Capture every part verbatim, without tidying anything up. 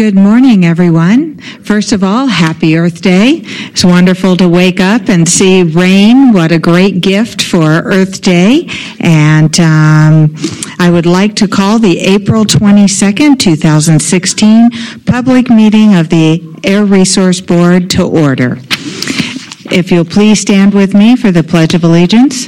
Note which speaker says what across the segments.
Speaker 1: Good morning, everyone. First of all, happy Earth Day. It's wonderful to wake up and see rain. What a great gift for Earth Day. And um, I would like to call the April twenty-second, twenty sixteen public meeting of the Air Resource Board to order. If you'll please stand with me for the Pledge of Allegiance.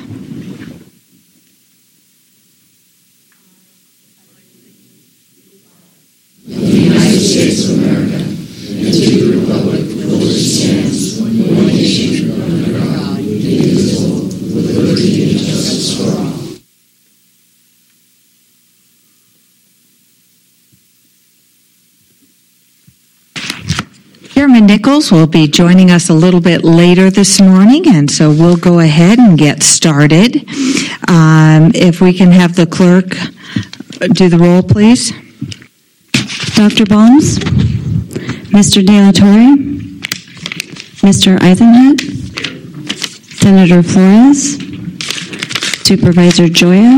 Speaker 2: States of America, and to the republic for which it stands, one nation, under God, indivisible, with liberty and justice for all.
Speaker 1: Chairman Nichols will be joining us a little bit later this morning, and so we'll go ahead and get started. Um, if we can have the clerk do the roll, please.
Speaker 3: Doctor Balms, Mister De La Torre, Mister Eisenhut, Senator Flores, Supervisor Joya,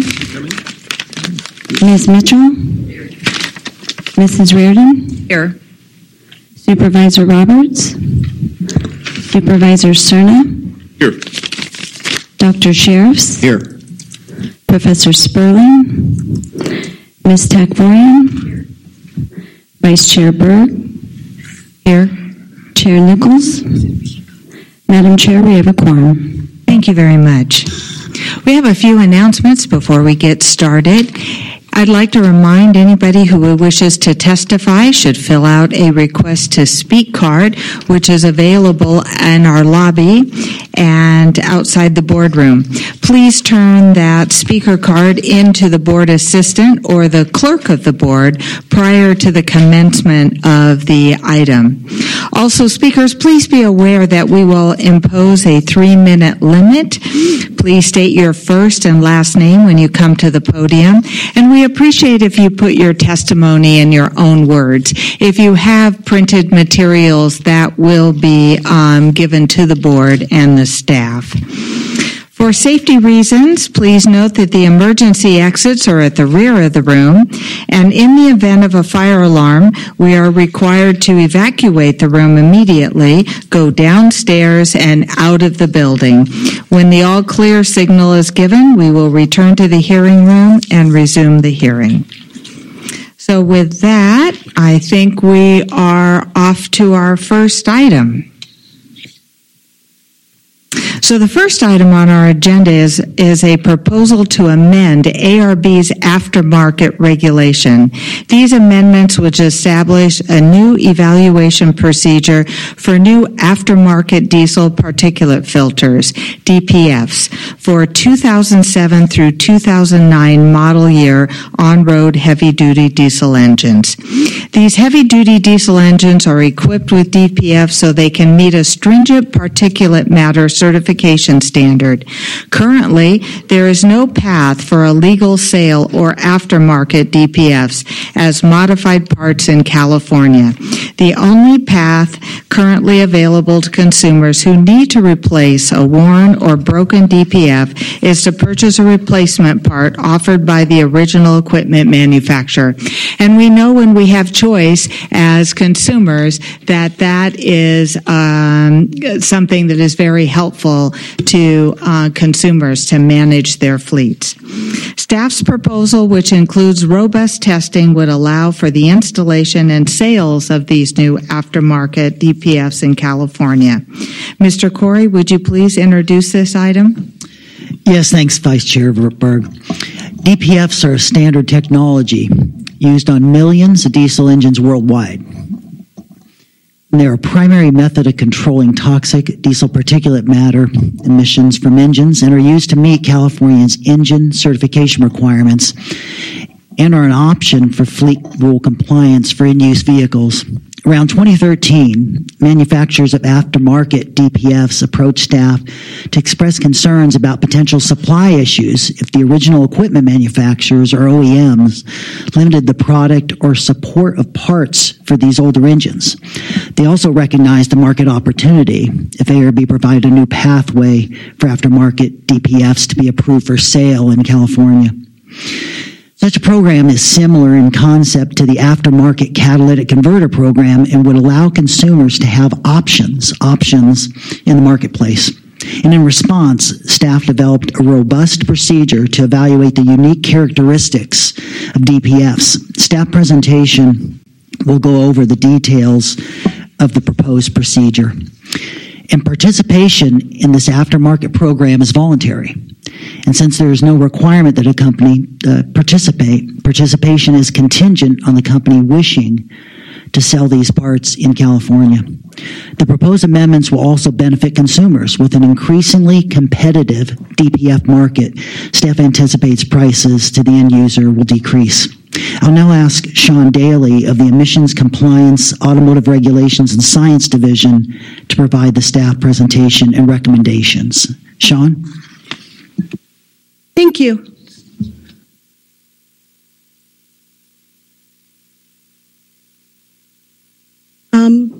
Speaker 3: Miz Mitchell, Missus Reardon,
Speaker 1: Here.
Speaker 3: Supervisor Roberts, Supervisor Cerna,
Speaker 4: Here.
Speaker 3: Doctor Sheriffs,
Speaker 4: Here.
Speaker 3: Professor Sperling, Miz Takvorian, Vice Chair Berg, here. Chair Nichols. Madam Chair, we have a quorum.
Speaker 1: Thank you very much. We have a few announcements before we get started. I'd like to remind anybody who wishes to testify should fill out a request to speak card, which is available in our lobby and outside the boardroom. Please turn that speaker card into the board assistant or the clerk of the board prior to the commencement of the item. Also, speakers, please be aware that we will impose a three-minute limit. Please state your first and last name when you come to the podium, and we appreciate if you put your testimony in your own words. If you have printed materials, that will be um, given to the board and the staff. For safety reasons, please note that the emergency exits are at the rear of the room, and in the event of a fire alarm, we are required to evacuate the room immediately, go downstairs and out of the building. When the all clear signal is given, we will return to the hearing room and resume the hearing. So with that, I think we are off to our first item. So the first item on our agenda is, is a proposal to amend A R B's aftermarket regulation. These amendments would establish a new evaluation procedure for new aftermarket diesel particulate filters, D P Fs, for two thousand seven through two thousand nine model year on-road heavy-duty diesel engines. These heavy-duty diesel engines are equipped with D P Fs so they can meet a stringent particulate matter certification standard. Currently, there is no path for a legal sale or aftermarket D P Fs as modified parts in California. The only path currently available to consumers who need to replace a worn or broken D P F is to purchase a replacement part offered by the original equipment manufacturer. And we know when we have choice as consumers that that is um, something that is very helpful to uh, consumers to manage their fleets. Staff's proposal, which includes robust testing, would allow for the installation and sales of these new aftermarket D P Fs in California. Mister Corey, would you please introduce this item?
Speaker 5: Yes, thanks, Vice Chair Berg. D P Fs are standard technology used on millions of diesel engines worldwide. They're a primary method of controlling toxic diesel particulate matter emissions from engines and are used to meet California's engine certification requirements and are an option for fleet rule compliance for in-use vehicles. Around twenty thirteen, manufacturers of aftermarket D P Fs approached staff to express concerns about potential supply issues if the original equipment manufacturers, or O E Ms, limited the product or support of parts for these older engines. They also recognized the market opportunity if A R B provided a new pathway for aftermarket D P Fs to be approved for sale in California. Such a program is similar in concept to the aftermarket catalytic converter program and would allow consumers to have options, options in the marketplace. And in response, staff developed a robust procedure to evaluate the unique characteristics of D P Fs. Staff presentation will go over the details of the proposed procedure. And participation in this aftermarket program is voluntary. And since there is no requirement that a company uh, participate, participation is contingent on the company wishing to sell these parts in California. The proposed amendments will also benefit consumers. With an increasingly competitive D P F market, staff anticipates prices to the end user will decrease. I'll now ask Sean Daly of the Emissions Compliance, Automotive Regulations, and Science Division to provide the staff presentation and recommendations. Sean?
Speaker 4: Thank you. Um,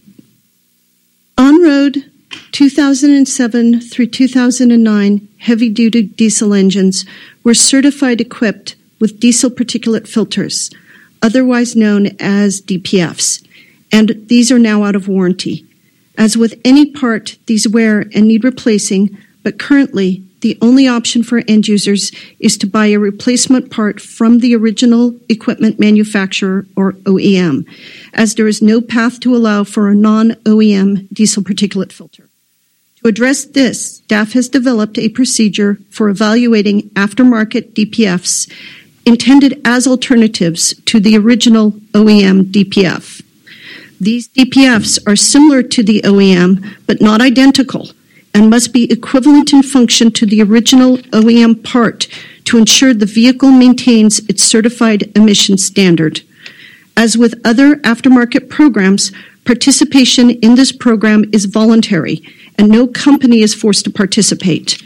Speaker 4: on-road two thousand seven through two thousand nine heavy-duty diesel engines were certified equipped with diesel particulate filters, otherwise known as D P Fs, and these are now out of warranty. As with any part, these wear and need replacing, but currently the only option for end users is to buy a replacement part from the original equipment manufacturer, or O E M, as there is no path to allow for a non-O E M diesel particulate filter. To address this, staff has developed a procedure for evaluating aftermarket D P Fs intended as alternatives to the original O E M D P F. These D P Fs are similar to the O E M, but not identical, and must be equivalent in function to the original O E M part to ensure the vehicle maintains its certified emission standard. As with other aftermarket programs, participation in this program is voluntary, and no company is forced to participate.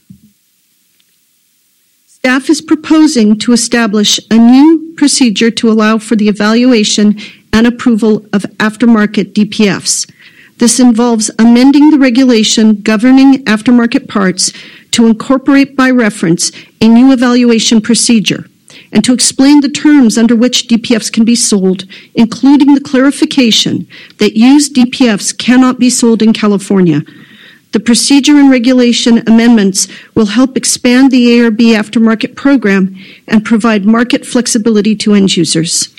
Speaker 4: Staff is proposing to establish a new procedure to allow for the evaluation and approval of aftermarket D P Fs. This involves amending the regulation governing aftermarket parts to incorporate by reference a new evaluation procedure and to explain the terms under which D P Fs can be sold, including the clarification that used D P Fs cannot be sold in California. The procedure and regulation amendments will help expand the A R B aftermarket program and provide market flexibility to end users.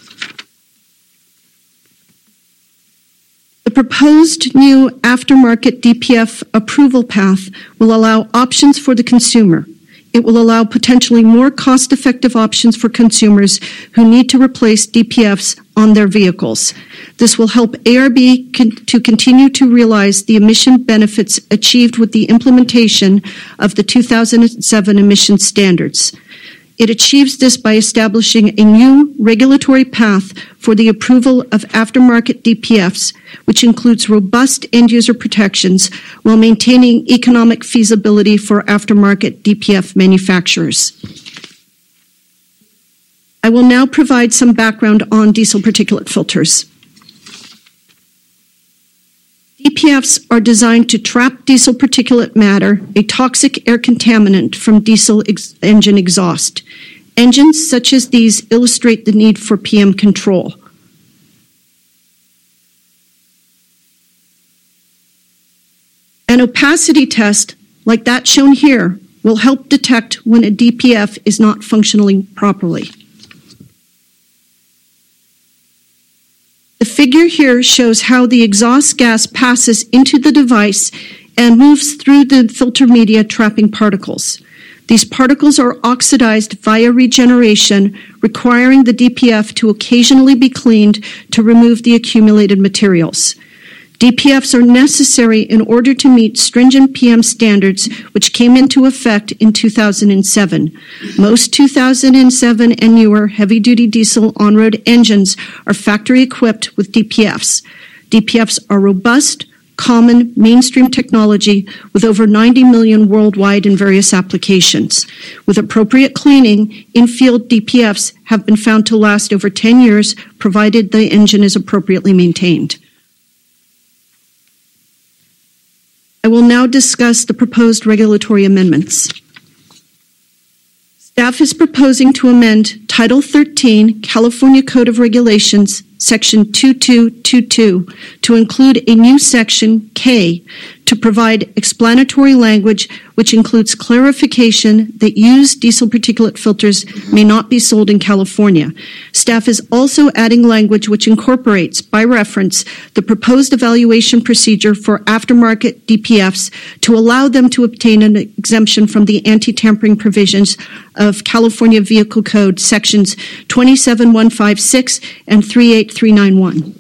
Speaker 4: The proposed new aftermarket D P F approval path will allow options for the consumer. It will allow potentially more cost-effective options for consumers who need to replace D P Fs on their vehicles. This will help A R B con- to continue to realize the emission benefits achieved with the implementation of the two thousand seven emission standards. It achieves this by establishing a new regulatory path for the approval of aftermarket D P Fs, which includes robust end-user protections while maintaining economic feasibility for aftermarket D P F manufacturers. I will now provide some background on diesel particulate filters. D P Fs are designed to trap diesel particulate matter, a toxic air contaminant from diesel ex- engine exhaust. Engines such as these illustrate the need for P M control. An opacity test, like that shown here, will help detect when a D P F is not functioning properly. The figure here shows how the exhaust gas passes into the device and moves through the filter media trapping particles. These particles are oxidized via regeneration, requiring the D P F to occasionally be cleaned to remove the accumulated materials. D P Fs are necessary in order to meet stringent P M standards, which came into effect in two thousand seven. Most two thousand seven and newer heavy-duty diesel on-road engines are factory-equipped with D P Fs. D P Fs are robust, common, mainstream technology with over ninety million worldwide in various applications. With appropriate cleaning, in-field D P Fs have been found to last over ten years, provided the engine is appropriately maintained. I will now discuss the proposed regulatory amendments. Staff is proposing to amend Title thirteen, California Code of Regulations, Section two two two two, to include a new Section K to provide explanatory language which includes clarification that used diesel particulate filters may not be sold in California. Staff is also adding language which incorporates, by reference, the proposed evaluation procedure for aftermarket D P Fs to allow them to obtain an exemption from the anti-tampering provisions of California Vehicle Code Sections twenty-seven one five six and three eight three nine one.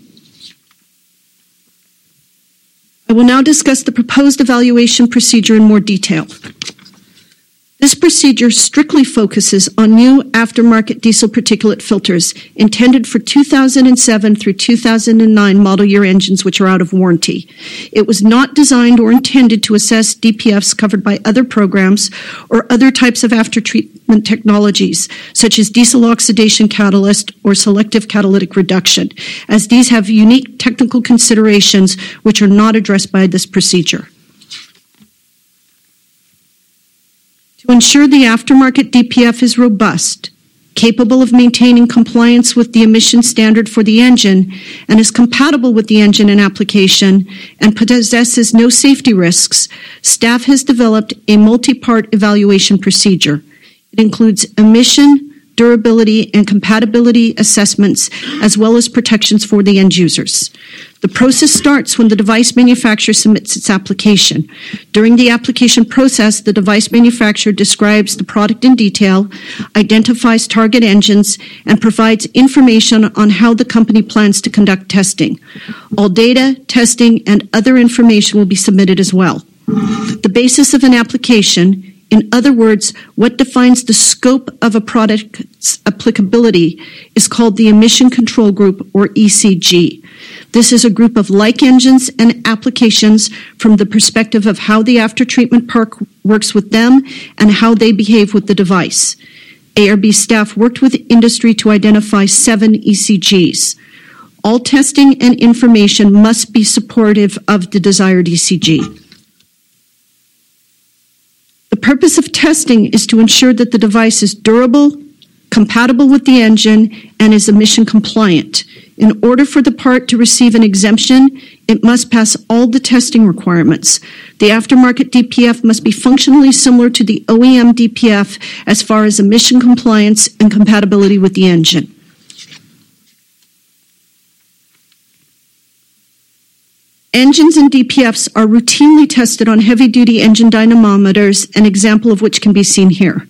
Speaker 4: I will now discuss the proposed evaluation procedure in more detail. This procedure strictly focuses on new aftermarket diesel particulate filters intended for two thousand seven through two thousand nine model year engines which are out of warranty. It was not designed or intended to assess D P Fs covered by other programs or other types of aftertreatment technologies, such as diesel oxidation catalyst or selective catalytic reduction, as these have unique technical considerations which are not addressed by this procedure. To ensure the aftermarket D P F is robust, capable of maintaining compliance with the emission standard for the engine, and is compatible with the engine and application, and possesses no safety risks, staff has developed a multi-part evaluation procedure. It includes emission, durability, and compatibility assessments, as well as protections for the end users. The process starts when the device manufacturer submits its application. During the application process, the device manufacturer describes the product in detail, identifies target engines, and provides information on how the company plans to conduct testing. All data, testing, and other information will be submitted as well. The basis of an application, in other words, what defines the scope of a product's applicability, is called the Emission Control Group, or E C G. This is a group of like engines and applications from the perspective of how the aftertreatment park works with them and how they behave with the device. A R B staff worked with industry to identify seven E C Gs. All testing and information must be supportive of the desired E C G. The purpose of testing is to ensure that the device is durable, compatible with the engine, and is emission compliant. In order for the part to receive an exemption, it must pass all the testing requirements. The aftermarket D P F must be functionally similar to the O E M D P F as far as emission compliance and compatibility with the engine. Engines and D P Fs are routinely tested on heavy-duty engine dynamometers, an example of which can be seen here.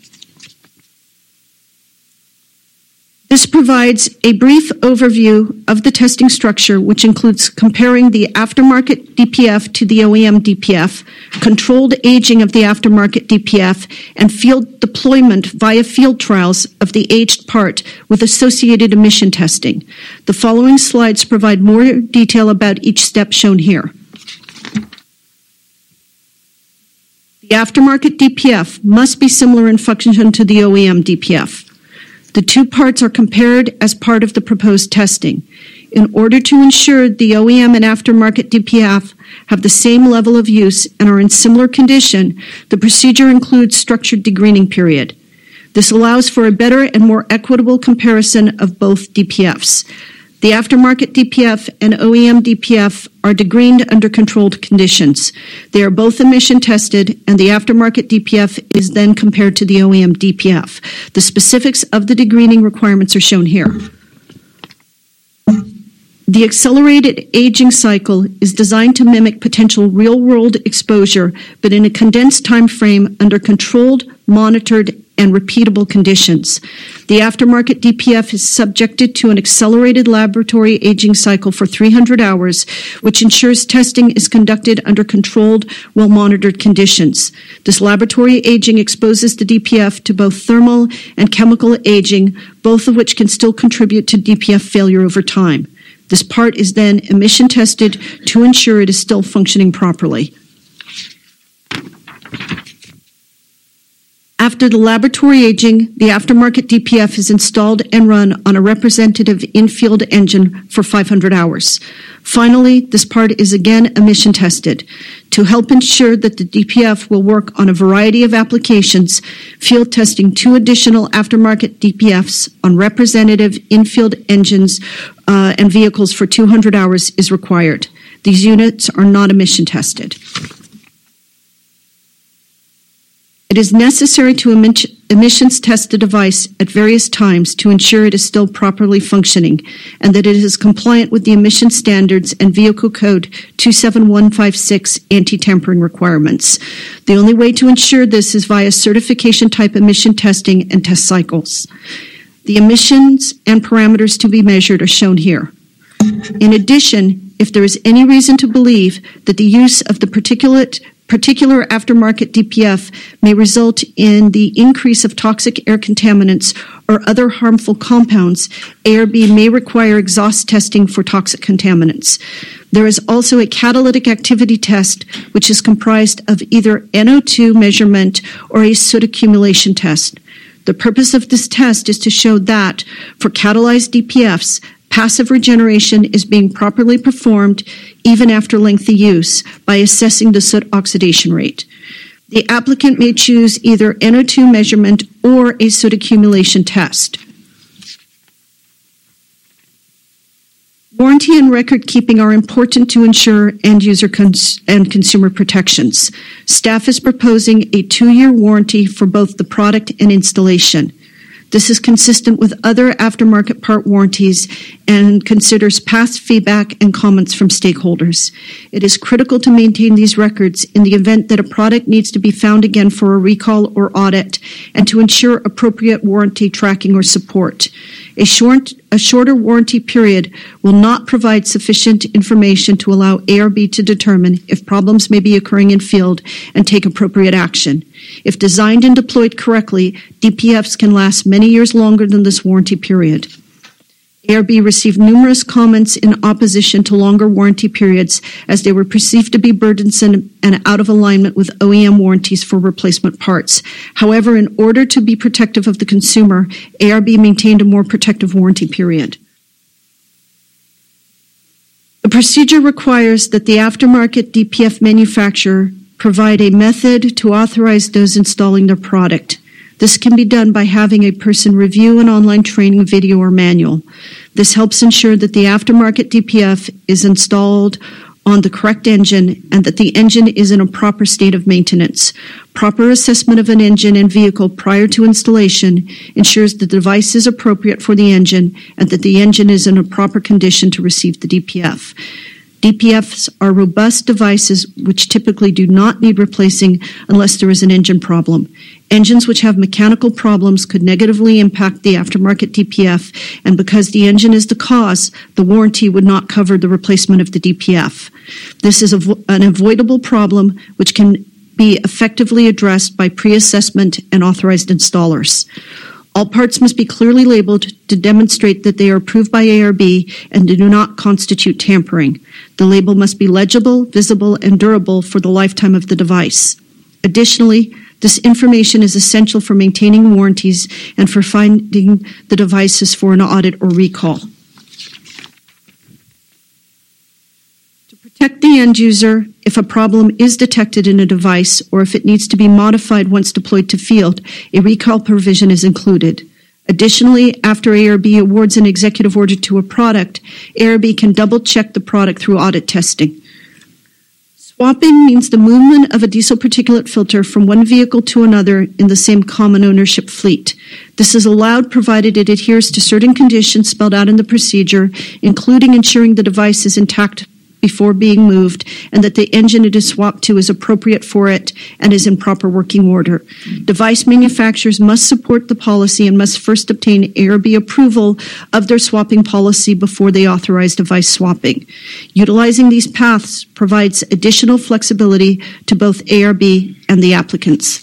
Speaker 4: This provides a brief overview of the testing structure, which includes comparing the aftermarket D P F to the O E M D P F, controlled aging of the aftermarket D P F, and field deployment via field trials of the aged part with associated emission testing. The following slides provide more detail about each step shown here. The aftermarket D P F must be similar in function to the O E M D P F. The two parts are compared as part of the proposed testing. In order to ensure the O E M and aftermarket D P F have the same level of use and are in similar condition, the procedure includes structured degreening period. This allows for a better and more equitable comparison of both D P Fs. The aftermarket D P F and O E M D P F are degreened under controlled conditions. They are both emission tested, and the aftermarket D P F is then compared to the O E M D P F. The specifics of the degreening requirements are shown here. The accelerated aging cycle is designed to mimic potential real-world exposure, but in a condensed time frame under controlled, monitored, and repeatable conditions. The aftermarket D P F is subjected to an accelerated laboratory aging cycle for three hundred hours, which ensures testing is conducted under controlled, well-monitored conditions. This laboratory aging exposes the D P F to both thermal and chemical aging, both of which can still contribute to D P F failure over time. This part is then emission tested to ensure it is still functioning properly. After the laboratory aging, the aftermarket D P F is installed and run on a representative in-field engine for five hundred hours. Finally, this part is again emission tested. To help ensure that the D P F will work on a variety of applications, field testing two additional aftermarket D P Fs on representative in-field engines uh, and vehicles for two hundred hours is required. These units are not emission tested. It is necessary to emissions test the device at various times to ensure it is still properly functioning and that it is compliant with the emission standards and Vehicle Code two seven one five six anti-tampering requirements. The only way to ensure this is via certification type emission testing and test cycles. The emissions and parameters to be measured are shown here. In addition, if there is any reason to believe that the use of the particulate particular aftermarket D P F may result in the increase of toxic air contaminants or other harmful compounds, A R B may require exhaust testing for toxic contaminants. There is also a catalytic activity test, which is comprised of either N O two measurement or a soot accumulation test. The purpose of this test is to show that for catalyzed D P Fs, passive regeneration is being properly performed even after lengthy use by assessing the soot oxidation rate. The applicant may choose either N O two measurement or a soot accumulation test. Warranty and record keeping are important to ensure end user cons- and consumer protections. Staff is proposing a two-year warranty for both the product and installation. This is consistent with other aftermarket part warranties and considers past feedback and comments from stakeholders. It is critical to maintain these records in the event that a product needs to be found again for a recall or audit and to ensure appropriate warranty tracking or support. A, short, a shorter warranty period will not provide sufficient information to allow A R B to determine if problems may be occurring in field and take appropriate action. If designed and deployed correctly, D P Fs can last many years longer than this warranty period. A R B received numerous comments in opposition to longer warranty periods as they were perceived to be burdensome and out of alignment with O E M warranties for replacement parts. However, in order to be protective of the consumer, A R B maintained a more protective warranty period. The procedure requires that the aftermarket D P F manufacturer provide a method to authorize those installing their product. This can be done by having a person review an online training video or manual. This helps ensure that the aftermarket D P F is installed on the correct engine and that the engine is in a proper state of maintenance. Proper assessment of an engine and vehicle prior to installation ensures the device is appropriate for the engine and that the engine is in a proper condition to receive the D P F. D P Fs are robust devices which typically do not need replacing unless there is an engine problem. Engines which have mechanical problems could negatively impact the aftermarket D P F, and because the engine is the cause, the warranty would not cover the replacement of the D P F. This is avo- an avoidable problem which can be effectively addressed by pre-assessment and authorized installers. All parts must be clearly labeled to demonstrate that they are approved by A R B and do not constitute tampering. The label must be legible, visible, and durable for the lifetime of the device. Additionally, this information is essential for maintaining warranties and for finding the devices for an audit or recall. To protect the end user, if a problem is detected in a device or if it needs to be modified once deployed to field, a recall provision is included. Additionally, after A R B awards an executive order to a product, A R B can double-check the product through audit testing. Swapping means the movement of a diesel particulate filter from one vehicle to another in the same common ownership fleet. This is allowed provided it adheres to certain conditions spelled out in the procedure, including ensuring the device is intact before being moved and that the engine it is swapped to is appropriate for it and is in proper working order. Device manufacturers must support the policy and must first obtain A R B approval of their swapping policy before they authorize device swapping. Utilizing these paths provides additional flexibility to both A R B and the applicants.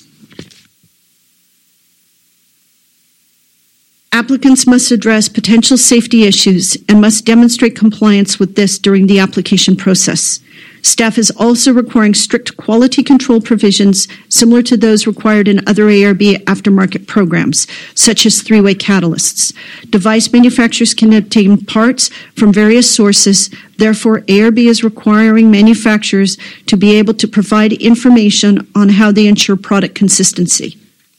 Speaker 4: Applicants must address potential safety issues and must demonstrate compliance with this during the application process. Staff is also requiring strict quality control provisions similar to those required in other A R B aftermarket programs, such as three-way catalysts. Device manufacturers can obtain parts from various sources. Therefore, A R B is requiring manufacturers to be able to provide information on how they ensure product consistency.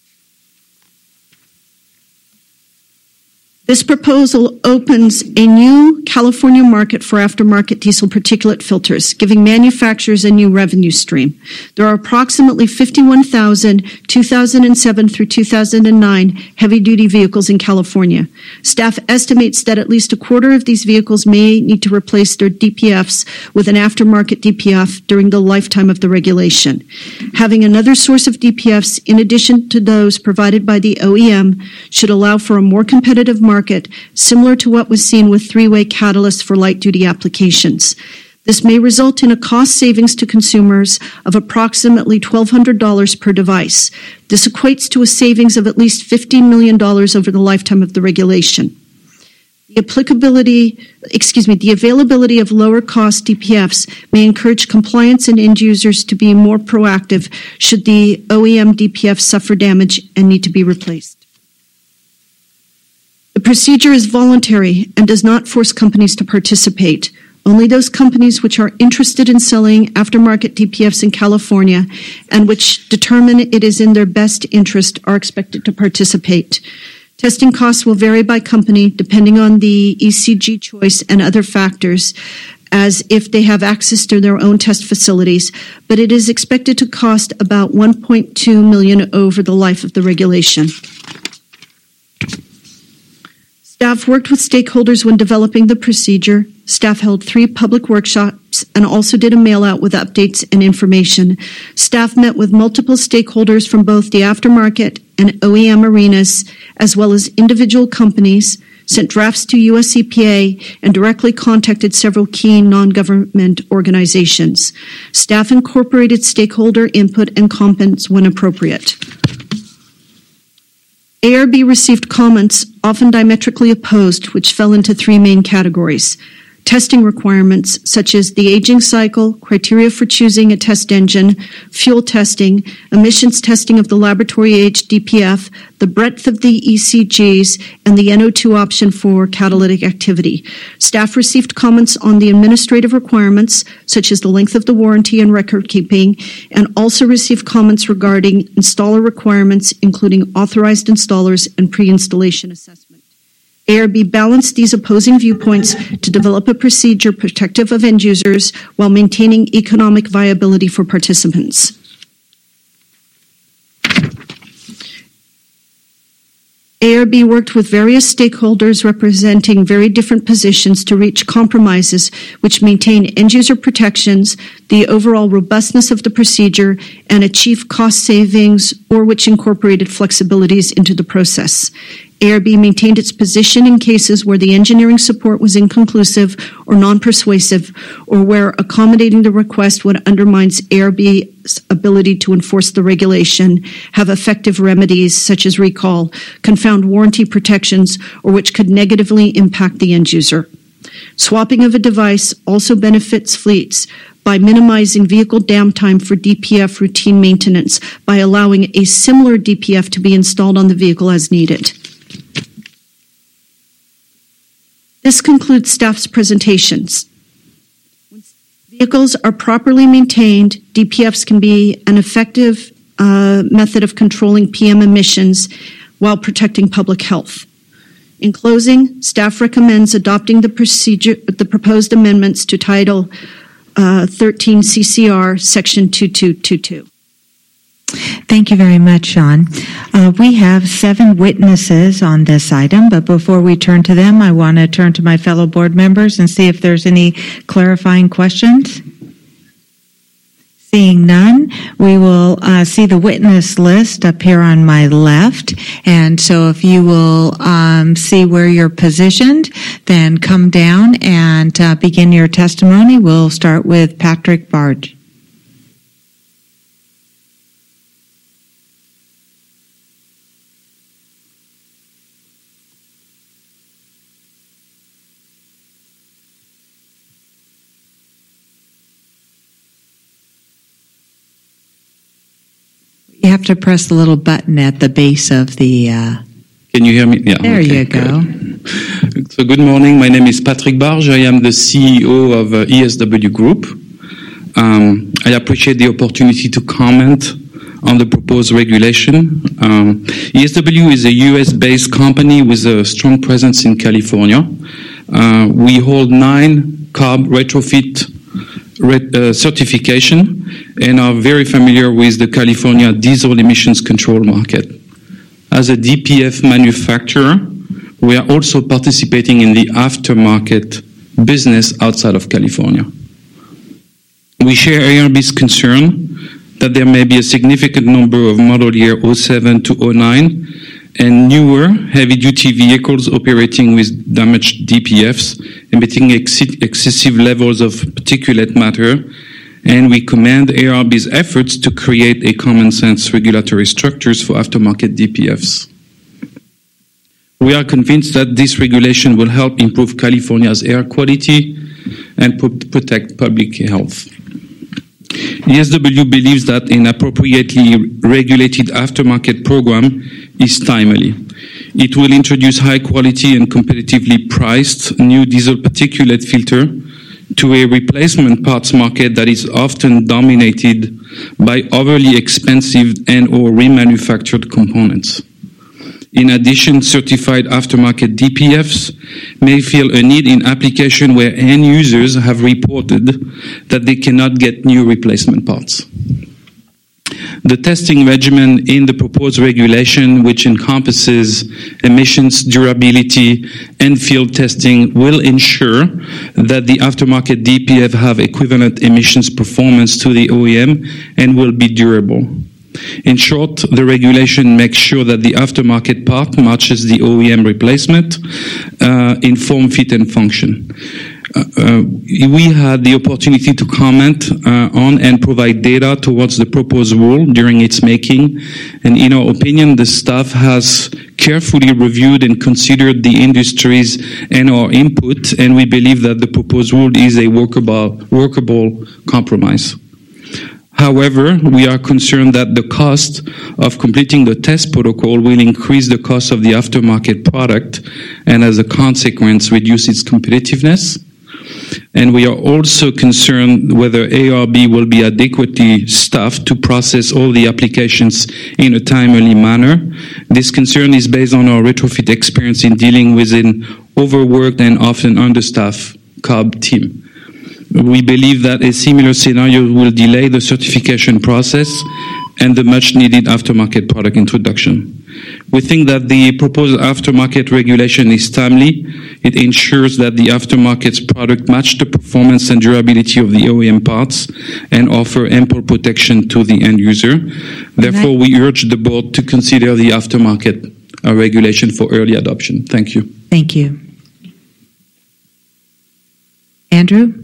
Speaker 4: This proposal opens a new California market for aftermarket diesel particulate filters, giving manufacturers a new revenue stream. There are approximately fifty-one thousand two thousand seven through two thousand nine heavy-duty vehicles in California. Staff estimates that at least a quarter of these vehicles may need to replace their D P Fs with an aftermarket D P F during the lifetime of the regulation. Having another source of D P Fs in addition to those provided by the O E M should allow for a more competitive market market, similar to what was seen with three-way catalysts for light-duty applications. This may result in a cost savings to consumers of approximately twelve hundred dollars per device. This equates to a savings of at least fifteen million dollars over the lifetime of the regulation. The applicability, excuse me, the availability of lower-cost D P Fs may encourage compliance and end users to be more proactive should the O E M D P F suffer damage and need to be replaced. The procedure is voluntary and does not force companies to participate. Only those companies which are interested in selling aftermarket D P Fs in California and which determine it is in their best interest are expected to participate. Testing costs will vary by company depending on the E C G choice and other factors, as if they have access to their own test facilities, but it is expected to cost about one point two million dollars over the life of the regulation. Staff worked with stakeholders when developing the procedure. Staff held three public workshops and also did a mail-out with updates and information. Staff met with multiple stakeholders from both the aftermarket and O E M arenas, as well as individual companies, sent drafts to U S E P A, and directly contacted several key non-government organizations. Staff incorporated stakeholder input and comments when appropriate. A R B received comments, often diametrically opposed, which fell into three main categories. Testing requirements, such as the aging cycle, criteria for choosing a test engine, fuel testing, emissions testing of the laboratory-aged D P F, the breadth of the E C Gs, and the N O two option for catalytic activity. Staff received comments on the administrative requirements, such as the length of the warranty and record keeping, and also received comments regarding installer requirements, including authorized installers and pre-installation assessment. A R B balanced these opposing viewpoints to develop a procedure protective of end users while maintaining economic viability for participants. A R B worked with various stakeholders representing very different positions to reach compromises which maintain end-user protections, the overall robustness of the procedure, and achieve cost savings, or which incorporated flexibilities into the process. A R B maintained its position in cases where the engineering support was inconclusive or non-persuasive, or where accommodating the request would undermine A R B's ability to enforce the regulation, have effective remedies such as recall, confound warranty protections, or which could negatively impact the end user. Swapping of a device also benefits fleets by minimizing vehicle downtime for D P F routine maintenance by allowing a similar D P F to be installed on the vehicle as needed. This concludes staff's presentations. When vehicles are properly maintained, D P Fs can be an effective uh, method of controlling P M emissions while protecting public health. In closing, staff recommends adopting the procedure, the proposed amendments to Title uh, thirteen C C R, Section two two two two.
Speaker 1: Thank you very much, Sean. Uh, we have seven witnesses on this item, but before we turn to them, I want to turn to my fellow board members and see if there's any clarifying questions. Seeing none, we will uh, see the witness list up here on my left. And so if you will um, see where you're positioned, then come down and uh, begin your testimony. We'll start with Patrick Barge. have to press the little button at the base of the. Uh,
Speaker 6: Can you hear me? Yeah.
Speaker 1: There
Speaker 6: okay,
Speaker 1: you go.
Speaker 6: Good. So good morning. My name is Patrick Barge. I am the C E O of uh, E S W Group. Um, I appreciate the opportunity to comment on the proposed regulation. Um, E S W is a U S-based company with a strong presence in California. Uh, we hold nine C A R B retrofit uh, certification and are very familiar with the California diesel emissions control market. As a D P F manufacturer, we are also participating in the aftermarket business outside of California. We share A R B's concern that there may be a significant number of model year oh seven to oh nine and newer heavy-duty vehicles operating with damaged D P Fs, emitting ex- excessive levels of particulate matter, and we commend A R B's efforts to create a common-sense regulatory structures for aftermarket D P Fs. We are convinced that this regulation will help improve California's air quality and pro- protect public health. E S W believes that an appropriately regulated aftermarket program is timely. It will introduce high quality and competitively priced new diesel particulate filter to a replacement parts market that is often dominated by overly expensive and or remanufactured components. In addition, certified aftermarket D P Fs may feel a need in application where end users have reported that they cannot get new replacement parts. The testing regimen in the proposed regulation, which encompasses emissions, durability, and field testing, will ensure that the aftermarket D P F have equivalent emissions performance to the O E M and will be durable. In short, the regulation makes sure that the aftermarket part matches the O E M replacement uh, in form, fit, and function. Uh, uh, we had the opportunity to comment uh, on and provide data towards the proposed rule during its making, and in our opinion, the staff has carefully reviewed and considered the industries and our input, and we believe that the proposed rule is a workable, workable compromise. However, we are concerned that the cost of completing the test protocol will increase the cost of the aftermarket product and as a consequence reduce its competitiveness. And we are also concerned whether A R B will be adequately staffed to process all the applications in a timely manner. This concern is based on our retrofit experience in dealing with an overworked and often understaffed C A R B team. We believe that a similar scenario will delay the certification process and the much-needed aftermarket product introduction. We think that the proposed aftermarket regulation is timely. It ensures that the aftermarket's product match the performance and durability of the O E M parts and offer ample protection to the end user. Therefore, we urge the board to consider the aftermarket uh, regulation for early adoption. Thank you.
Speaker 1: Thank you. Andrew?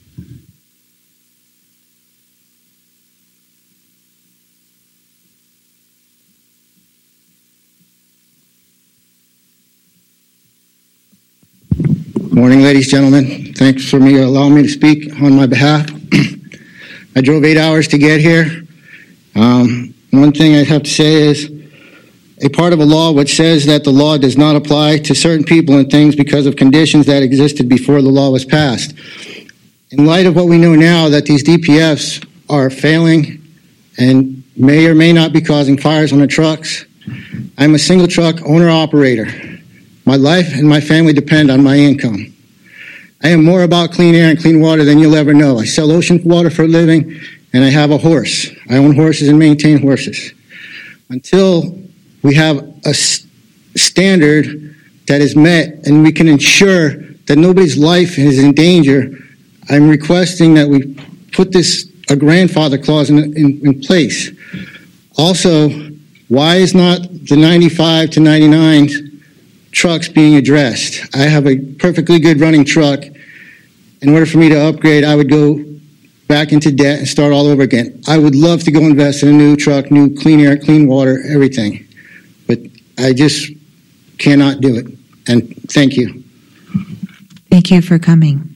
Speaker 7: Morning, ladies, gentlemen. Thanks for me allowing me to speak on my behalf. I drove eight hours to get here. Um, one thing I have to say is a part of a law which says that the law does not apply to certain people and things because of conditions that existed before the law was passed. In light of what we know now that these D P Fs are failing and may or may not be causing fires on the trucks, I'm a single truck owner-operator. My life and my family depend on my income. I am more about clean air and clean water than you'll ever know. I sell ocean water for a living, and I have a horse. I own horses and maintain horses. Until we have a standard that is met and we can ensure that nobody's life is in danger, I'm requesting that we put this, a grandfather clause in, in, in place. Also, why is not the ninety-five to ninety-nine trucks being addressed? I have a perfectly good running truck. In order for me to upgrade, I would go back into debt and start all over again. I would love to go invest in a new truck, new clean air, clean water, everything. But I just cannot do it. And thank you.
Speaker 1: Thank you for coming.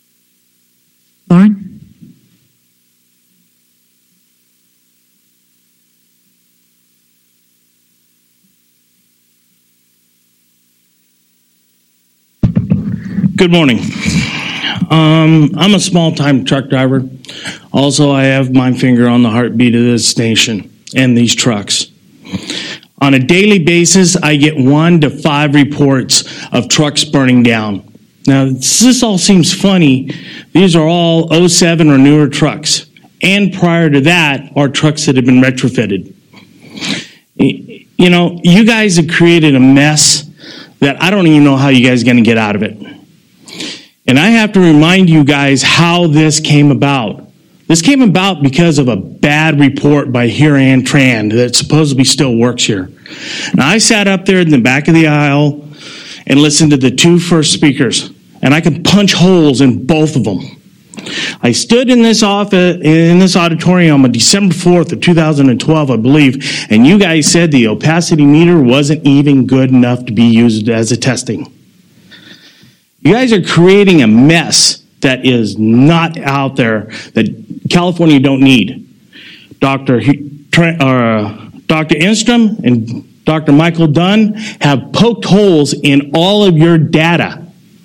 Speaker 1: Lauren?
Speaker 8: Good morning. Um, I'm a small-time truck driver. Also, I have my finger on the heartbeat of this nation and these trucks. On a daily basis, I get one to five reports of trucks burning down. Now, this all seems funny. These are all oh seven or newer trucks. And prior to that are trucks that have been retrofitted. You know, you guys have created a mess that I don't even know how you guys are going to get out of it. And I have to remind you guys how this came about. This came about because of a bad report by Huron Tran that supposedly still works here. Now, I sat up there in the back of the aisle and listened to the two first speakers, and I could punch holes in both of them. I stood in this office, in this auditorium on December fourth of two thousand twelve, I believe, and you guys said the opacity meter wasn't even good enough to be used as a testing. You guys are creating a mess that is not out there that California don't need. Doctor Uh, Doctor Enstrom and Doctor Michael Dunn have poked holes in all of your data.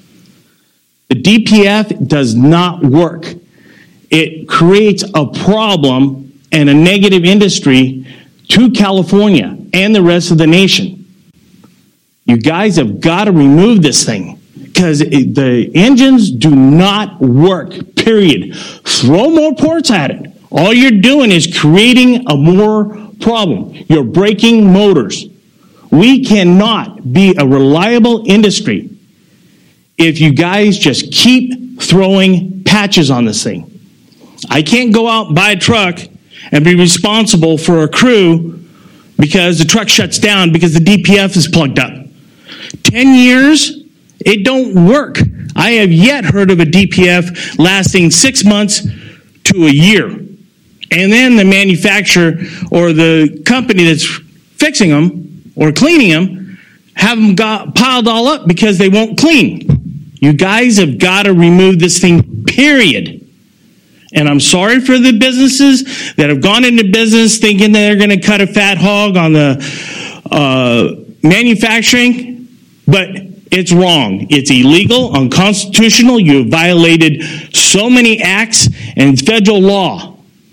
Speaker 8: The D P F does not work. It creates a problem and a negative industry to California and the rest of the nation. You guys have got to remove this thing because the engines do not work, period. Throw more ports at it. All you're doing is creating a more problem. You're breaking motors. We cannot be a reliable industry if you guys just keep throwing patches on this thing. I can't go out and buy a truck and be responsible for a crew because the truck shuts down because the D P F is plugged up. Ten years, it don't work. I have yet heard of a D P F lasting six months to a year. And then the manufacturer or the company that's fixing them or cleaning them have them got piled all up because they won't clean. You guys have got to remove this thing, period. And I'm sorry for the businesses that have gone into business thinking that they're going to cut a fat hog on the uh, manufacturing, but it's wrong. It's illegal, unconstitutional. You have violated so many acts and federal law.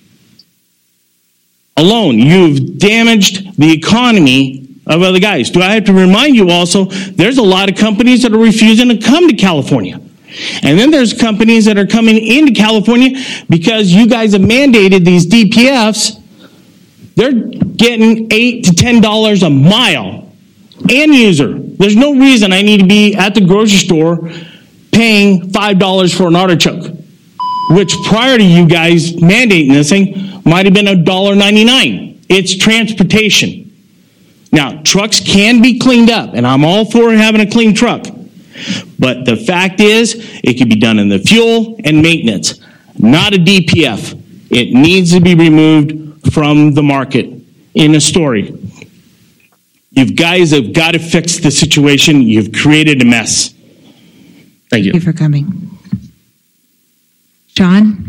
Speaker 8: Alone, you've damaged the economy of other guys. Do I have to remind you also, there's a lot of companies that are refusing to come to California. And then there's companies that are coming into California because you guys have mandated these D P Fs. They're getting eight to ten dollars a mile. End user. There's no reason I need to be at the grocery store paying five dollars for an artichoke, which prior to you guys mandating this thing might have been one dollar ninety-nine. It's transportation. Now, trucks can be cleaned up, and I'm all for having a clean truck. But the fact is, it can be done in the fuel and maintenance, not a D P F. It needs to be removed from the market in a story. You guys have got to fix the situation. You've created a mess. Thank you.
Speaker 1: Thank you for coming. John?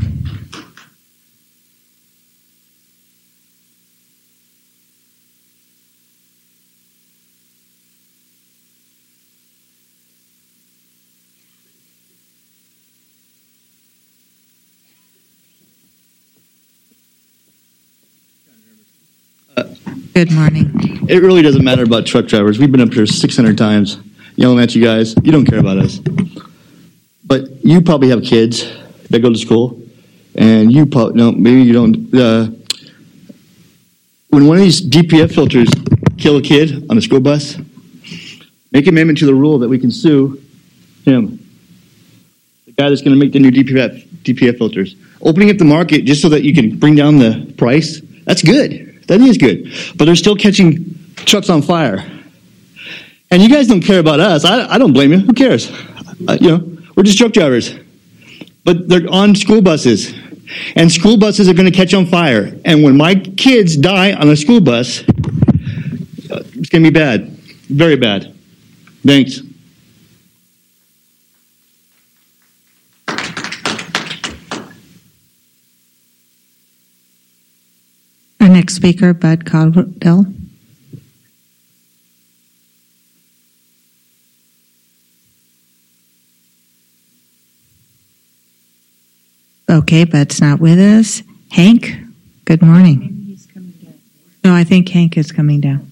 Speaker 1: Good morning.
Speaker 9: It really doesn't matter about truck drivers. We've been up here six hundred times yelling at you guys. You don't care about us. But you probably have kids that go to school, and you probably, no, maybe you don't. Uh, when one of these D P F filters kill a kid on a school bus, make an amendment to the rule that we can sue him, the guy that's going to make the new D P F, D P F filters. Opening up the market just so that you can bring down the price, that's good. That is good. But they're still catching trucks on fire. And you guys don't care about us. I, I don't blame you. Who cares? Uh, you know, we're just truck drivers. But they're on school buses. And school buses are going to catch on fire. And when my kids die on a school bus, uh, it's going to be bad. Very bad. Thanks.
Speaker 1: Our next speaker, Bud Caldwell. Okay, Bud's not with us. Hank, good morning. No, I think Hank is coming down.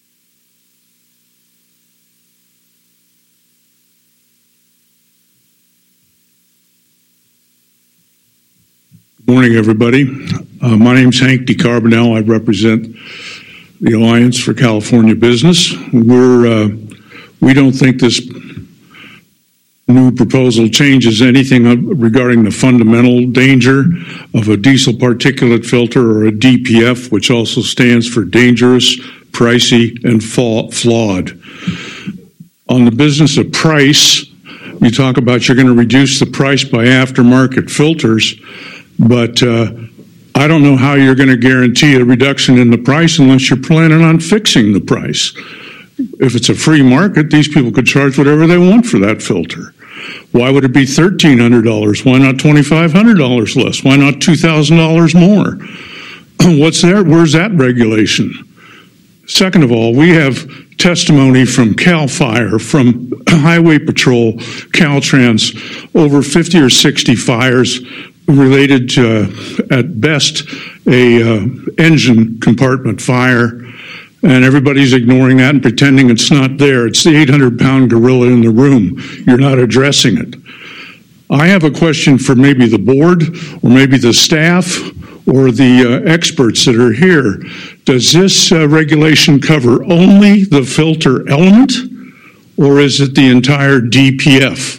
Speaker 10: Good morning, everybody. Uh, my name's Hank DeCarbonell. I represent the Alliance for California Business. We're uh, we don't think this new proposal changes anything regarding the fundamental danger of a diesel particulate filter, or a D P F, which also stands for dangerous, pricey, and flawed. On the business of price, you talk about you're going to reduce the price by aftermarket filters, but uh, I don't know how you're going to guarantee a reduction in the price unless you're planning on fixing the price. If it's a free market, these people could charge whatever they want for that filter. Why would it be thirteen hundred dollars? Why not twenty-five hundred dollars less? Why not two thousand dollars more? What's there? Where's that regulation? Second of all, we have testimony from CAL FIRE, from Highway Patrol, Caltrans, over fifty or sixty fires related to, at best, a uh, engine compartment fire. And everybody's ignoring that and pretending it's not there. It's the eight hundred pound gorilla in the room. You're not addressing it. I have a question for maybe the board, or maybe the staff, or the uh, experts that are here. Does this uh, regulation cover only the filter element, or is it the entire D P F?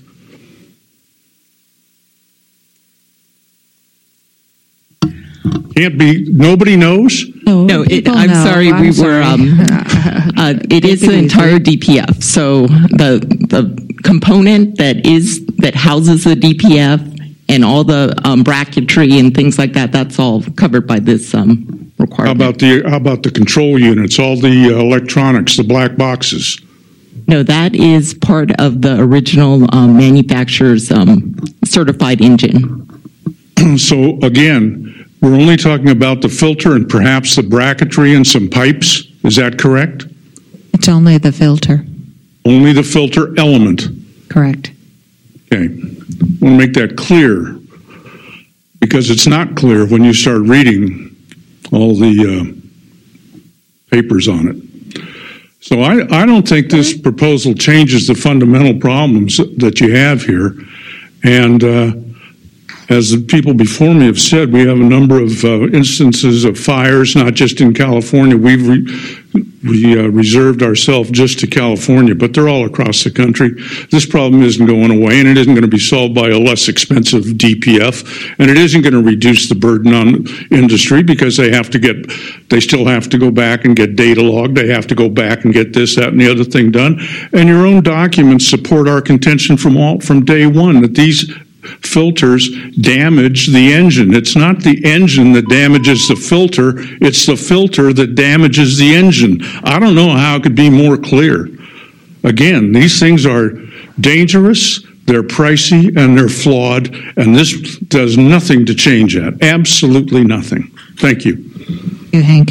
Speaker 10: Can't be, nobody knows?
Speaker 11: No, no it, I'm know. sorry, I'm we sorry. were, um, uh, it is the entire D P F. So the the component that is, that houses the D P F and all the um, bracketry and things like that, that's all covered by this um, requirement.
Speaker 10: How about the, how about the control units, all the uh, electronics, the black boxes?
Speaker 11: No, that is part of the original um, manufacturer's um, certified engine.
Speaker 10: So again, we're only talking about the filter and perhaps the bracketry and some pipes. Is that correct?
Speaker 1: It's only the filter.
Speaker 10: Only the filter element.
Speaker 1: Correct.
Speaker 10: Okay. I want to make that clear, because it's not clear when you start reading all the uh, papers on it. So I, I don't think this proposal changes the fundamental problems that you have here. And uh, as the people before me have said, we have a number of uh, instances of fires, not just in California. We've re- we uh, reserved ourselves just to California, but they're all across the country. This problem isn't going away, and it isn't going to be solved by a less expensive D P F, and it isn't going to reduce the burden on industry, because they have to get, they still have to go back and get data logged. They have to go back and get this, that, and the other thing done. And your own documents support our contention from all from day one that these filters damage the engine. It's not the engine that damages the filter, it's the filter that damages the engine. I don't know how it could be more clear. Again, these things are dangerous, they're pricey, and they're flawed, and this does nothing to change that. Absolutely nothing. Thank you.
Speaker 1: Thank you, Hank.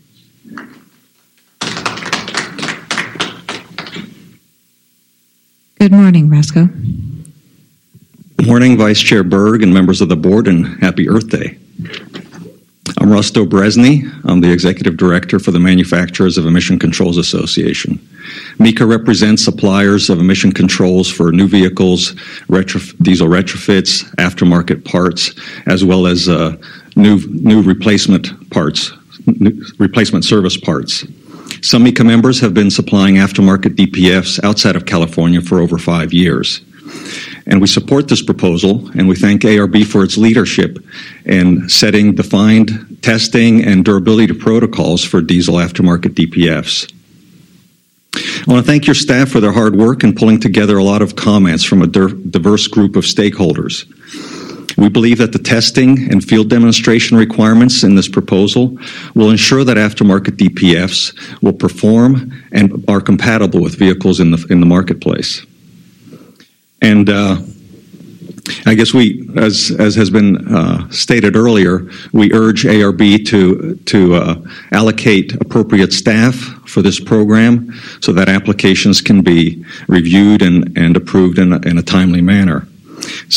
Speaker 1: Good morning, Roscoe.
Speaker 12: Good morning, Vice Chair Berg and members of the board, and happy Earth Day. I'm Rusto Bresny. I'm the Executive Director for the Manufacturers of Emission Controls Association. MECA represents suppliers of emission controls for new vehicles, retrof- diesel retrofits, aftermarket parts, as well as uh, new new replacement parts, new replacement service parts. Some MECA members have been supplying aftermarket D P Fs outside of California for over five years. And we support this proposal, and we thank A R B for its leadership in setting defined testing and durability protocols for diesel aftermarket D P Fs. I want to thank your staff for their hard work in pulling together a lot of comments from a diverse group of stakeholders. We believe that the testing and field demonstration requirements in this proposal will ensure that aftermarket D P Fs will perform and are compatible with vehicles in the in the marketplace. And uh, I guess we, as as has been uh, stated earlier, we urge A R B to to uh, allocate appropriate staff for this program so that applications can be reviewed and, and approved in a, in a timely manner. So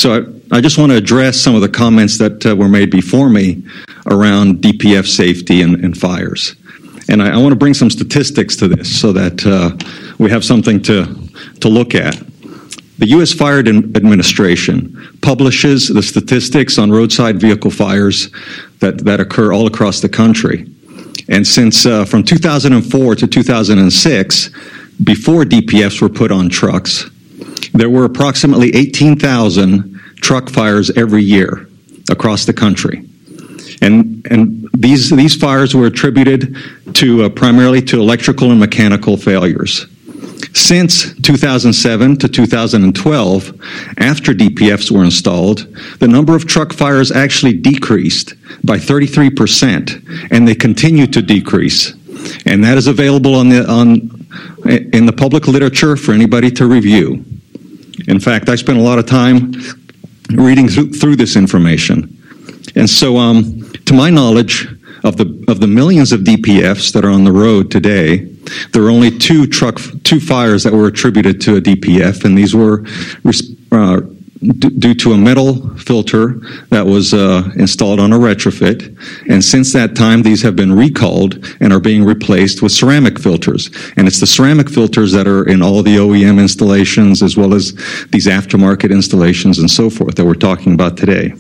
Speaker 12: I just want to address some of the comments that uh, were made before me around D P F safety and, and fires. And I, I want to bring some statistics to this so that uh, we have something to, to look at. The U S Fire Administration publishes the statistics on roadside vehicle fires that, that occur all across the country. And since uh, from two thousand four to two thousand six, before D P Fs were put on trucks, there were approximately eighteen thousand truck fires every year across the country. And, and these, these fires were attributed to uh, primarily to electrical and mechanical failures. Since two thousand seven to two thousand twelve, after D P Fs were installed, the number of truck fires actually decreased by thirty-three percent, and they continue to decrease. And that is available on the, on, in the public literature for anybody to review. In fact, I spent a lot of time reading through, through this information. And so, um, to my knowledge, of the of the millions of D P Fs that are on the road today, there are only two truck two fires that were attributed to a D P F, and these were uh, d- due to a metal filter that was uh, installed on a retrofit. And since that time, these have been recalled and are being replaced with ceramic filters. And it's the ceramic filters that are in all the O E M installations, as well as these aftermarket installations and so forth that we're talking about today.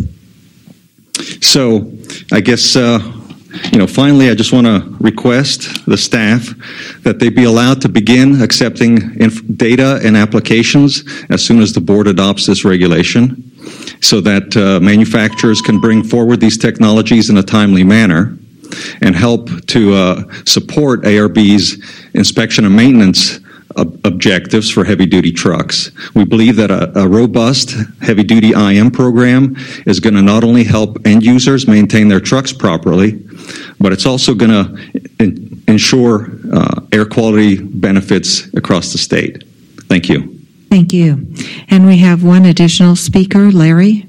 Speaker 12: So, I guess. Uh, You know, finally, I just want to request the staff that they be allowed to begin accepting inf- data and applications as soon as the board adopts this regulation, so that uh, manufacturers can bring forward these technologies in a timely manner and help to uh, support A R B's inspection and maintenance ob- objectives for heavy-duty trucks. We believe that a, a robust heavy-duty I M program is going to not only help end users maintain their trucks properly, but it's also going to in- ensure uh, air quality benefits across the state. Thank you.
Speaker 1: Thank you. And we have one additional speaker, Larry.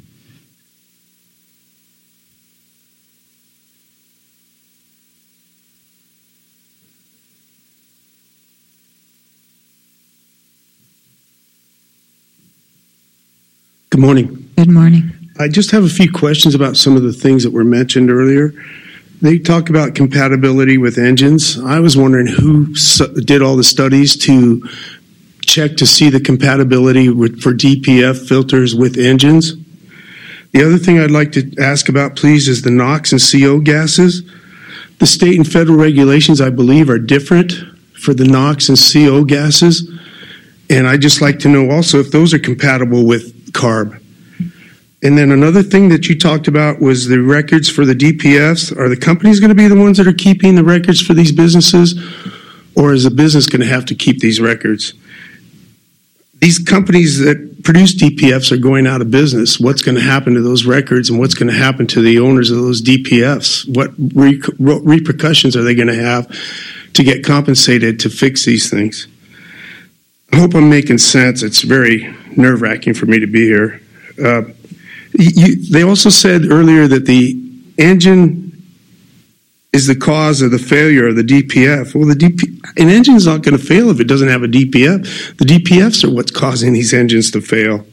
Speaker 13: Good morning.
Speaker 1: Good morning.
Speaker 13: I just have a few questions about some of the things that were mentioned earlier. They talk about compatibility with engines. I was wondering who su- did all the studies to check to see the compatibility with, for D P F filters with engines. The other thing I'd like to ask about, please, is the NOx and C O gases. The state and federal regulations, I believe, are different for the NOx and C O gases. And I'd just like to know also if those are compatible with CARB. And then another thing that you talked about was the records for the D P Fs. Are the companies going to be the ones that are keeping the records for these businesses, or is the business going to have to keep these records? These companies that produce D P Fs are going out of business. What's going to happen to those records, and what's going to happen to the owners of those D P Fs? What re- repercussions are they going to have to get compensated to fix these things? I hope I'm making sense. It's very nerve-wracking for me to be here. Uh, you, they also said earlier that the engine is the cause of the failure of the D P F. Well, the D P, an engine's not going to fail if it doesn't have a D P F. The D P Fs are what's causing these engines to fail.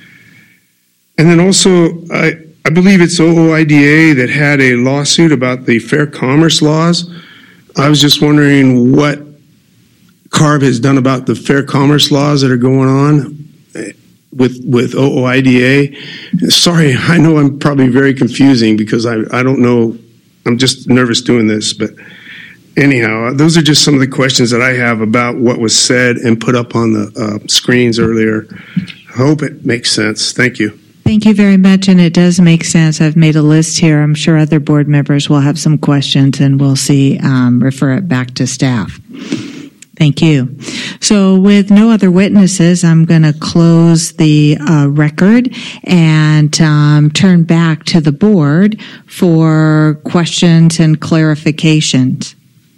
Speaker 13: And then also, I, I believe it's O O I D A that had a lawsuit about the Fair Commerce laws. I was just wondering what CARB has done about the Fair Commerce laws that are going on with with O O I D A. Sorry, I know I'm probably very confusing because I, I don't know. I'm just nervous doing this. But anyhow, those are just some of the questions that I have about what was said and put up on the uh, screens earlier. I hope it makes sense. Thank you.
Speaker 1: Thank you very much, and it does make sense. I've made a list here. I'm sure other board members will have some questions, and we'll see, um, refer it back to staff. Thank you. So with no other witnesses, I'm going to close the uh, record and um, turn back to the board for questions and clarifications.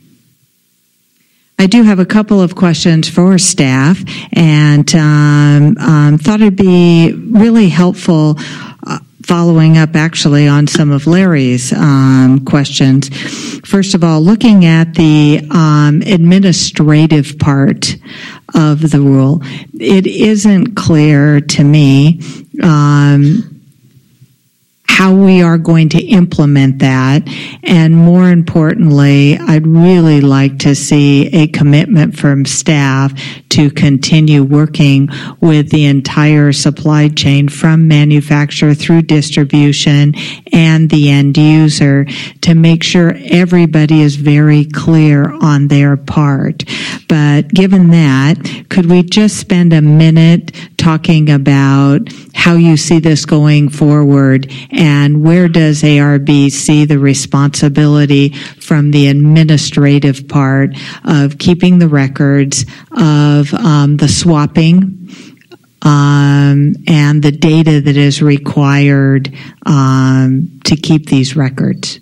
Speaker 1: I do have a couple of questions for staff, and um, um, thought it'd be really helpful uh, following up actually on some of Larry's um, questions. First of all, looking at the um, administrative part of the rule, it isn't clear to me um, how we are going to implement that, and more importantly, I'd really like to see a commitment from staff to continue working with the entire supply chain from manufacturer through distribution and the end user to make sure everybody is very clear on their part. But given that, could we just spend a minute talking about how you see this going forward, and where does A R B see the responsibility from the administrative part of keeping the records, of um, the swapping, um, and the data that is required um, to keep these records?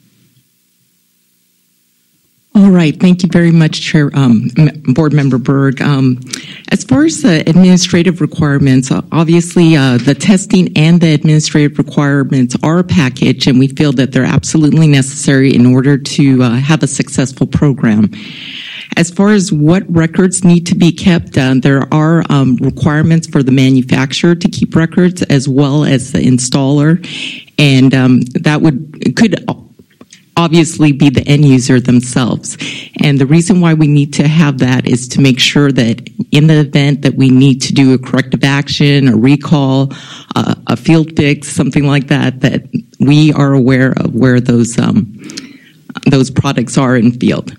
Speaker 11: All right. Thank you very much, Chair, um, Board Member Berg. Um, as far as the administrative requirements, obviously uh, the testing and the administrative requirements are a package, and we feel that they're absolutely necessary in order to uh, have a successful program. As far as what records need to be kept, uh, there are um, requirements for the manufacturer to keep records as well as the installer, and um, that would could obviously be the end user themselves. And the reason why we need to have that is to make sure that in the event that we need to do a corrective action, a recall, uh, a field fix, something like that, that we are aware of where those um, those products are in field.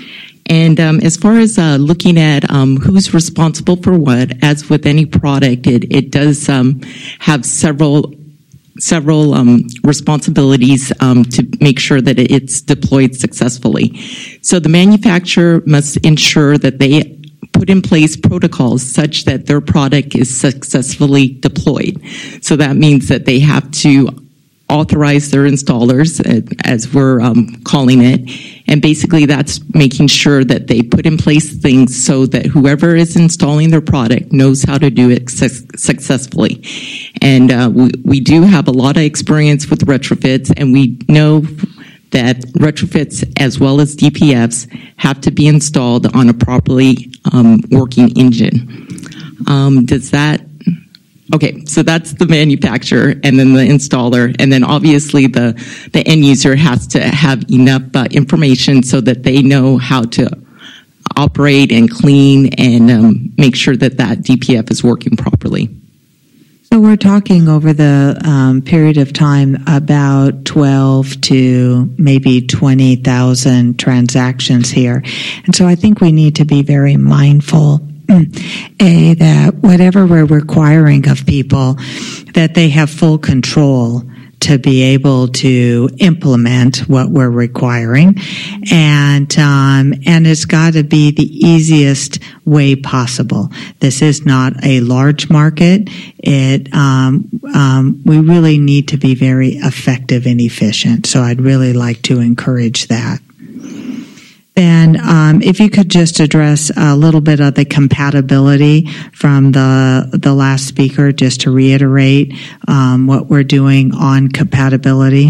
Speaker 11: And um, as far as uh, looking at um, who's responsible for what, as with any product, it, it does um, have several several um, responsibilities um, to make sure that it's deployed successfully. So the manufacturer must ensure that they put in place protocols such that their product is successfully deployed. So that means that they have to authorize their installers, as we're um, calling it, and basically that's making sure that they put in place things so that whoever is installing their product knows how to do it su- successfully. And uh, we, we do have a lot of experience with retrofits, and we know that retrofits as well as D P Fs have to be installed on a properly um, working engine. Um, does that Okay, so that's the manufacturer and then the installer, and then obviously the, the end user has to have enough uh, information so that they know how to operate and clean and um, make sure that that D P F is working properly.
Speaker 1: So we're talking over the um, period of time about twelve to maybe twenty thousand transactions here. And so I think we need to be very mindful A, that whatever we're requiring of people, that they have full control to be able to implement what we're requiring, and um, and it's got to be the easiest way possible. This is not a large market. It um, um, we really need to be very effective and efficient. So I'd really like to encourage that. Then um, if you could just address a little bit of the compatibility from the the last speaker, just to reiterate um, what we're doing on compatibility.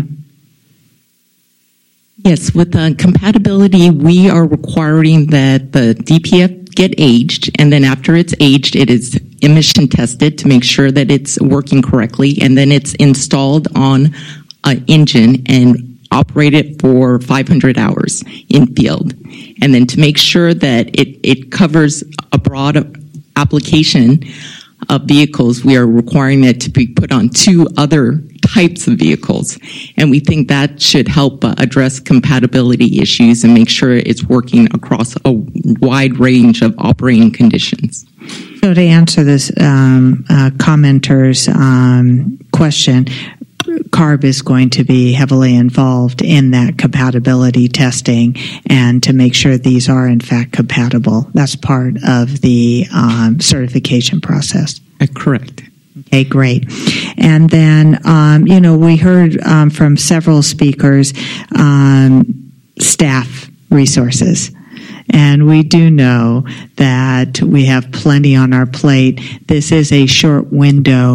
Speaker 11: Yes, with the compatibility, we are requiring that the D P F get aged, and then after it's aged, it is emission tested to make sure that it's working correctly, and then it's installed on an engine and operate it for five hundred hours in field. And then to make sure that it, it covers a broad application of vehicles, we are requiring it to be put on two other types of vehicles. And we think that should help uh, address compatibility issues and make sure it's working across a wide range of operating conditions.
Speaker 1: So to answer this um, uh, commenter's um, question, CARB is going to be heavily involved in that compatibility testing and to make sure these are in fact compatible. That's part of the um, certification process.
Speaker 11: Uh, correct.
Speaker 1: Okay, great. And then, um, you know, we heard um, from several speakers, um, staff resources. And we do know that we have plenty on our plate. This is a short window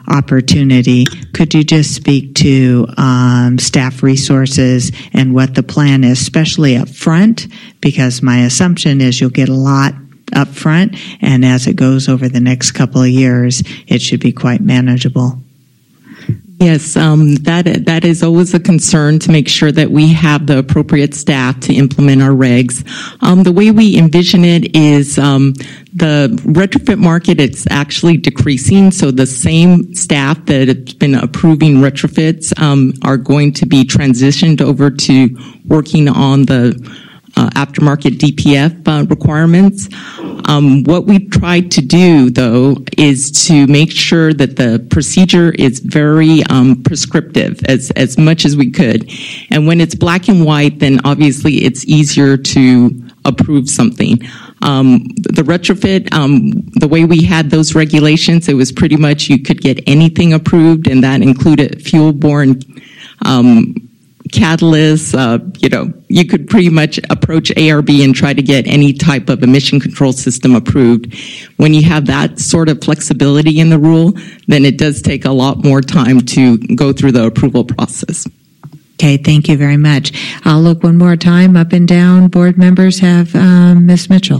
Speaker 1: opportunity. Could you just speak to um, staff resources and what the plan is, especially up front? Because my assumption is you'll get a lot up front, and as it goes over the next couple of years, it should be quite manageable.
Speaker 11: Yes, um, that that is always a concern, to make sure that we have the appropriate staff to implement our regs. Um, the way we envision it is um, the retrofit market, it's actually decreasing, so the same staff that has been approving retrofits um, are going to be transitioned over to working on the Uh, aftermarket D P F uh, requirements. Um, what we've tried to do, though, is to make sure that the procedure is very um, prescriptive as, as much as we could. And when it's black and white, then obviously it's easier to approve something. Um, the retrofit, um, the way we had those regulations, it was pretty much you could get anything approved, and that included fuel-borne um catalysts, uh, you know, you could pretty much approach A R B and try to get any type of emission control system approved. When you have that sort of flexibility in the rule, then it does take a lot more time to go through the approval process.
Speaker 1: Okay, thank you very much. I'll look one more time up and down. Board members have um, Miz Mitchell.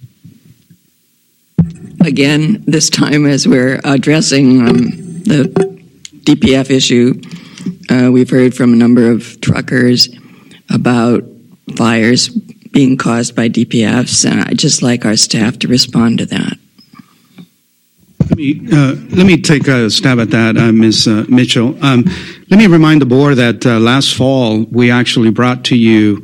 Speaker 14: Again, this time as we're addressing um, the D P F issue, Uh, we've heard from a number of truckers about fires being caused by D P Fs, and I'd just like our staff to respond to that.
Speaker 15: Let me, uh, let me take a stab at that, uh, Miz Uh, Mitchell. Um, let me remind the board that uh, last fall we actually brought to you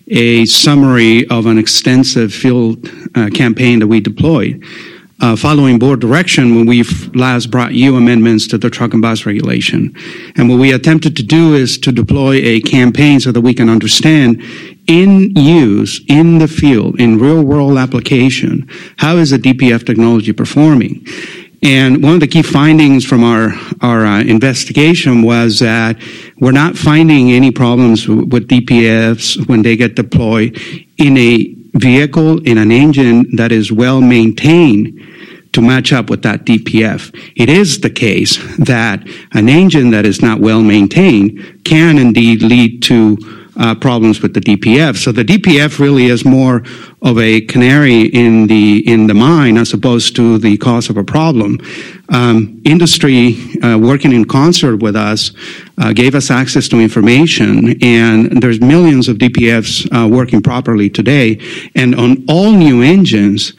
Speaker 15: a summary of an extensive field uh, campaign that we deployed. Uh, following board direction, when we last brought you amendments to the truck and bus regulation. And what we attempted to do is to deploy a campaign so that we can understand in use, in the field, in real world application, how is the D P F technology performing? And one of the key findings from our, our uh, investigation was that we're not finding any problems w- with D P Fs when they get deployed in a vehicle, in an engine that is well maintained to match up with that D P F. It is the case that an engine that is not well maintained can indeed lead to uh, problems with the D P F. So the D P F really is more of a canary in the in the mine as opposed to the cause of a problem. Um, industry, uh, working in concert with us, uh, gave us access to information, and there's millions of D P Fs uh, working properly today. And on all new engines,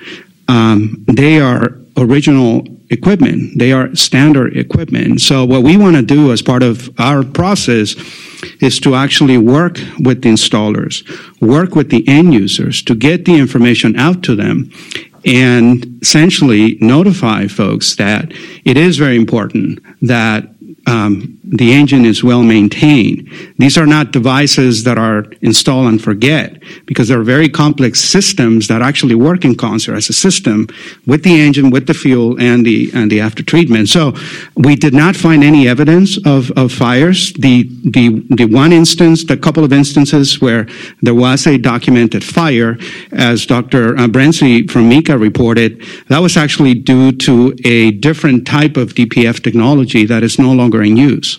Speaker 15: um, they are original equipment. They are standard equipment. So what we want to do as part of our process is to actually work with the installers, work with the end users to get the information out to them and essentially notify folks that it is very important that um, the engine is well maintained. These are not devices that are install and forget, because they're very complex systems that actually work in concert as a system with the engine, with the fuel, and the and the after treatment. So we did not find any evidence of, of fires. The the the one instance, the couple of instances where there was a documented fire, as Doctor Brency from MECA reported, that was actually due to a different type of D P F technology that is no longer in use.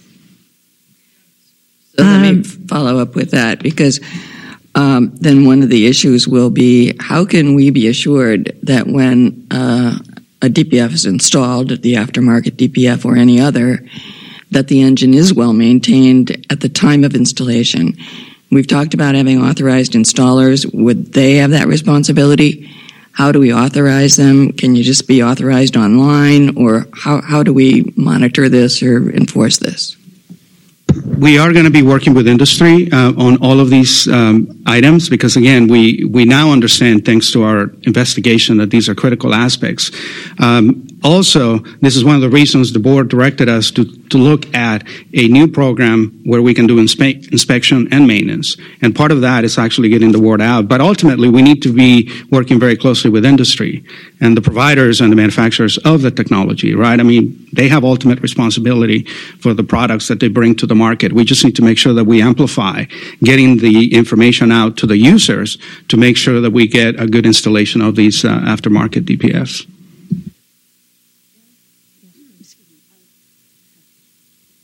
Speaker 14: So let me follow up with that, because um, then one of the issues will be, how can we be assured that when uh, a D P F is installed, the aftermarket D P F or any other, that the engine is well maintained at the time of installation? We've talked about having authorized installers. Would they have that responsibility? How do we authorize them? Can you just be authorized online, or how, how do we monitor this or enforce this?
Speaker 15: We are going to be working with industry uh, on all of these um, items, because, again, we, we now understand, thanks to our investigation, that these are critical aspects. Um, also, this is one of the reasons the board directed us to, to look at a new program where we can do inspe- inspection and maintenance. And part of that is actually getting the word out. But ultimately, we need to be working very closely with industry and the providers and the manufacturers of the technology, right? I mean, they have ultimate responsibility for the products that they bring to the market. We just need to make sure that we amplify getting the information out to the users to make sure that we get a good installation of these uh, aftermarket D P Fs.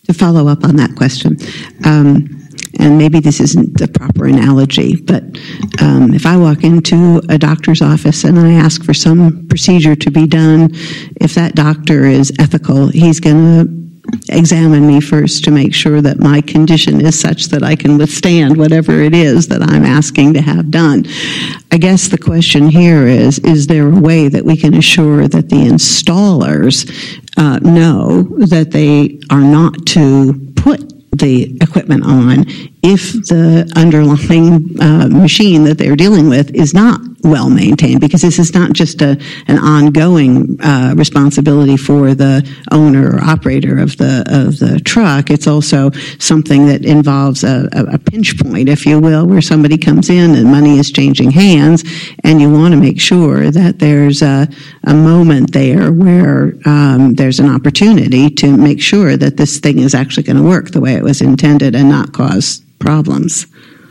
Speaker 16: to follow up on that question, um, and maybe this isn't the proper analogy, but um, if I walk into a doctor's office and I ask for some procedure to be done, if that doctor is ethical, he's going to examine me first to make sure that my condition is such that I can withstand whatever it is that I'm asking to have done. I guess the question here is, is there a way that we can assure that the installers uh, know that they are not to put the equipment on if the underlying uh, machine that they're dealing with is not well maintained, because this is not just a an ongoing uh, responsibility for the owner or operator of the of the truck. It's also something that involves a, a, a pinch point, if you will, where somebody comes in and money is changing hands, and you want to make sure that there's a, a moment there where um, there's an opportunity to make sure that this thing is actually going to work the way it was intended and not cause problems.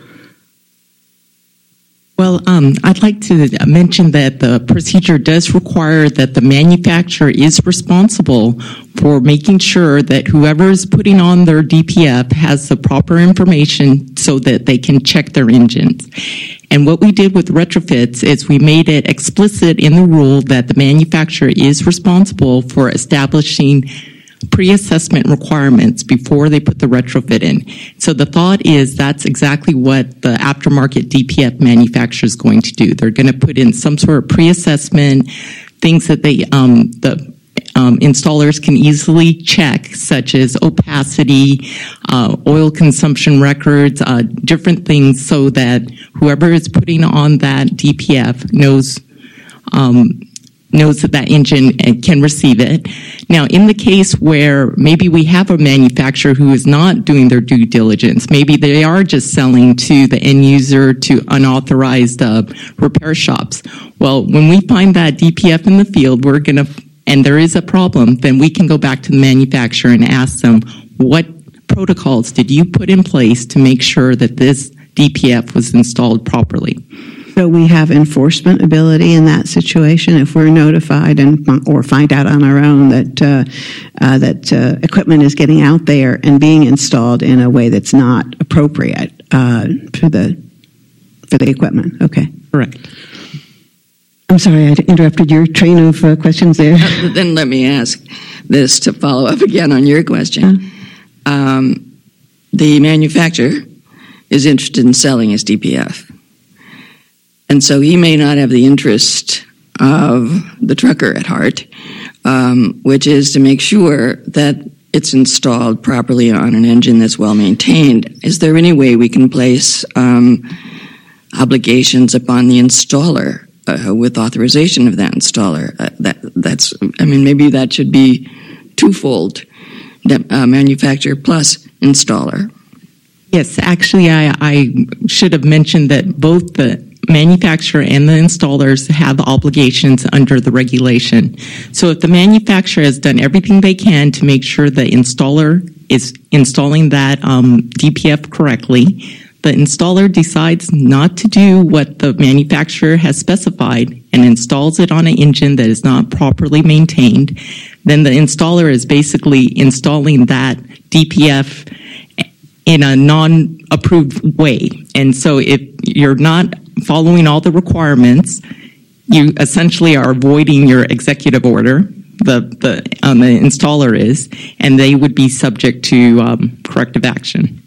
Speaker 11: Well, um, I'd like to mention that the procedure does require that the manufacturer is responsible for making sure that whoever is putting on their D P F has the proper information so that they can check their engines. And what we did with retrofits is we made it explicit in the rule that the manufacturer is responsible for establishing pre-assessment requirements before they put the retrofit in. So the thought is that's exactly what the aftermarket D P F manufacturer is going to do. They're going to put in some sort of pre-assessment, things that they um, the um, installers can easily check, such as opacity, uh, oil consumption records, uh, different things, so that whoever is putting on that D P F knows um, knows that that engine can receive it. Now, in the case where maybe we have a manufacturer who is not doing their due diligence, maybe they are just selling to the end user, to unauthorized uh, repair shops. Well, when we find that D P F in the field, we're going to, and there is a problem, then we can go back to the manufacturer and ask them, what protocols did you put in place to make sure that this D P F was installed properly?
Speaker 16: So we have enforcement ability in that situation if we're notified and or find out on our own that uh, uh, that uh, equipment is getting out there and being installed in a way that's not appropriate uh, for the for the equipment. Okay,
Speaker 11: correct.
Speaker 16: I'm sorry, I interrupted your train of uh, questions there.
Speaker 14: Uh, then let me ask this to follow up again on your question. Uh, um, the manufacturer is interested in selling his D P F. And so he may not have the interest of the trucker at heart, um, which is to make sure that it's installed properly on an engine that's well maintained. Is there any way we can place um, obligations upon the installer uh, with authorization of that installer? Uh, that that's, I mean, maybe that should be twofold: uh, manufacturer plus installer.
Speaker 11: Yes, actually, I, I should have mentioned that both the manufacturer and the installers have obligations under the regulation. So if the manufacturer has done everything they can to make sure the installer is installing that um, D P F correctly, the installer decides not to do what the manufacturer has specified and installs it on an engine that is not properly maintained, then the installer is basically installing that D P F in a non-approved way. And so if you're not following all the requirements, you essentially are voiding your executive order, the the, um, the installer is, and they would be subject to um, corrective action.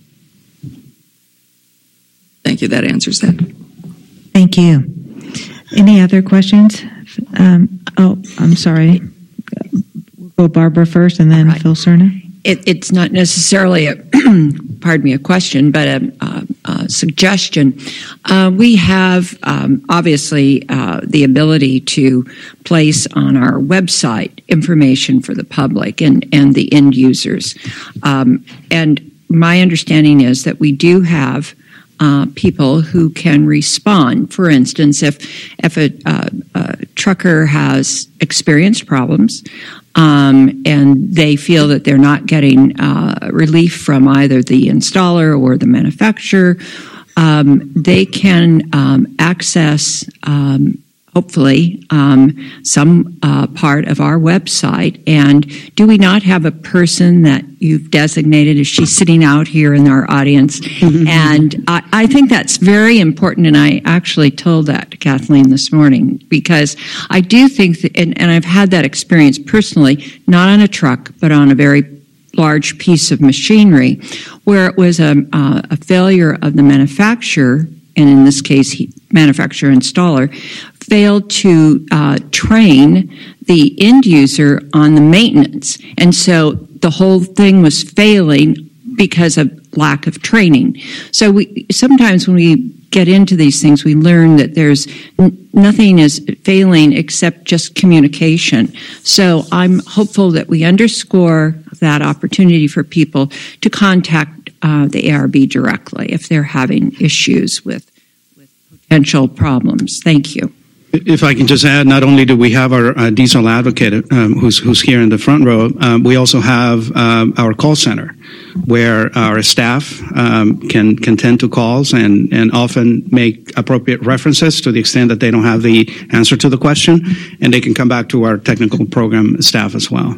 Speaker 14: Thank you. That answers that.
Speaker 1: Thank you. Any other questions? Um, oh, I'm sorry. We'll go Barbara first and then right. Phil Cerna.
Speaker 17: It, it's not necessarily a, pardon me, a question, but a, a, a suggestion. Uh, we have um, obviously uh, the ability to place on our website information for the public and, and the end users. Um, and my understanding is that we do have Uh, people who can respond. For instance, if if a, uh, a trucker has experienced problems um, and they feel that they're not getting uh, relief from either the installer or the manufacturer, um, they can um, access um, hopefully, um, some uh, part of our website. And do we not have a person that you've designated? Is she sitting out here in our audience? Mm-hmm. And I, I think that's very important. And I actually told that to Kathleen this morning, because I do think that, and, and I've had that experience personally, not on a truck, but on a very large piece of machinery, where it was a, uh, a failure of the manufacturer, and in this case, he, manufacturer installer, failed to uh, train the end user on the maintenance. And so the whole thing was failing because of lack of training. So we sometimes when we get into these things, we learn that there's n- nothing is failing except just communication. So I'm hopeful that we underscore that opportunity for people to contact uh, the A R B directly if they're having issues with, with potential problems. Thank you.
Speaker 15: If I can just add, not only do we have our uh, diesel advocate um, who's, who's here in the front row, um, we also have um, our call center where our staff um, can, can tend to calls and, and often make appropriate references to the extent that they don't have the answer to the question, and they can come back to our technical program staff as well.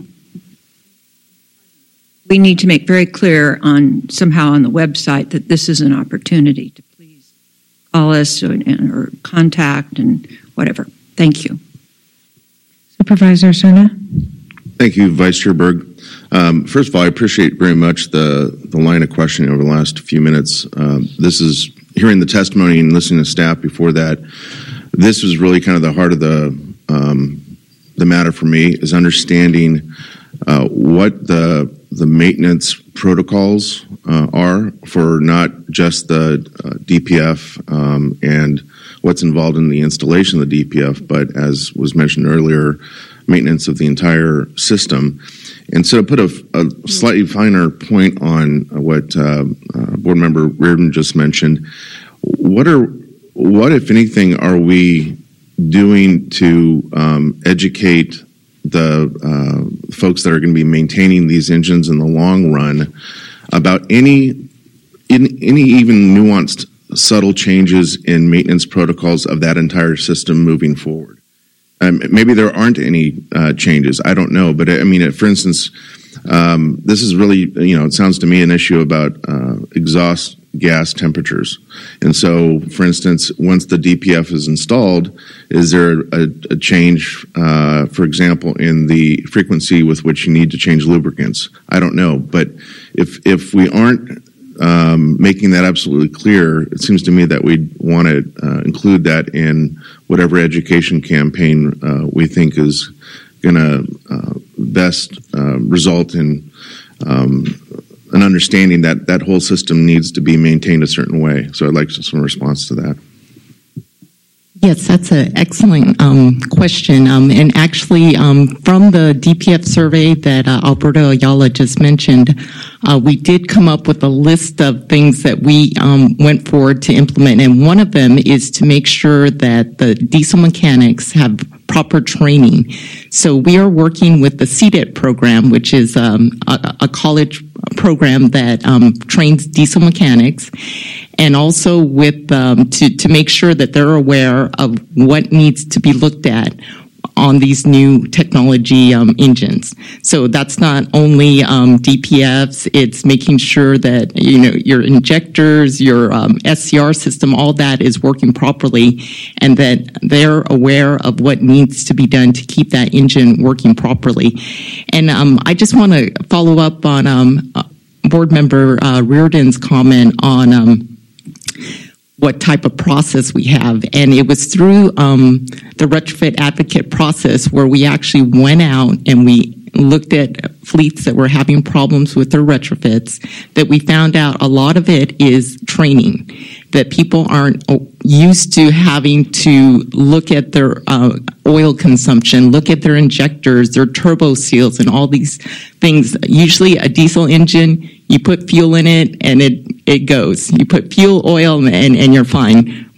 Speaker 17: We need to make very clear on somehow on the website that this is an opportunity to please call us or, or contact and whatever. Thank you.
Speaker 1: Supervisor Cerna.
Speaker 18: Thank you, Vice Chair Berg. Um, first of all, I appreciate very much the, the line of questioning over the last few minutes. Um, this is hearing the testimony and listening to staff before that. This was really kind of the heart of the um, the matter for me, is understanding uh, what the the maintenance protocols uh, are for not just the uh, D P F um, and what's involved in the installation of the D P F, but as was mentioned earlier, maintenance of the entire system. And so to put a, a slightly finer point on what uh, uh, Board Member Reardon just mentioned, what are, what if anything are we doing to um, educate the uh, folks that are going to be maintaining these engines in the long run about any, in, any even nuanced subtle changes in maintenance protocols of that entire system moving forward? Um, maybe there aren't any uh, changes. I don't know. But I mean, for instance, um, this is really, you know, it sounds to me an issue about uh, exhaust gas temperatures. And so, for instance, once the D P F is installed, is there a, a change, uh, for example, in the frequency with which you need to change lubricants? I don't know. But if if we aren't Um, making that absolutely clear, it seems to me that we'd want to uh, include that in whatever education campaign uh, we think is going to uh, best uh, result in um, an understanding that that whole system needs to be maintained a certain way. So I'd like some response to that.
Speaker 11: Yes, that's an excellent um, question. Um, and actually, um, from the D P F survey that uh, Alberto Ayala just mentioned, uh, we did come up with a list of things that we um, went forward to implement. And one of them is to make sure that the diesel mechanics have proper training. So we are working with the C D E T program, which is um, a, a college program that um, trains diesel mechanics, and also with um, to, to make sure that they're aware of what needs to be looked at on these new technology um, engines. So that's not only um, D P Fs, it's making sure that, you know, your injectors, your um, S C R system, all that is working properly, and that they're aware of what needs to be done to keep that engine working properly. And um, I just want to follow up on um, uh, Board Member uh, Reardon's comment on um, what type of process we have. And it was through um, the retrofit advocate process where we actually went out and we looked at fleets that were having problems with their retrofits, that we found out a lot of it is training, that people aren't used to having to look at their uh, oil consumption, look at their injectors, their turbo seals, and all these things. Usually a diesel engine, you put fuel in it and it, it goes. You put fuel, oil, and, and you're fine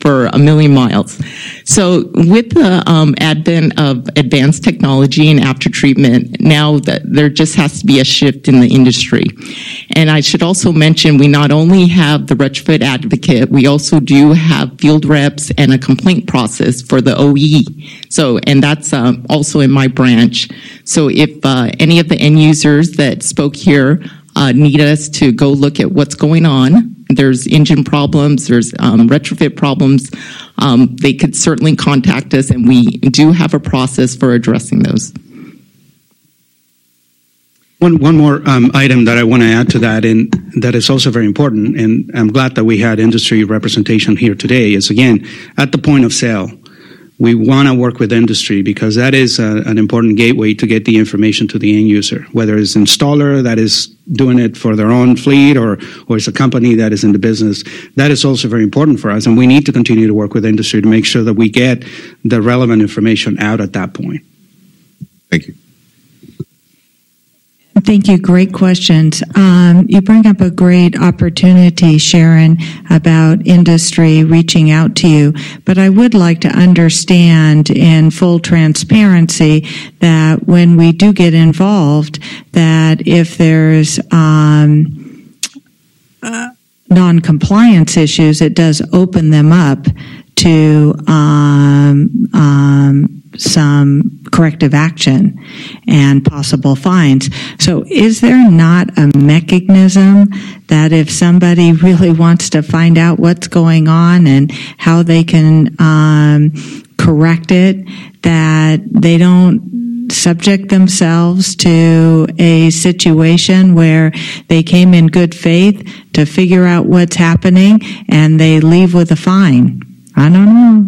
Speaker 11: for a million miles. So with the um, advent of advanced technology and after treatment, now that there just has to be a shift in the industry. And I should also mention, we not only have the retrofit advocate, we also do have field reps and a complaint process for the O E. So, and that's um, also in my branch. So if uh, any of the end users that spoke here uh, need us to go look at what's going on, there's engine problems, there's um, retrofit problems, um, they could certainly contact us, and we do have a process for addressing those.
Speaker 15: One, one more um, item that I want to add to that, and that is also very important, and I'm glad that we had industry representation here today, is again, at the point of sale, we want to work with industry because that is a, an important gateway to get the information to the end user, whether it's an installer that is doing it for their own fleet or, or it's a company that is in the business. That is also very important for us, and we need to continue to work with industry to make sure that we get the relevant information out at that point.
Speaker 18: Thank you.
Speaker 1: Thank you. Great questions. Um, you bring up a great opportunity, Sharon, about industry reaching out to you. But I would like to understand in full transparency that when we do get involved, that if there's um, uh, non-compliance issues, it does open them up to um, um, some corrective action and possible fines. So is there not a mechanism that if somebody really wants to find out what's going on and how they can um, correct it, that they don't subject themselves to a situation where they came in good faith to figure out what's happening and they leave with a fine? I don't know.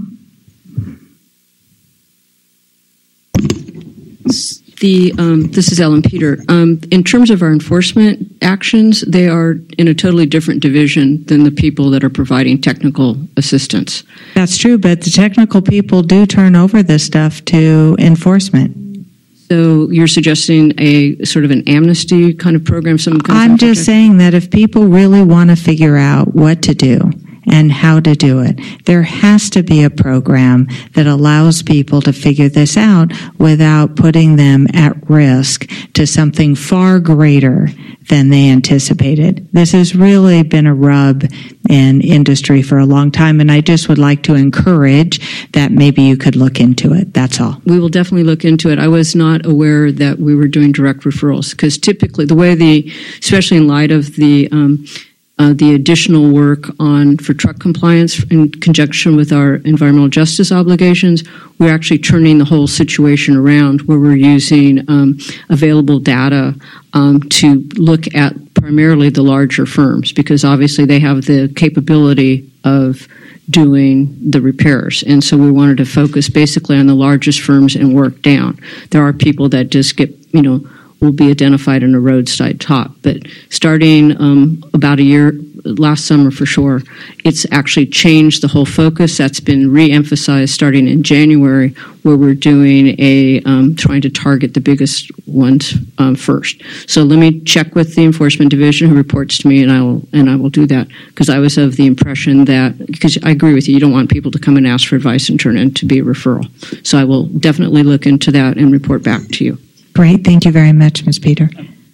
Speaker 19: The um, this is Ellen Peter. Um, in terms of our enforcement actions, they are in a totally different division than the people that are providing technical assistance.
Speaker 1: That's true, but the technical people do turn over this stuff to enforcement.
Speaker 19: So you're suggesting a sort of an amnesty kind of program? Some kind
Speaker 1: I'm
Speaker 19: of
Speaker 1: just saying that if people really want to figure out what to do and how to do it, there has to be a program that allows people to figure this out without putting them at risk to something far greater than they anticipated. This has really been a rub in industry for a long time, and I just would like to encourage that maybe you could look into it. That's all.
Speaker 19: We will definitely look into it. I was not aware that we were doing direct referrals because typically the way the, especially in light of the um, Uh, the additional work on for truck compliance in conjunction with our environmental justice obligations, we're actually turning the whole situation around where we're using um, available data um, to look at primarily the larger firms because obviously they have the capability of doing the repairs. And so we wanted to focus basically on the largest firms and work down. There are people that just get, you know, will be identified in a roadside top. But starting um, about a year, last summer for sure, it's actually changed the whole focus. That's been re-emphasized starting in January, where we're doing a, um, trying to target the biggest ones um, first. So let me check with the enforcement division who reports to me, and I will, and I will do that, because I was of the impression that, because I agree with you, you don't want people to come and ask for advice and turn it into be a referral. So I will definitely look into that and report back to you.
Speaker 1: Great. Thank you very much, Miz Peter.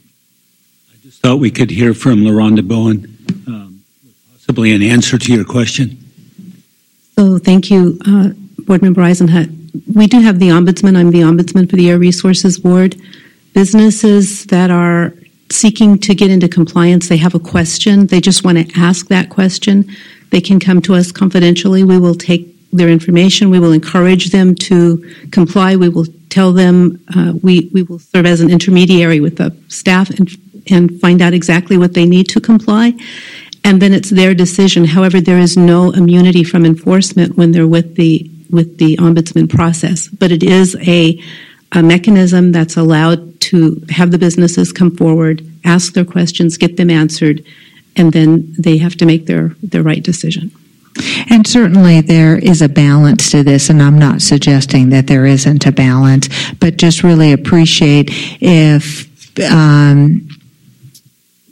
Speaker 20: I just thought we could hear from LaRonda Bowen, um, possibly an answer to your question.
Speaker 16: So thank you, uh, Board Member Eisenhut. We do have the Ombudsman. I'm the Ombudsman for the Air Resources Board. Businesses that are seeking to get into compliance, they have a question. They just want to ask that question. They can come to us confidentially. We will take their information. We will encourage them to comply. We will tell them, uh, we, we will serve as an intermediary with the staff and, and find out exactly what they need to comply. And then it's their decision. However, there is no immunity from enforcement when they're with the, with the ombudsman process. But it is a, a mechanism that's allowed to have the businesses come forward, ask their questions, get them answered, and then they have to make their, their right decision.
Speaker 1: And certainly there is a balance to this, and I'm not suggesting that there isn't a balance, but just really appreciate if um,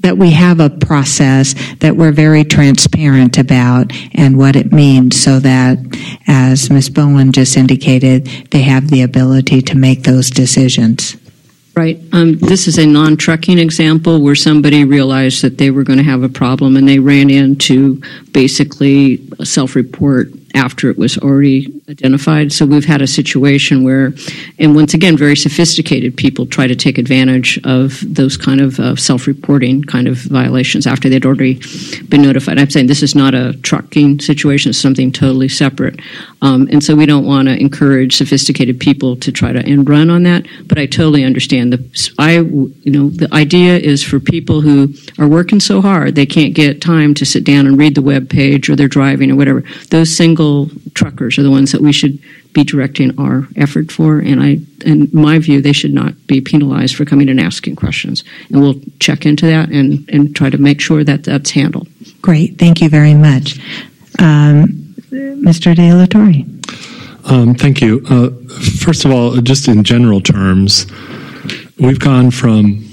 Speaker 1: that we have a process that we're very transparent about and what it means, so that, as Miz Bowen just indicated, they have the ability to make those decisions.
Speaker 19: Right. Um, this is a non-trucking example where somebody realized that they were going to have a problem and they ran in to basically self-report after it was already identified. So we've had a situation where, and once again, very sophisticated people try to take advantage of those kind of uh, self-reporting kind of violations after they'd already been notified. I'm saying this is not a trucking situation, it's something totally separate. Um, and so we don't want to encourage sophisticated people to try to end run on that, but I totally understand. The, I, you know, the idea is for people who are working so hard, they can't get time to sit down and read the web page, or they're driving or whatever. Those single truckers are the ones that we should be directing our effort for, and I, in my view, they should not be penalized for coming and asking questions. And we'll check into that and, and try to make sure that that's handled.
Speaker 1: Great, thank you very much. Um, Mister De La Torre.
Speaker 21: Um, thank you. Uh, first of all, just in general terms, we've gone from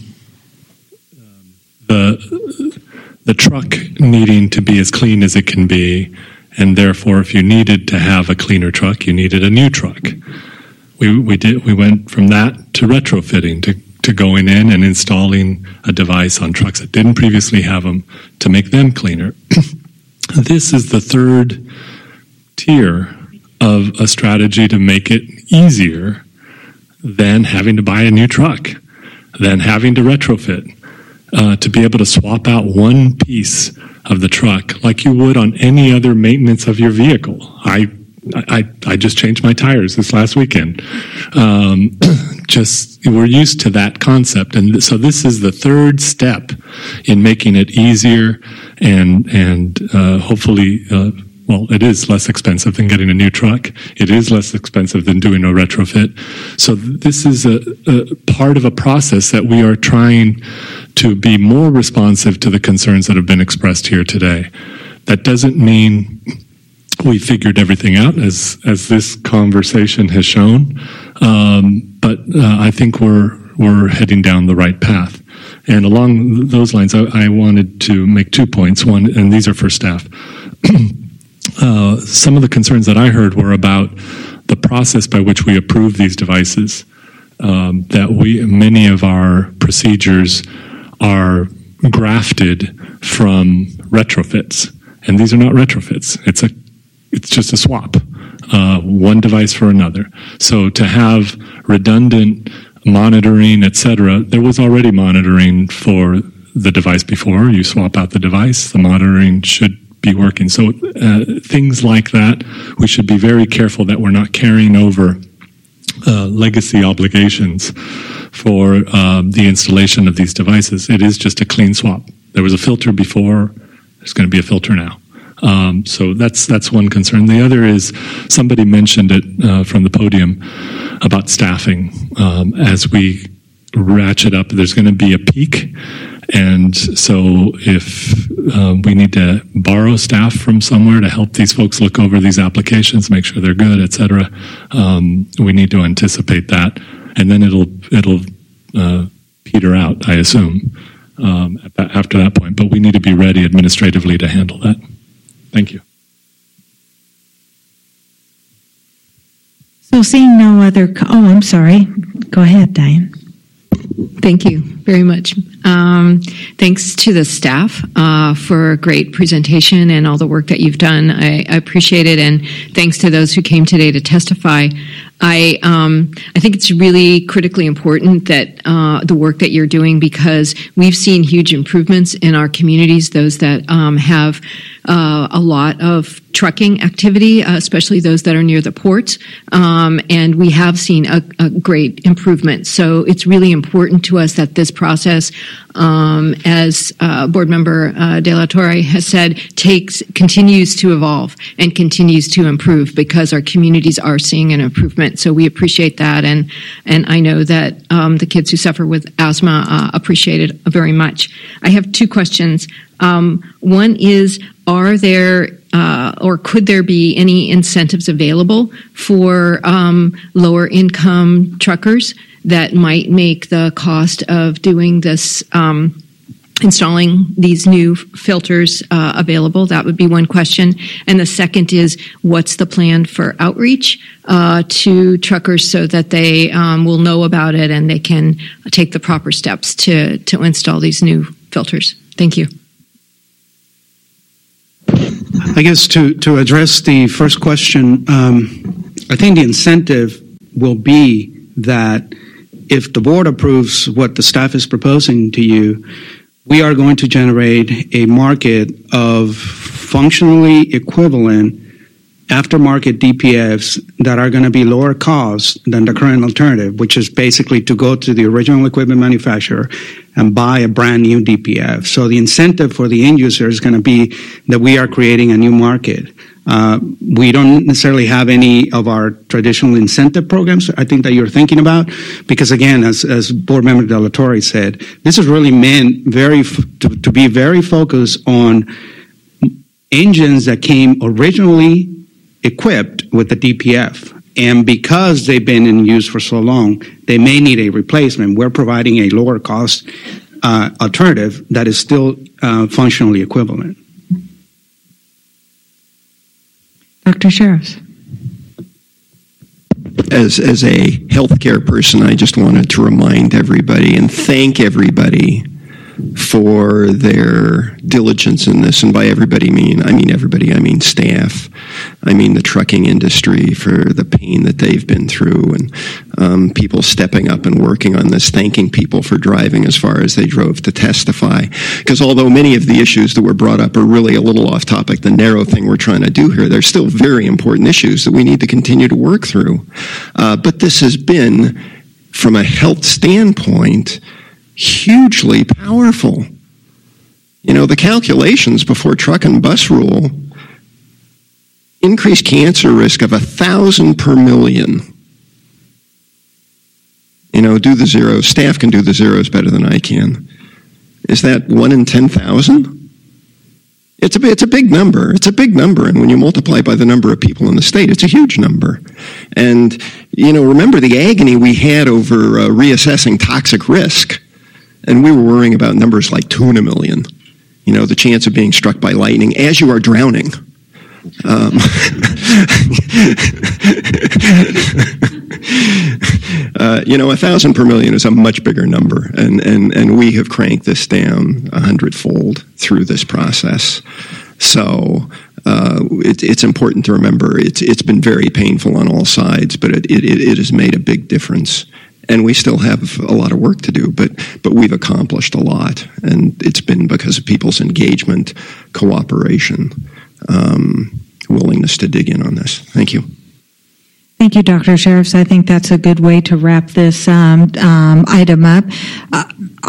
Speaker 21: um, the the truck needing to be as clean as it can be, and therefore, if you needed to have a cleaner truck, you needed a new truck. We we did we went from that to retrofitting, to to going in and installing a device on trucks that didn't previously have them to make them cleaner. This is the third tier of a strategy to make it easier than having to buy a new truck, than having to retrofit, uh, to be able to swap out one piece of the truck like you would on any other maintenance of your vehicle. I I, I just changed my tires this last weekend. Um, just we're used to that concept, and so this is the third step in making it easier and and uh, hopefully. Uh, Well, it is less expensive than getting a new truck. It is less expensive than doing a retrofit. So this is a, a part of a process that we are trying to be more responsive to the concerns that have been expressed here today. That doesn't mean we figured everything out, as as this conversation has shown, um, but uh, I think we're we're heading down the right path. And along those lines, I, I wanted to make two points. One, and these are for staff. Uh, some of the concerns that I heard were about the process by which we approve these devices. Um, that we many of our procedures are grafted from retrofits, and these are not retrofits. It's a it's just a swap, uh, one device for another. So to have redundant monitoring, et cetera, there was already monitoring for the device before. You swap out the device, the monitoring should be working. So uh, things like that, we should be very careful that we're not carrying over uh, legacy obligations for uh, the installation of these devices. It is just a clean swap. There was a filter before, there's going to be a filter now. Um, so that's that's one concern. The other is, somebody mentioned it uh, from the podium about staffing. Um, as we ratchet up, there's going to be a peak. And so if um, we need to borrow staff from somewhere to help these folks look over these applications, make sure they're good, et cetera, um, we need to anticipate that. And then it'll it'll uh, peter out, I assume, um, after that point. But we need to be ready administratively to handle that. Thank you.
Speaker 1: So seeing no other, co- oh, I'm sorry. Go ahead, Diane.
Speaker 22: Thank you very much. Um, thanks to the staff uh, for a great presentation and all the work that you've done. I, I appreciate it, and thanks to those who came today to testify. I um, I think it's really critically important that uh, the work that you're doing, because we've seen huge improvements in our communities, those that um, have uh, a lot of trucking activity, uh, especially those that are near the ports, um, and we have seen a, a great improvement. So it's really important to us that this process, um, as uh, Board Member uh, De La Torre has said, takes continues to evolve and continues to improve, because our communities are seeing an improvement. So we appreciate that, and and I know that um, the kids who suffer with asthma uh, appreciate it very much. I have two questions. Um, one is, are there uh, or could there be any incentives available for um, lower income truckers that might make the cost of doing this um, installing these new filters uh, available? That would be one question. And the second is, what's the plan for outreach uh, to truckers so that they um, will know about it and they can take the proper steps to, to install these new filters? Thank you.
Speaker 15: I guess to, to address the first question, um, I think the incentive will be that if the board approves what the staff is proposing to you, we are going to generate a market of functionally equivalent aftermarket D P Fs that are going to be lower cost than the current alternative, which is basically to go to the original equipment manufacturer and buy a brand new D P F. So the incentive for the end user is going to be that we are creating a new market. Uh, we don't necessarily have any of our traditional incentive programs, I think, that you're thinking about, because again, as, as Board Member De La Torre said, this is really meant very f- to, to be very focused on engines that came originally equipped with the D P F. And because they've been in use for so long, they may need a replacement. We're providing a lower cost uh, alternative that is still uh, functionally equivalent.
Speaker 1: Doctor Sheriffs.
Speaker 2: As, as a healthcare person, I just wanted to remind everybody and thank everybody for their diligence in this. And by everybody, mean I mean everybody. I mean staff. I mean the trucking industry for the pain that they've been through, and um, people stepping up and working on this, thanking people for driving as far as they drove to testify. Because although many of the issues that were brought up are really a little off topic, the narrow thing we're trying to do here, they're still very important issues that we need to continue to work through. Uh, but this has been, from a health standpoint, hugely powerful. You know, the calculations before truck and bus rule increased cancer risk of a thousand per million. You know, do the zeros. Staff can do the zeros better than I can. Is that one in ten thousand? It's a, it's a big number. It's a big number. And when you multiply by the number of people in the state, it's a huge number. And, you know, remember the agony we had over uh, reassessing toxic risk. And we were worrying about numbers like two in a million. You know, the chance of being struck by lightning as you are drowning. Um, uh, you know, a thousand per million is a much bigger number, and, and, and we have cranked this down a hundredfold through this process. So uh, it, it's important to remember it's it's been very painful on all sides, but it, it, it has made a big difference. And we still have a lot of work to do, but but we've accomplished a lot, and it's been because of people's engagement, cooperation, um, willingness to dig in on this. Thank you.
Speaker 1: Thank you, Doctor Sheriffs. I think that's a good way to wrap this um, um, item up. Uh,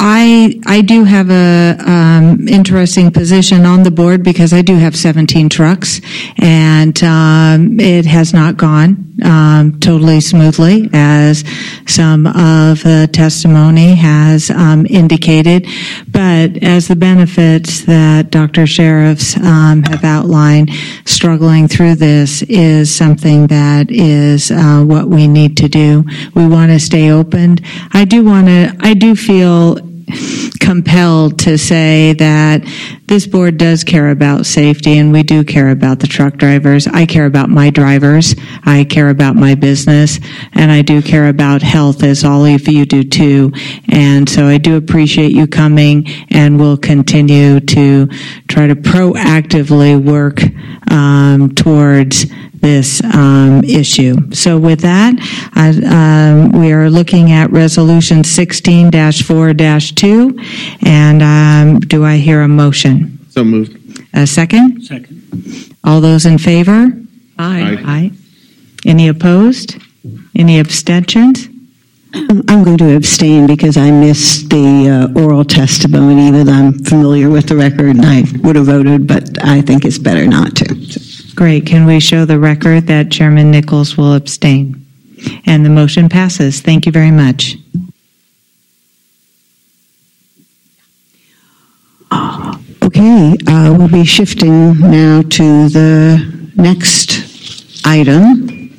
Speaker 1: I I do have a um, interesting position on the board because I do have seventeen trucks, and um, it has not gone um, totally smoothly, as some of the testimony has um, indicated. But as the benefits that Doctor Sheriffs um, have outlined, struggling through this is something that is Uh, what we need to do. We want to stay open. I do want to, I do feel compelled to say that this board does care about safety, and we do care about the truck drivers. I care about my drivers. I care about my business, and I do care about health, as all of you do too. And so I do appreciate you coming, and we'll continue to try to proactively work um, towards this um, issue. So with that, I, um, we are looking at Resolution sixteen dash four dash two, and um, do I hear a motion?
Speaker 18: So moved.
Speaker 1: A second?
Speaker 20: Second.
Speaker 1: All those in favor?
Speaker 17: Aye.
Speaker 1: Aye. Any opposed? Any abstentions?
Speaker 16: I'm going to abstain because I missed the uh, oral testimony, that I'm familiar with the record, and I would have voted, but I think it's better not to. So.
Speaker 1: Great. Can we show the record that Chairman Nichols will abstain? And the motion passes. Thank you very much.
Speaker 16: Okay, uh, we'll be shifting now to the next item,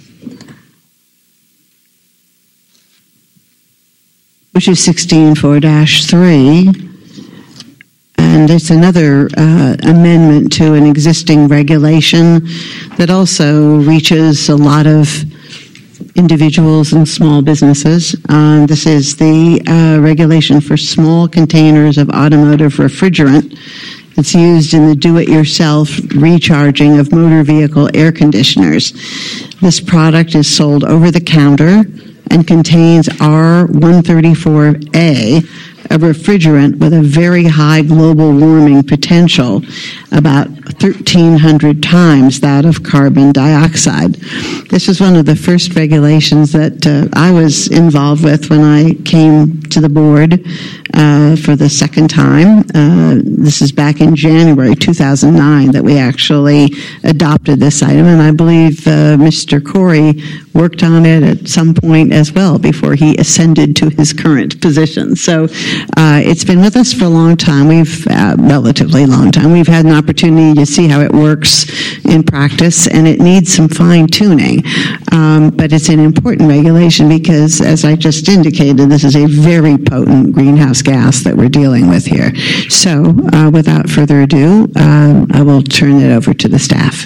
Speaker 16: which is sixteen four dash three. And it's another uh, amendment to an existing regulation that also reaches a lot of individuals and small businesses. Um, this is the uh, regulation for small containers of automotive refrigerant. It's used in the do-it-yourself recharging of motor vehicle air conditioners. This product is sold over the counter and contains R one thirty-four A, a refrigerant with a very high global warming potential, about thirteen hundred times that of carbon dioxide. This was one of the first regulations that uh, I was involved with when I came to the board uh, for the second time. Uh, this is back in January two thousand nine that we actually adopted this item, and I believe uh, Mister Corey worked on it at some point as well before he ascended to his current position. So uh, it's been with us for a long time. We've, uh, relatively long time, we've had an opportunity to see how it works in practice, and it needs some fine tuning. Um, but it's an important regulation because, as I just indicated, this is a very potent greenhouse gas that we're dealing with here. So uh, without further ado, um, I will turn it over to the staff.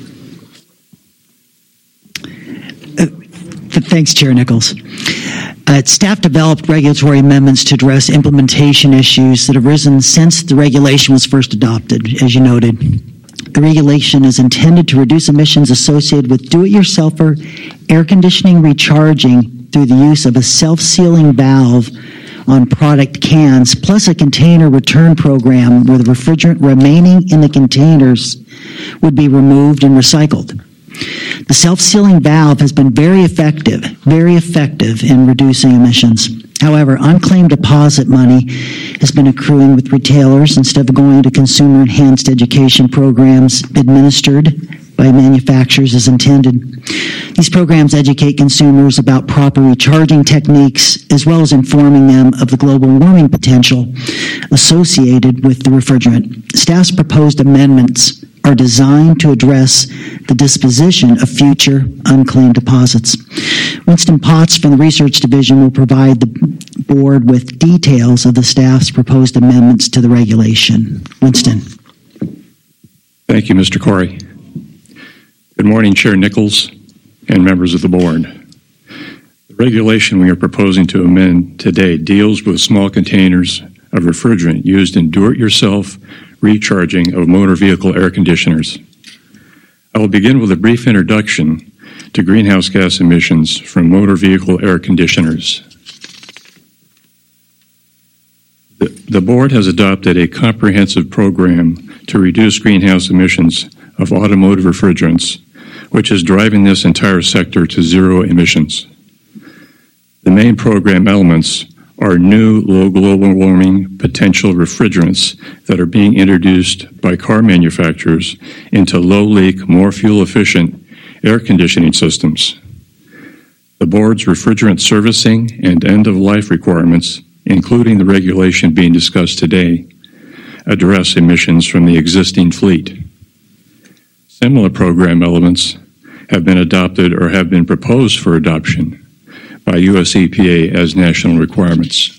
Speaker 3: Thanks, Chair Nichols. Uh, staff developed regulatory amendments to address implementation issues that have arisen since the regulation was first adopted, as you noted. The regulation is intended to reduce emissions associated with do-it-yourselfer air conditioning recharging through the use of a self-sealing valve on product cans, plus a container return program where the refrigerant remaining in the containers would be removed and recycled. The self-sealing valve has been very effective, very effective in reducing emissions. However, unclaimed deposit money has been accruing with retailers instead of going to consumer-enhanced education programs administered by manufacturers as intended. These programs educate consumers about proper recharging techniques as well as informing them of the global warming potential associated with the refrigerant. Staff's proposed amendments are designed to address the disposition of future unclaimed deposits. Winston Potts from the Research Division will provide the board with details of the staff's proposed amendments to the regulation. Winston.
Speaker 5: Thank you, Mister Corey. Good morning, Chair Nichols and members of the board. The regulation we are proposing to amend today deals with small containers of refrigerant used in do-it-yourself recharging of motor vehicle air conditioners. I will begin with a brief introduction to greenhouse gas emissions from motor vehicle air conditioners. The, the board has adopted a comprehensive program to reduce greenhouse emissions of automotive refrigerants, which is driving this entire sector to zero emissions. The main program elements are new low global warming potential refrigerants that are being introduced by car manufacturers into low-leak, more fuel-efficient air conditioning systems. The board's refrigerant servicing and end-of-life requirements, including the regulation being discussed today, address emissions from the existing fleet. Similar program elements have been adopted or have been proposed for adoption by U S E P A as national requirements.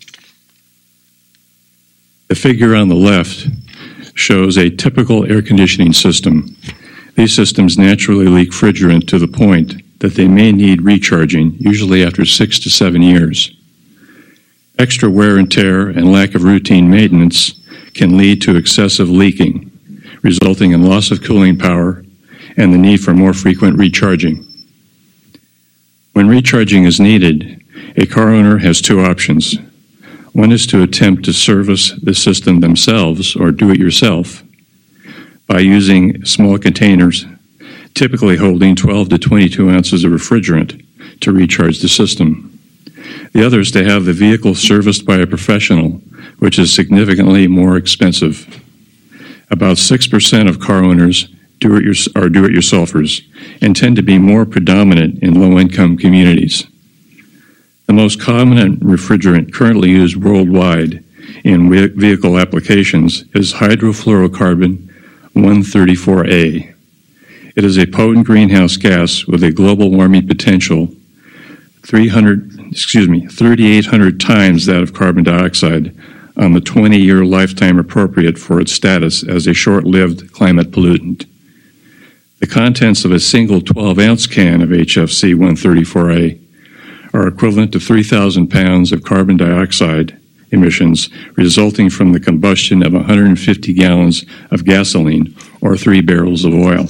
Speaker 5: The figure on the left shows a typical air conditioning system. These systems naturally leak refrigerant to the point that they may need recharging, usually after six to seven years. Extra wear and tear and lack of routine maintenance can lead to excessive leaking, resulting in loss of cooling power and the need for more frequent recharging. When recharging is needed, a car owner has two options. One is to attempt to service the system themselves or do it yourself by using small containers, typically holding twelve to twenty-two ounces of refrigerant, to recharge the system. The other is to have the vehicle serviced by a professional, which is significantly more expensive. About six percent of car owners do it your, are do-it-yourselfers and tend to be more predominant in low-income communities. The most common refrigerant currently used worldwide in vehicle applications is hydrofluorocarbon one thirty-four A. It is a potent greenhouse gas with a global warming potential three hundred, excuse me, three thousand eight hundred times that of carbon dioxide on the twenty-year lifetime appropriate for its status as a short-lived climate pollutant. The contents of a single twelve-ounce can of H F C one thirty-four A are equivalent to three thousand pounds of carbon dioxide emissions resulting from the combustion of one hundred fifty gallons of gasoline or three barrels of oil.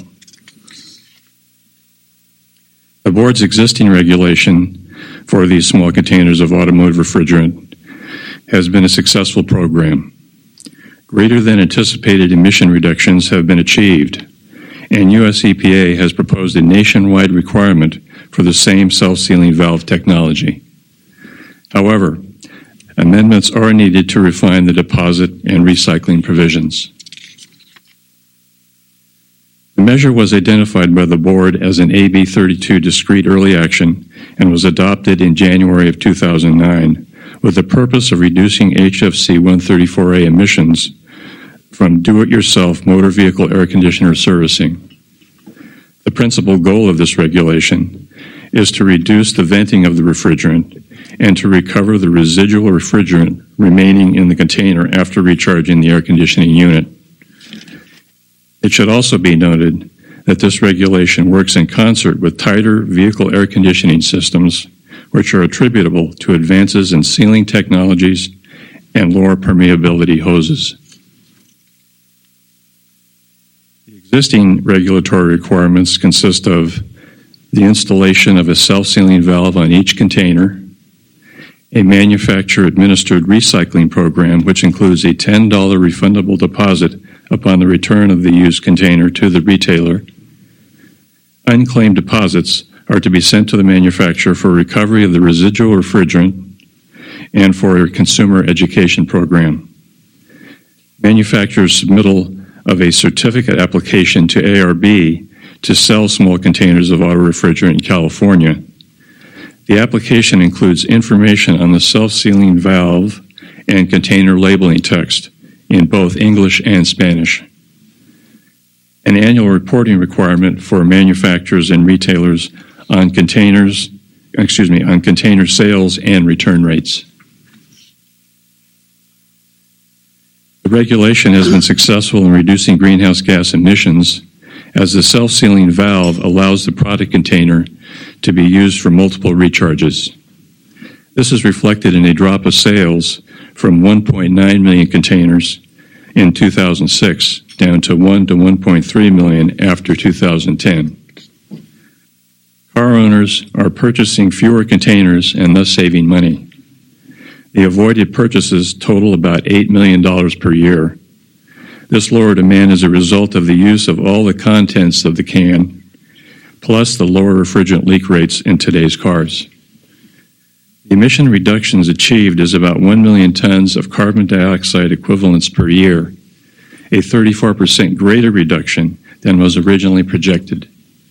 Speaker 5: The board's existing regulation for these small containers of automotive refrigerant has been a successful program. Greater than anticipated emission reductions have been achieved, and U S E P A has proposed a nationwide requirement for the same self-sealing valve technology. However, amendments are needed to refine the deposit and recycling provisions. The measure was identified by the board as an A B thirty-two discrete early action and was adopted in January of two thousand nine with the purpose of reducing H F C one thirty-four A emissions from do-it-yourself motor vehicle air conditioner servicing. The principal goal of this regulation is to reduce the venting of the refrigerant and to recover the residual refrigerant remaining in the container after recharging the air conditioning unit. It should also be noted that this regulation works in concert with tighter vehicle air conditioning systems, which are attributable to advances in sealing technologies and lower permeability hoses. The existing regulatory requirements consist of the installation of a self-sealing valve on each container, a manufacturer-administered recycling program, which includes a ten dollars refundable deposit upon the return of the used container to the retailer. Unclaimed deposits are to be sent to the manufacturer for recovery of the residual refrigerant and for a consumer education program. Manufacturer's submittal of a certificate application to A R B to sell small containers of auto refrigerant in California. The application includes information on the self-sealing valve and container labeling text in both English and Spanish. An annual reporting requirement for manufacturers and retailers on containers, excuse me, on container sales and return rates. The regulation has been successful in reducing greenhouse gas emissions as the self-sealing valve allows the product container to be used for multiple recharges. This is reflected in a drop of sales from one point nine million containers in two thousand six down to one to one point three million after two thousand ten. Car owners are purchasing fewer containers and thus saving money. The avoided purchases total about eight million dollars per year. This lower demand is a result of the use of all the contents of the can, plus the lower refrigerant leak rates in today's cars. The emission reductions achieved is about one million tons of carbon dioxide equivalents per year, a thirty-four percent greater reduction than was originally projected.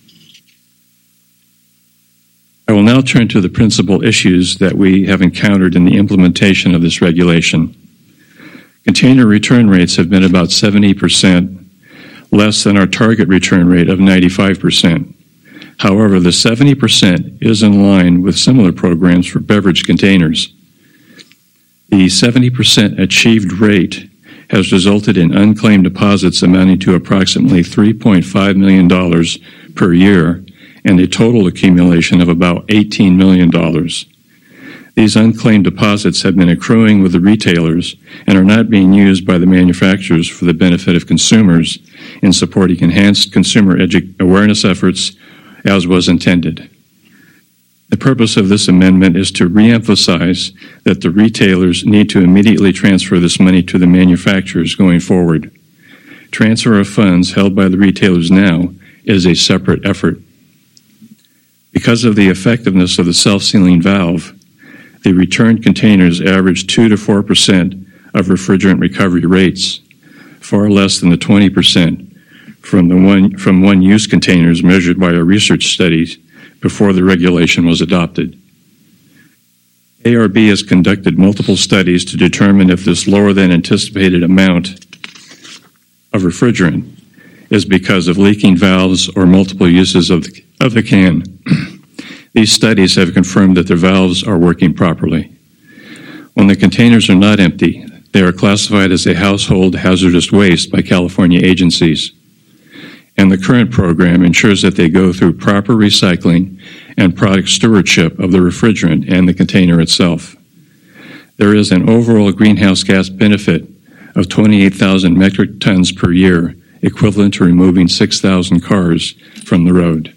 Speaker 5: I will now turn to the principal issues that we have encountered in the implementation of this regulation. Container return rates have been about seventy percent less than our target return rate of ninety-five percent. However, the seventy percent is in line with similar programs for beverage containers. The seventy percent achieved rate has resulted in unclaimed deposits amounting to approximately three point five million dollars per year and a total accumulation of about eighteen million dollars. These unclaimed deposits have been accruing with the retailers and are not being used by the manufacturers for the benefit of consumers in supporting enhanced consumer edu- awareness efforts as was intended. The purpose of this amendment is to reemphasize that the retailers need to immediately transfer this money to the manufacturers going forward. Transfer of funds held by the retailers now is a separate effort. Because of the effectiveness of the self-sealing valve, the returned containers average two to four percent of refrigerant recovery rates, far less than the twenty percent from the one from one-use containers measured by our research studies before the regulation was adopted. A R B has conducted multiple studies to determine if this lower than anticipated amount of refrigerant is because of leaking valves or multiple uses of the, of the can. These studies have confirmed that the valves are working properly. When the containers are not empty, They are classified as a household hazardous waste by California agencies. And the current program ensures that they go through proper recycling and product stewardship of the refrigerant and the container itself. There is an overall greenhouse gas benefit of twenty-eight thousand metric tons per year, equivalent to removing six thousand cars from the road.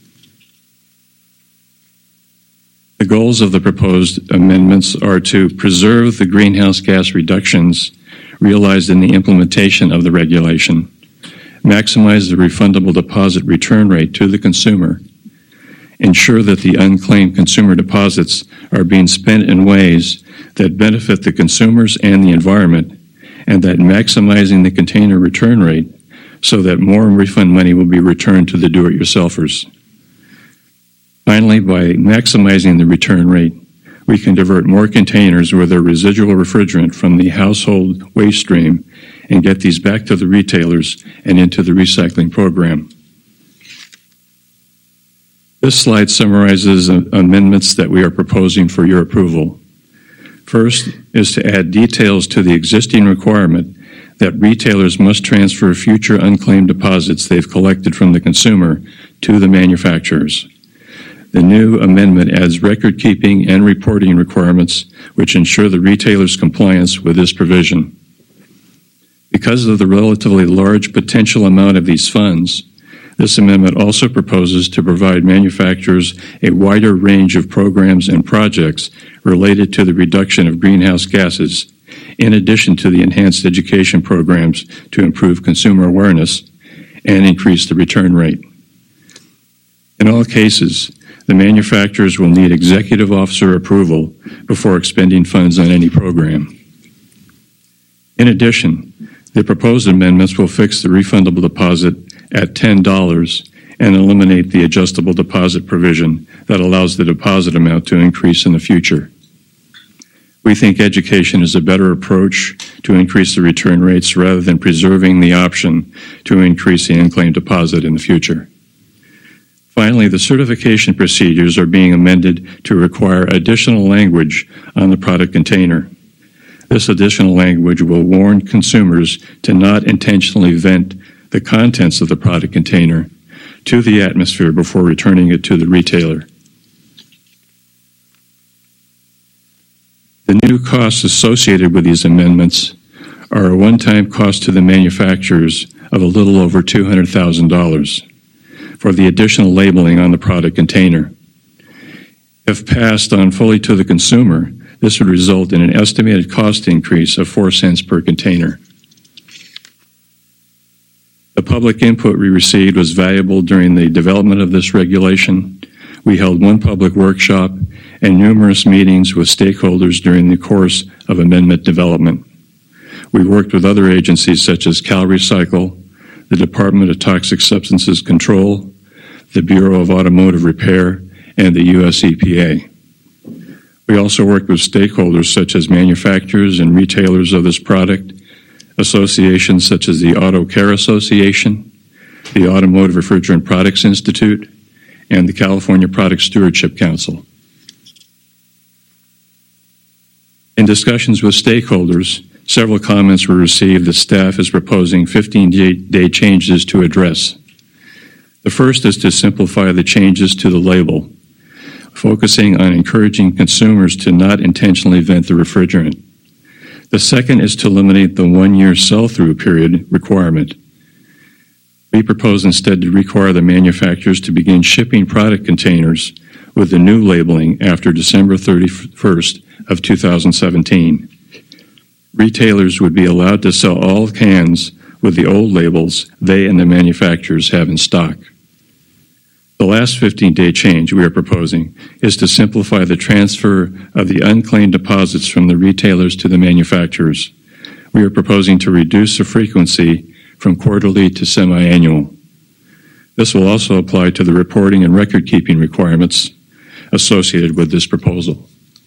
Speaker 5: The goals of the proposed amendments are to preserve the greenhouse gas reductions realized in the implementation of the regulation, maximize the refundable deposit return rate to the consumer, ensure that the unclaimed consumer deposits are being spent in ways that benefit the consumers and the environment, and that maximizing the container return rate so that more refund money will be returned to the do-it-yourselfers. Finally, by maximizing the return rate, we can divert more containers with their residual refrigerant from the household waste stream and get these back to the retailers and into the recycling program. This slide summarizes amendments that we are proposing for your approval. First is to add details to the existing requirement that retailers must transfer future unclaimed deposits they've collected from the consumer to the manufacturers. The new amendment adds record-keeping and reporting requirements which ensure the retailer's compliance with this provision. Because of the relatively large potential amount of these funds, this amendment also proposes to provide manufacturers a wider range of programs and projects related to the reduction of greenhouse gases, in addition to the enhanced education programs to improve consumer awareness and increase the return rate. In all cases, the manufacturers will need executive officer approval before expending funds on any program. In addition, the proposed amendments will fix the refundable deposit at ten dollars and eliminate the adjustable deposit provision that allows the deposit amount to increase in the future. We think education is a better approach to increase the return rates rather than preserving the option to increase the unclaimed deposit in the future. Finally, the certification procedures are being amended to require additional language on the product container. This additional language will warn consumers to not intentionally vent the contents of the product container to the atmosphere before returning it to the retailer. The new costs associated with these amendments are a one-time cost to the manufacturers of a little over two hundred thousand dollars for the additional labeling on the product container. If passed on fully to the consumer, this would result in an estimated cost increase of four cents per container. The public input we received was valuable during the development of this regulation. We held one public workshop and numerous meetings with stakeholders during the course of amendment development. We worked with other agencies such as CalRecycle, the Department of Toxic Substances Control, the Bureau of Automotive Repair, and the U S E P A. We also worked with stakeholders such as manufacturers and retailers of this product, associations such as the Auto Care Association, the Automotive Refrigerant Products Institute, and the California Product Stewardship Council. In discussions with stakeholders, several comments were received that staff is proposing fifteen-day changes to address. The first is to simplify the changes to the label, focusing on encouraging consumers to not intentionally vent the refrigerant. The second is to eliminate the one-year sell-through period requirement. We propose instead to require the manufacturers to begin shipping product containers with the new labeling after December thirty-first of two thousand seventeen. Retailers would be allowed to sell all cans with the old labels they and the manufacturers have in stock. The last fifteen-day change we are proposing is to simplify the transfer of the unclaimed deposits from the retailers to the manufacturers. We are proposing to reduce the frequency from quarterly to semi-annual. This will also apply to the reporting and record-keeping requirements associated with this proposal.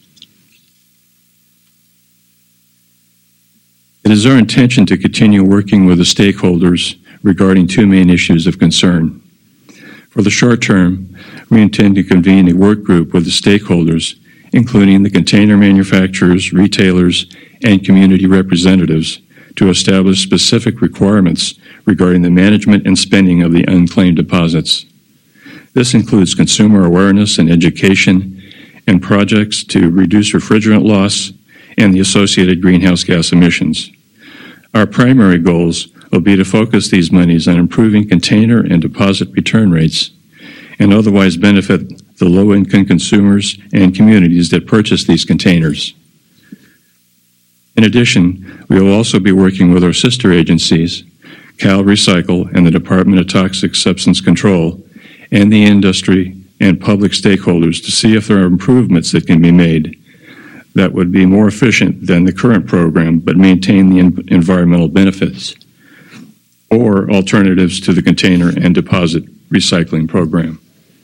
Speaker 5: It is our intention to continue working with the stakeholders regarding two main issues of concern. For the short term, we intend to convene a work group with the stakeholders, including the container manufacturers, retailers, and community representatives to establish specific requirements regarding the management and spending of the unclaimed deposits. This includes consumer awareness and education and projects to reduce refrigerant loss and the associated greenhouse gas emissions. Our primary goals will be to focus these monies on improving container and deposit return rates and otherwise benefit the low-income consumers and communities that purchase these containers. In addition, we will also be working with our sister agencies, Cal Recycle and the Department of Toxic Substance Control, and the industry and public stakeholders to see if there are improvements that can be made that would be more efficient than the current program but maintain the en- environmental benefits, or alternatives to the container and deposit recycling program.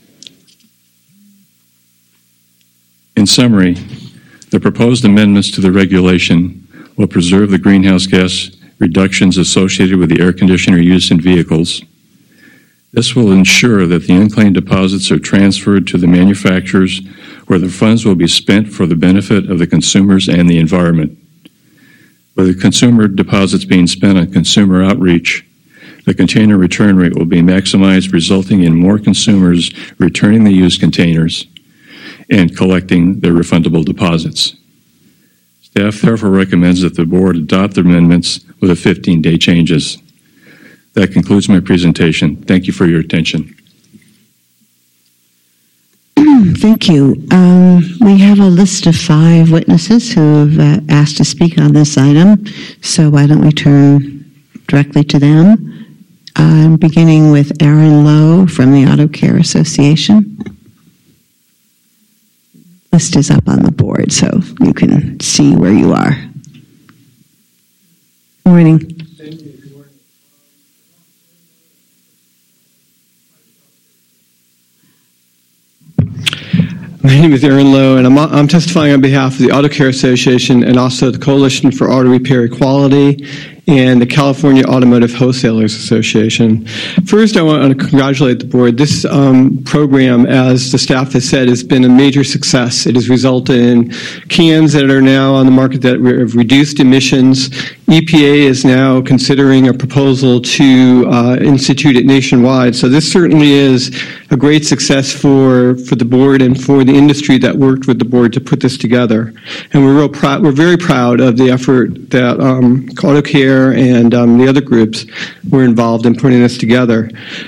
Speaker 5: In summary, the proposed amendments to the regulation will preserve the greenhouse gas reductions associated with the air conditioner use in vehicles. This will ensure that the unclaimed deposits are transferred to the manufacturers where the funds will be spent for the benefit of the consumers and the environment. With the consumer deposits being spent on consumer outreach, the container return rate will be maximized, resulting in more consumers returning the used containers and collecting their refundable deposits. Staff therefore recommends that the board adopt the amendments with the fifteen-day changes. That concludes my presentation. Thank you for your attention.
Speaker 16: Thank you. Um, we have a list of five witnesses who have uh, asked to speak on this item, so why don't we turn directly to them? I'm beginning with Aaron Lowe from the Auto Care Association. List is up on the board, so you can see where you are. Good morning.
Speaker 4: Thank you. Good morning. My name is Aaron Lowe, and I'm, I'm testifying on behalf of the Auto Care Association and also the Coalition for Auto Repair Equality and the California Automotive Wholesalers Association. First, I want to congratulate the board. This um, program, as the staff has said, has been a major success. It has resulted in cans that are now on the market that have reduced emissions. E P A is now considering a proposal to uh, institute it nationwide. So this certainly is a great success for, for the board and for the industry that worked with the board to put this together. And we're real proud. We're very proud of the effort that um, Auto Care and um, the other groups were involved in putting this together.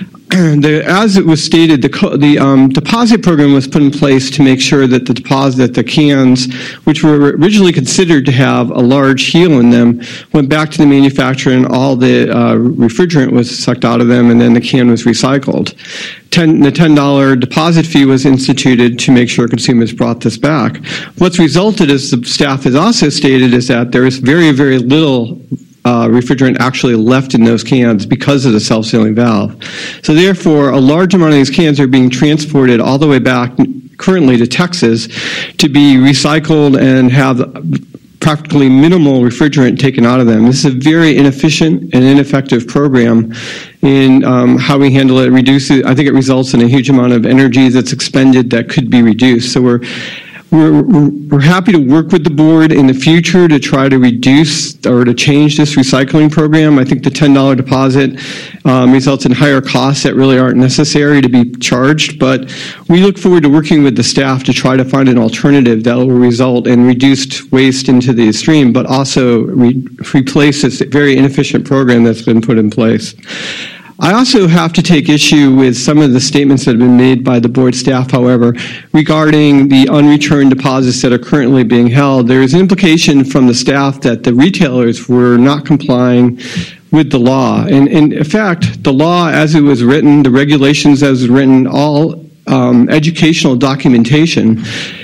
Speaker 4: The, as it was stated, the, the um, deposit program was put in place to make sure that the deposit, that the cans, which were originally considered to have a large heel in them, went back to the manufacturer and all the uh, refrigerant was sucked out of them, and then the can was recycled. Ten, the ten dollars deposit fee was instituted to make sure consumers brought this back. What's resulted, as the staff has also stated, is that there is very, very little Uh, refrigerant actually left in those cans because of the self-sealing valve. So therefore, a large amount of these cans are being transported all the way back currently to Texas to be recycled and have practically minimal refrigerant taken out of them. This is a very inefficient and ineffective program in um, how we handle it. It reduces, I think it results in a huge amount of energy that's expended that could be reduced. So we're We're, we're happy to work with the board in the future to try to reduce or to change this recycling program. I think the ten dollars deposit um, results in higher costs that really aren't necessary to be charged, but we look forward to working with the staff to try to find an alternative that will result in reduced waste into the stream, but also re- replace this very inefficient program that's been put in place. I also have to take issue with some of the statements that have been made by the board staff, however, regarding the unreturned deposits that are currently being held. There is an implication from the staff that the retailers were not complying with the law. And, and in fact, the law as it was written, the regulations as it was written, all um, educational documentation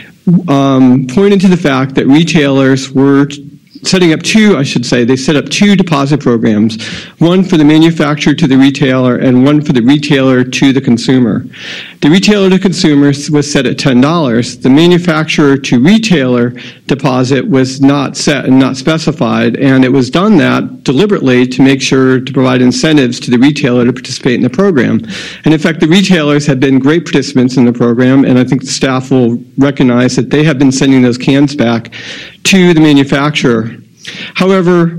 Speaker 4: um, pointed to the fact that retailers were setting up two, I should say, they set up two deposit programs, one for the manufacturer to the retailer and one for the retailer to the consumer. The retailer to consumer was set at ten dollars. The manufacturer to retailer deposit was not set and not specified, and it was done that deliberately to make sure to provide incentives to the retailer to participate in the program. And in fact, the retailers have been great participants in the program, and I think the staff will recognize that they have been sending those cans back to the manufacturer However,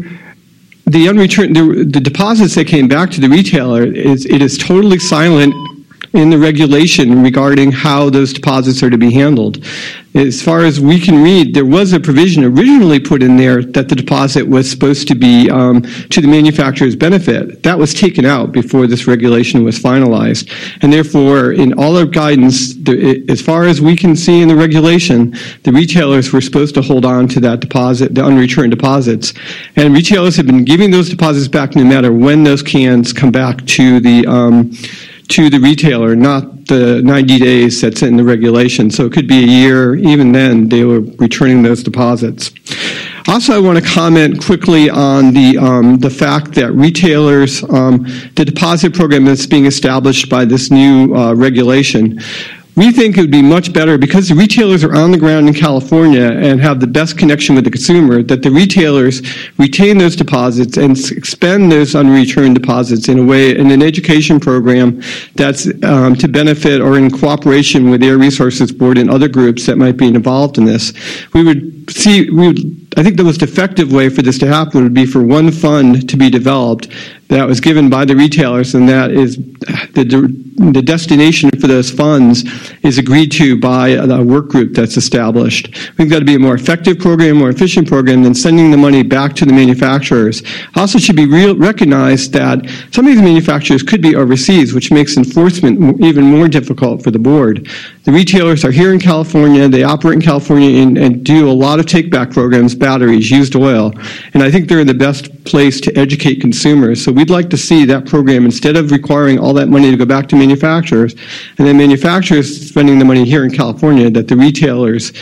Speaker 4: the unreturned the, the deposits that came back to the retailer is it is totally silent in the regulation regarding how those deposits are to be handled. As far as we can read, there was a provision originally put in there that the deposit was supposed to be um, to the manufacturer's benefit. That was taken out before this regulation was finalized. And therefore, in all our guidance, the, as far as we can see in the regulation, the retailers were supposed to hold on to that deposit, the unreturned deposits. And retailers have been giving those deposits back no matter when those cans come back to the um, to the retailer, not the ninety days that's in the regulation. So it could be a year. Even then, they were returning those deposits. Also, I want to comment quickly on the um, the fact that retailers, um, the deposit program that's being established by this new uh, regulation, we think it would be much better because the retailers are on the ground in California and have the best connection with the consumer, that the retailers retain those deposits and expend those unreturned deposits in a way, in an education program that's um, to benefit or in cooperation with Air Resources Board and other groups that might be involved in this. We would see, we would, I think the most effective way for this to happen would be for one fund to be developed that was given by the retailers, and that is the, the destination for those funds is agreed to by a work group that's established. I think that would be a more effective program, more efficient program than sending the money back to the manufacturers. Also should be real, recognized that some of these manufacturers could be overseas, which makes enforcement even more difficult for the board. The retailers are here in California, they operate in California and, and do a lot of take-back programs, batteries, used oil, and I think they're in the best place to educate consumers. So we'd like to see that program, instead of requiring all that money to go back to manufacturers, and then manufacturers spending the money here in California, that the retailers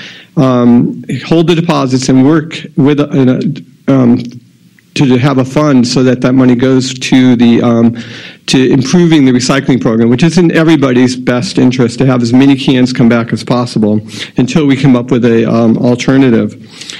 Speaker 4: um, hold the deposits and work with uh, um, to have a fund so that that money goes to the um, to improving the recycling program, which is in everybody's best interest to have as many cans come back as possible until we come up with a um, alternative.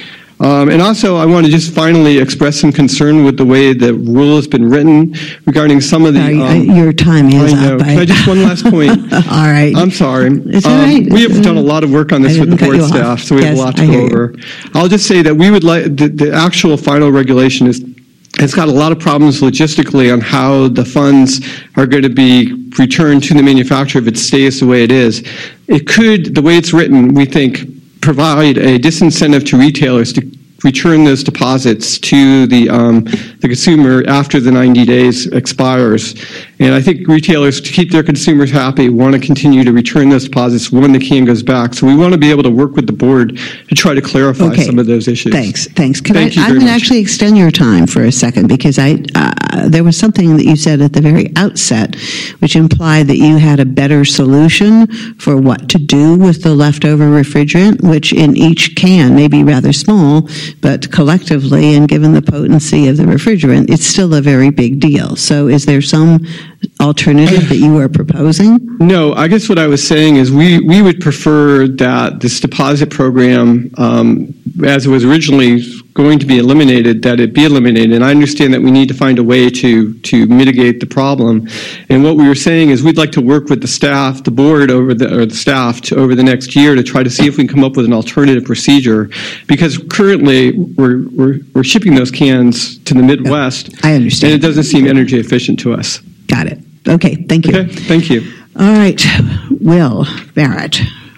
Speaker 4: Um, and also, I want to just finally express some concern with the way the rule has been written regarding some of the...
Speaker 16: Um,
Speaker 4: um,
Speaker 16: your time is
Speaker 4: I know.
Speaker 16: up.
Speaker 4: Can I just one last point?
Speaker 16: All right.
Speaker 4: I'm sorry.
Speaker 16: It's all
Speaker 4: um,
Speaker 16: right.
Speaker 4: We have done a lot of work on this with the board staff,
Speaker 16: off.
Speaker 4: so we
Speaker 16: yes,
Speaker 4: have a lot to
Speaker 16: I
Speaker 4: go over. I'll just say that we would like... The, the actual final regulation is... It's got a lot of problems logistically on how the funds are going to be returned to the manufacturer if it stays the way it is. It could, the way it's written, we think, provide a disincentive to retailers to return those deposits to the um, the consumer after the ninety days expires. And I think retailers, to keep their consumers happy, want to continue to return those deposits when the can goes back. So we want to be able to work with the board to try to clarify
Speaker 16: okay.
Speaker 4: some of those issues.
Speaker 16: Thanks. Thanks. Can
Speaker 4: Thank
Speaker 16: I,
Speaker 4: you
Speaker 16: I'm
Speaker 4: very
Speaker 16: going to
Speaker 4: much.
Speaker 16: actually extend your time for a second because I uh, there was something that you said at the very outset which implied that you had a better solution for what to do with the leftover refrigerant, which in each can may be rather small, but collectively and given the potency of the refrigerant, it's still a very big deal. So is there some alternative that you are proposing?
Speaker 4: No, I guess what I was saying is we, we would prefer that this deposit program, um, as it was originally going to be eliminated, that it be eliminated. And I understand that we need to find a way to, to mitigate the problem. And what we were saying is we'd like to work with the staff, the board over the, or the staff to, over the next year to try to see if we can come up with an alternative procedure. Because currently we're, we're, we're shipping those cans to the Midwest.
Speaker 16: I understand.
Speaker 4: And it doesn't seem energy efficient to us.
Speaker 16: Got it. Okay, thank you.
Speaker 4: Okay, thank you.
Speaker 16: All right, Will Barrett.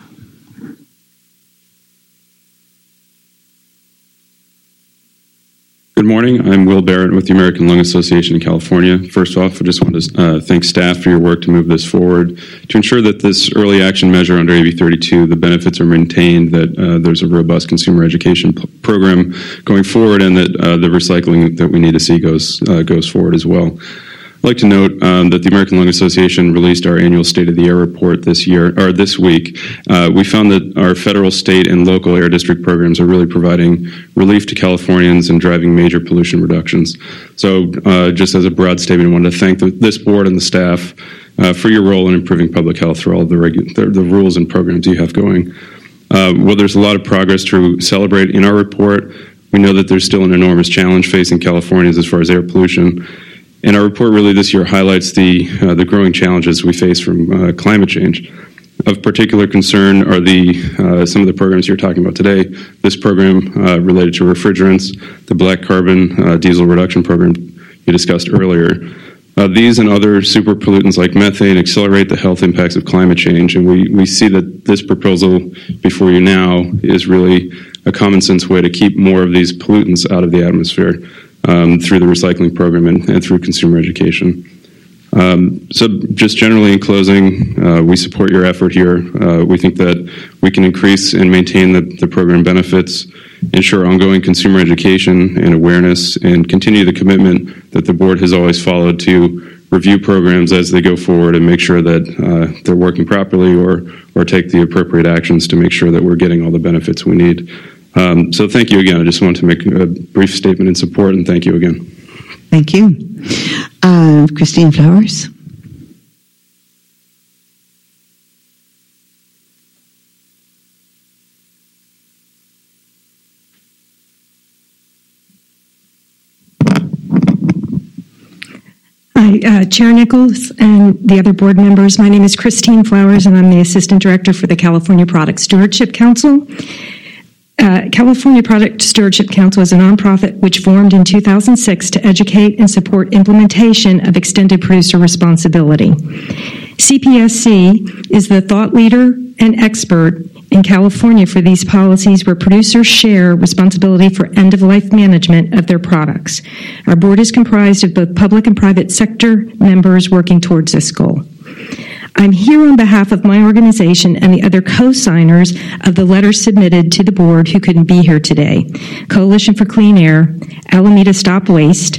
Speaker 6: Good morning. I'm Will Barrett with the American Lung Association in California. First off, I just want to uh, thank staff for your work to move this forward to ensure that this early action measure under A B thirty-two, the benefits are maintained, that uh, there's a robust consumer education p- program going forward, and that uh, the recycling that we need to see goes uh, goes forward as well. I'd like to note um, that the American Lung Association released our annual State of the Air report this year, or this week. Uh, we found that our federal, state, and local air district programs are really providing relief to Californians and driving major pollution reductions. So uh, just as a broad statement, I wanted to thank the, this board and the staff uh, for your role in improving public health through all the, regu- the, the rules and programs you have going. Uh, well, there's a lot of progress to celebrate in our report. We know that there's still an enormous challenge facing Californians as far as air pollution. And our report really this year highlights the uh, the growing challenges we face from uh, climate change. Of particular concern are the uh, some of the programs you're talking about today. This program uh, related to refrigerants, the black carbon uh, diesel reduction program you discussed earlier. Uh, these and other super pollutants like methane accelerate the health impacts of climate change, and we, we see that this proposal before you now is really a common sense way to keep more of these pollutants out of the atmosphere um, through the recycling program and, and through consumer education. Um, so just generally in closing, uh, we support your effort here. Uh, we think that we can increase and maintain the, the program benefits, ensure ongoing consumer education and awareness, and continue the commitment that the board has always followed to review programs as they go forward and make sure that uh, they're working properly or, or take the appropriate actions to make sure that we're getting all the benefits we need. Um, so thank you again. I just want to make a brief statement in support, and thank you again.
Speaker 16: Thank you. Uh, Christine Flowers.
Speaker 7: Hi, uh, Chair Nichols and the other board members. My name is Christine Flowers, and I'm the Assistant Director for the California Product Stewardship Council. Uh, California Product Stewardship Council is a nonprofit which formed in two thousand six to educate and support implementation of extended producer responsibility. C P S C is the thought leader and expert in California for these policies where producers share responsibility for end-of-life management of their products. Our board is comprised of both public and private sector members working towards this goal. I'm here on behalf of my organization and the other co-signers of the letter submitted to the board who couldn't be here today. Coalition for Clean Air, Alameda Stop Waste,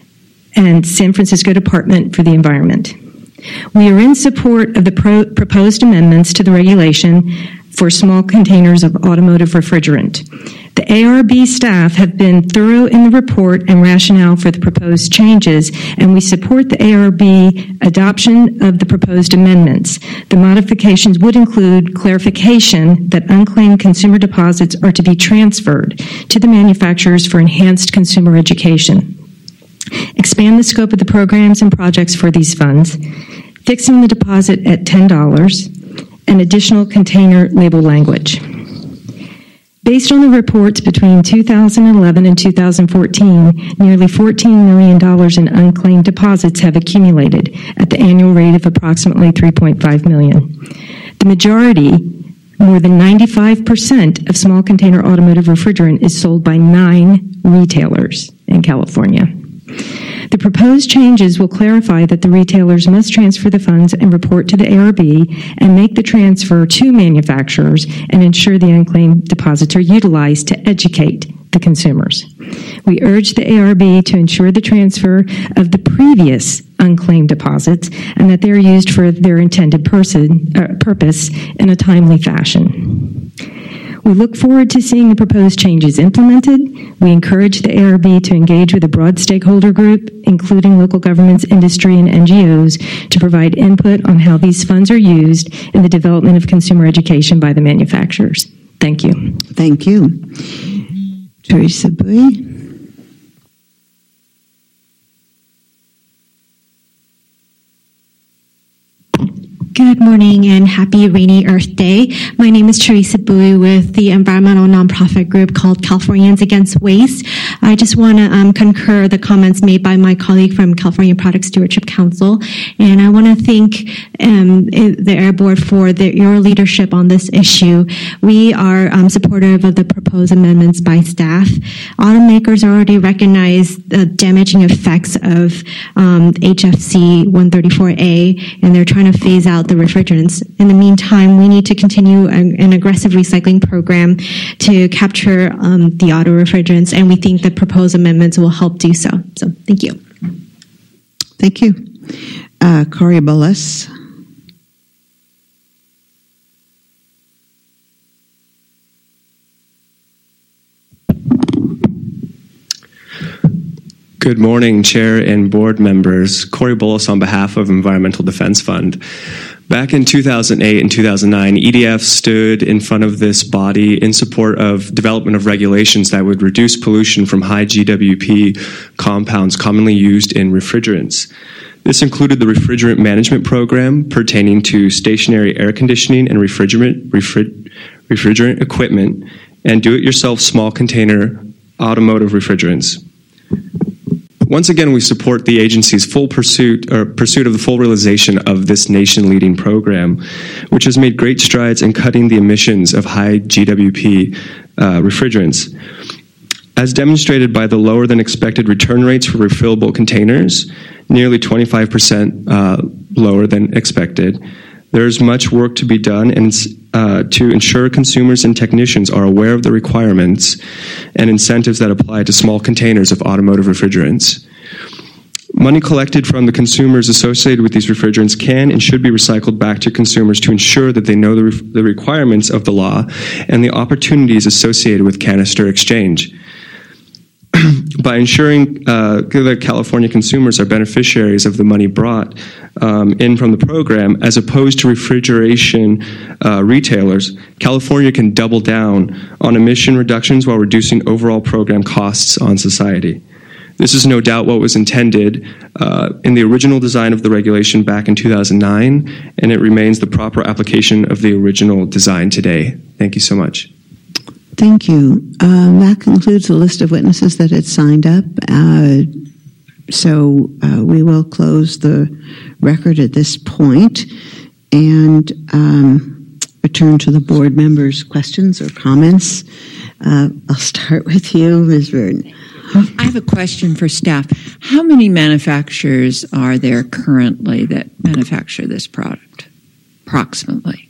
Speaker 7: and San Francisco Department for the Environment. We are in support of the pro- proposed amendments to the regulation for small containers of automotive refrigerant. The A R B staff have been thorough in the report and rationale for the proposed changes, and we support the A R B adoption of the proposed amendments. The modifications would include clarification that unclaimed consumer deposits are to be transferred to the manufacturers for enhanced consumer education. Expand the scope of the programs and projects for these funds, fixing the deposit at ten dollars, and additional container label language. Based on the reports between two thousand eleven and two thousand fourteen, nearly fourteen million dollars in unclaimed deposits have accumulated at the annual rate of approximately three point five million dollars. The majority, more than ninety-five percent of small container automotive refrigerant is sold by nine retailers in California. The proposed changes will clarify that the retailers must transfer the funds and report to the A R B and make the transfer to manufacturers and ensure the unclaimed deposits are utilized to educate the consumers. We urge the A R B to ensure the transfer of the previous unclaimed deposits and that they are used for their intended person, uh, purpose in a timely fashion. We look forward to seeing the proposed changes implemented. We encourage the A R B to engage with a broad stakeholder group, including local governments, industry, and N G Os, to provide input on how these funds are used in the development of consumer education by the manufacturers. Thank you.
Speaker 16: Thank you. Teresa Bui.
Speaker 8: Good morning and happy rainy Earth Day. My name is Teresa Bui with the environmental nonprofit group called Californians Against Waste. I just want to um, concur the comments made by my colleague from California Product Stewardship Council, and I want to thank um, the Air Board for the, your leadership on this issue. We are um, supportive of the proposed amendments by staff. Automakers already recognize the damaging effects of um, H F C one thirty-four A, and they're trying to phase out the refrigerants. In the meantime, we need to continue an, an aggressive recycling program to capture um, the auto refrigerants, and we think the proposed amendments will help do so. So, thank you.
Speaker 16: Thank you. Uh, Corey Bullis.
Speaker 23: Good morning, Chair and board members. Corey Bullis on behalf of Environmental Defense Fund. Back in two thousand eight and two thousand nine, E D F stood in front of this body in support of development of regulations that would reduce pollution from high G W P compounds commonly used in refrigerants. This included the refrigerant management program pertaining to stationary air conditioning and refrigerant, refri- refrigerant equipment, and do-it-yourself small container automotive refrigerants. Once again, we support the agency's full pursuit or pursuit of the full realization of this nation-leading program, which has made great strides in cutting the emissions of high G W P uh, refrigerants. As demonstrated by the lower than expected return rates for refillable containers, nearly twenty-five percent uh, lower than expected, there's much work to be done and uh, to ensure consumers and technicians are aware of the requirements and incentives that apply to small containers of automotive refrigerants. Money collected from the consumers associated with these refrigerants can and should be recycled back to consumers to ensure that they know the, re- the requirements of the law and the opportunities associated with canister exchange. By ensuring uh, that California consumers are beneficiaries of the money brought um, in from the program, as opposed to refrigeration uh, retailers, California can double down on emission reductions while reducing overall program costs on society. This is no doubt what was intended uh, in the original design of the regulation back in two thousand nine, and it remains the proper application of the original design today. Thank you so much.
Speaker 16: Thank you. Um, that concludes the list of witnesses that had signed up. Uh, so uh, we will close the record at this point and um, return to the board members' questions or comments. Uh, I'll start with you, Miz Verdon.
Speaker 17: I have a question for staff. How many manufacturers are there currently that manufacture this product, approximately?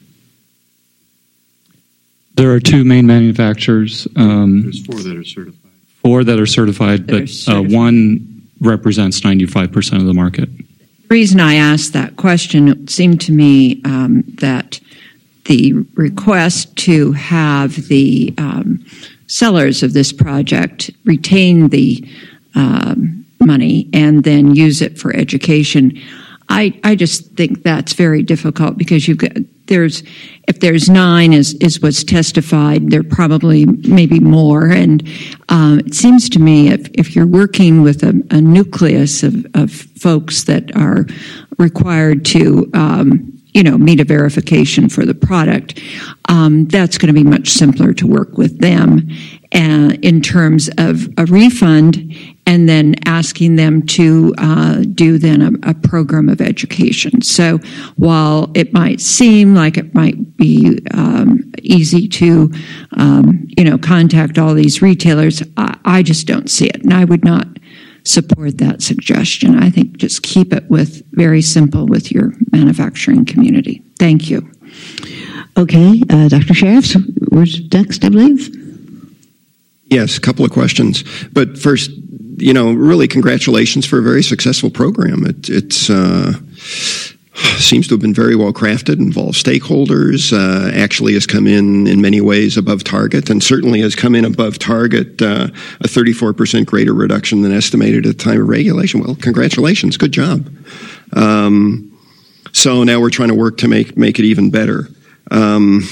Speaker 9: There are two main manufacturers. Um,
Speaker 5: There's four that are certified.
Speaker 9: Four that are certified,
Speaker 17: That
Speaker 9: but
Speaker 17: are certified.
Speaker 9: Uh, one represents ninety-five percent of the market.
Speaker 17: The reason I asked that question, it seemed to me um, that the request to have the um, sellers of this project retain the um, money and then use it for education, I, I just think that's very difficult because you've got, there's, if there's nine is, is what's testified, there probably maybe more. And um, it seems to me if, if you're working with a, a nucleus of, of folks that are required to, um, you know, meet a verification for the product, um, that's going to be much simpler to work with them uh, in terms of a refund and then asking them to uh, do then a, a program of education. So while it might seem like it might be um, easy to, um, you know, contact all these retailers, I, I just don't see it. And I would not support that suggestion. I think just keep it with very simple with your manufacturing community. Thank you.
Speaker 16: Okay, uh, Doctor Sheriff, where's next, I believe?
Speaker 2: Yes, a couple of questions. But first, you know, really congratulations for a very successful program. It it's, uh, seems to have been very well crafted, involves stakeholders, uh, actually has come in in many ways above target, and certainly has come in above target, uh, a thirty-four percent greater reduction than estimated at the time of regulation. Well, congratulations, good job. Um, so now we're trying to work to make, make it even better. Um,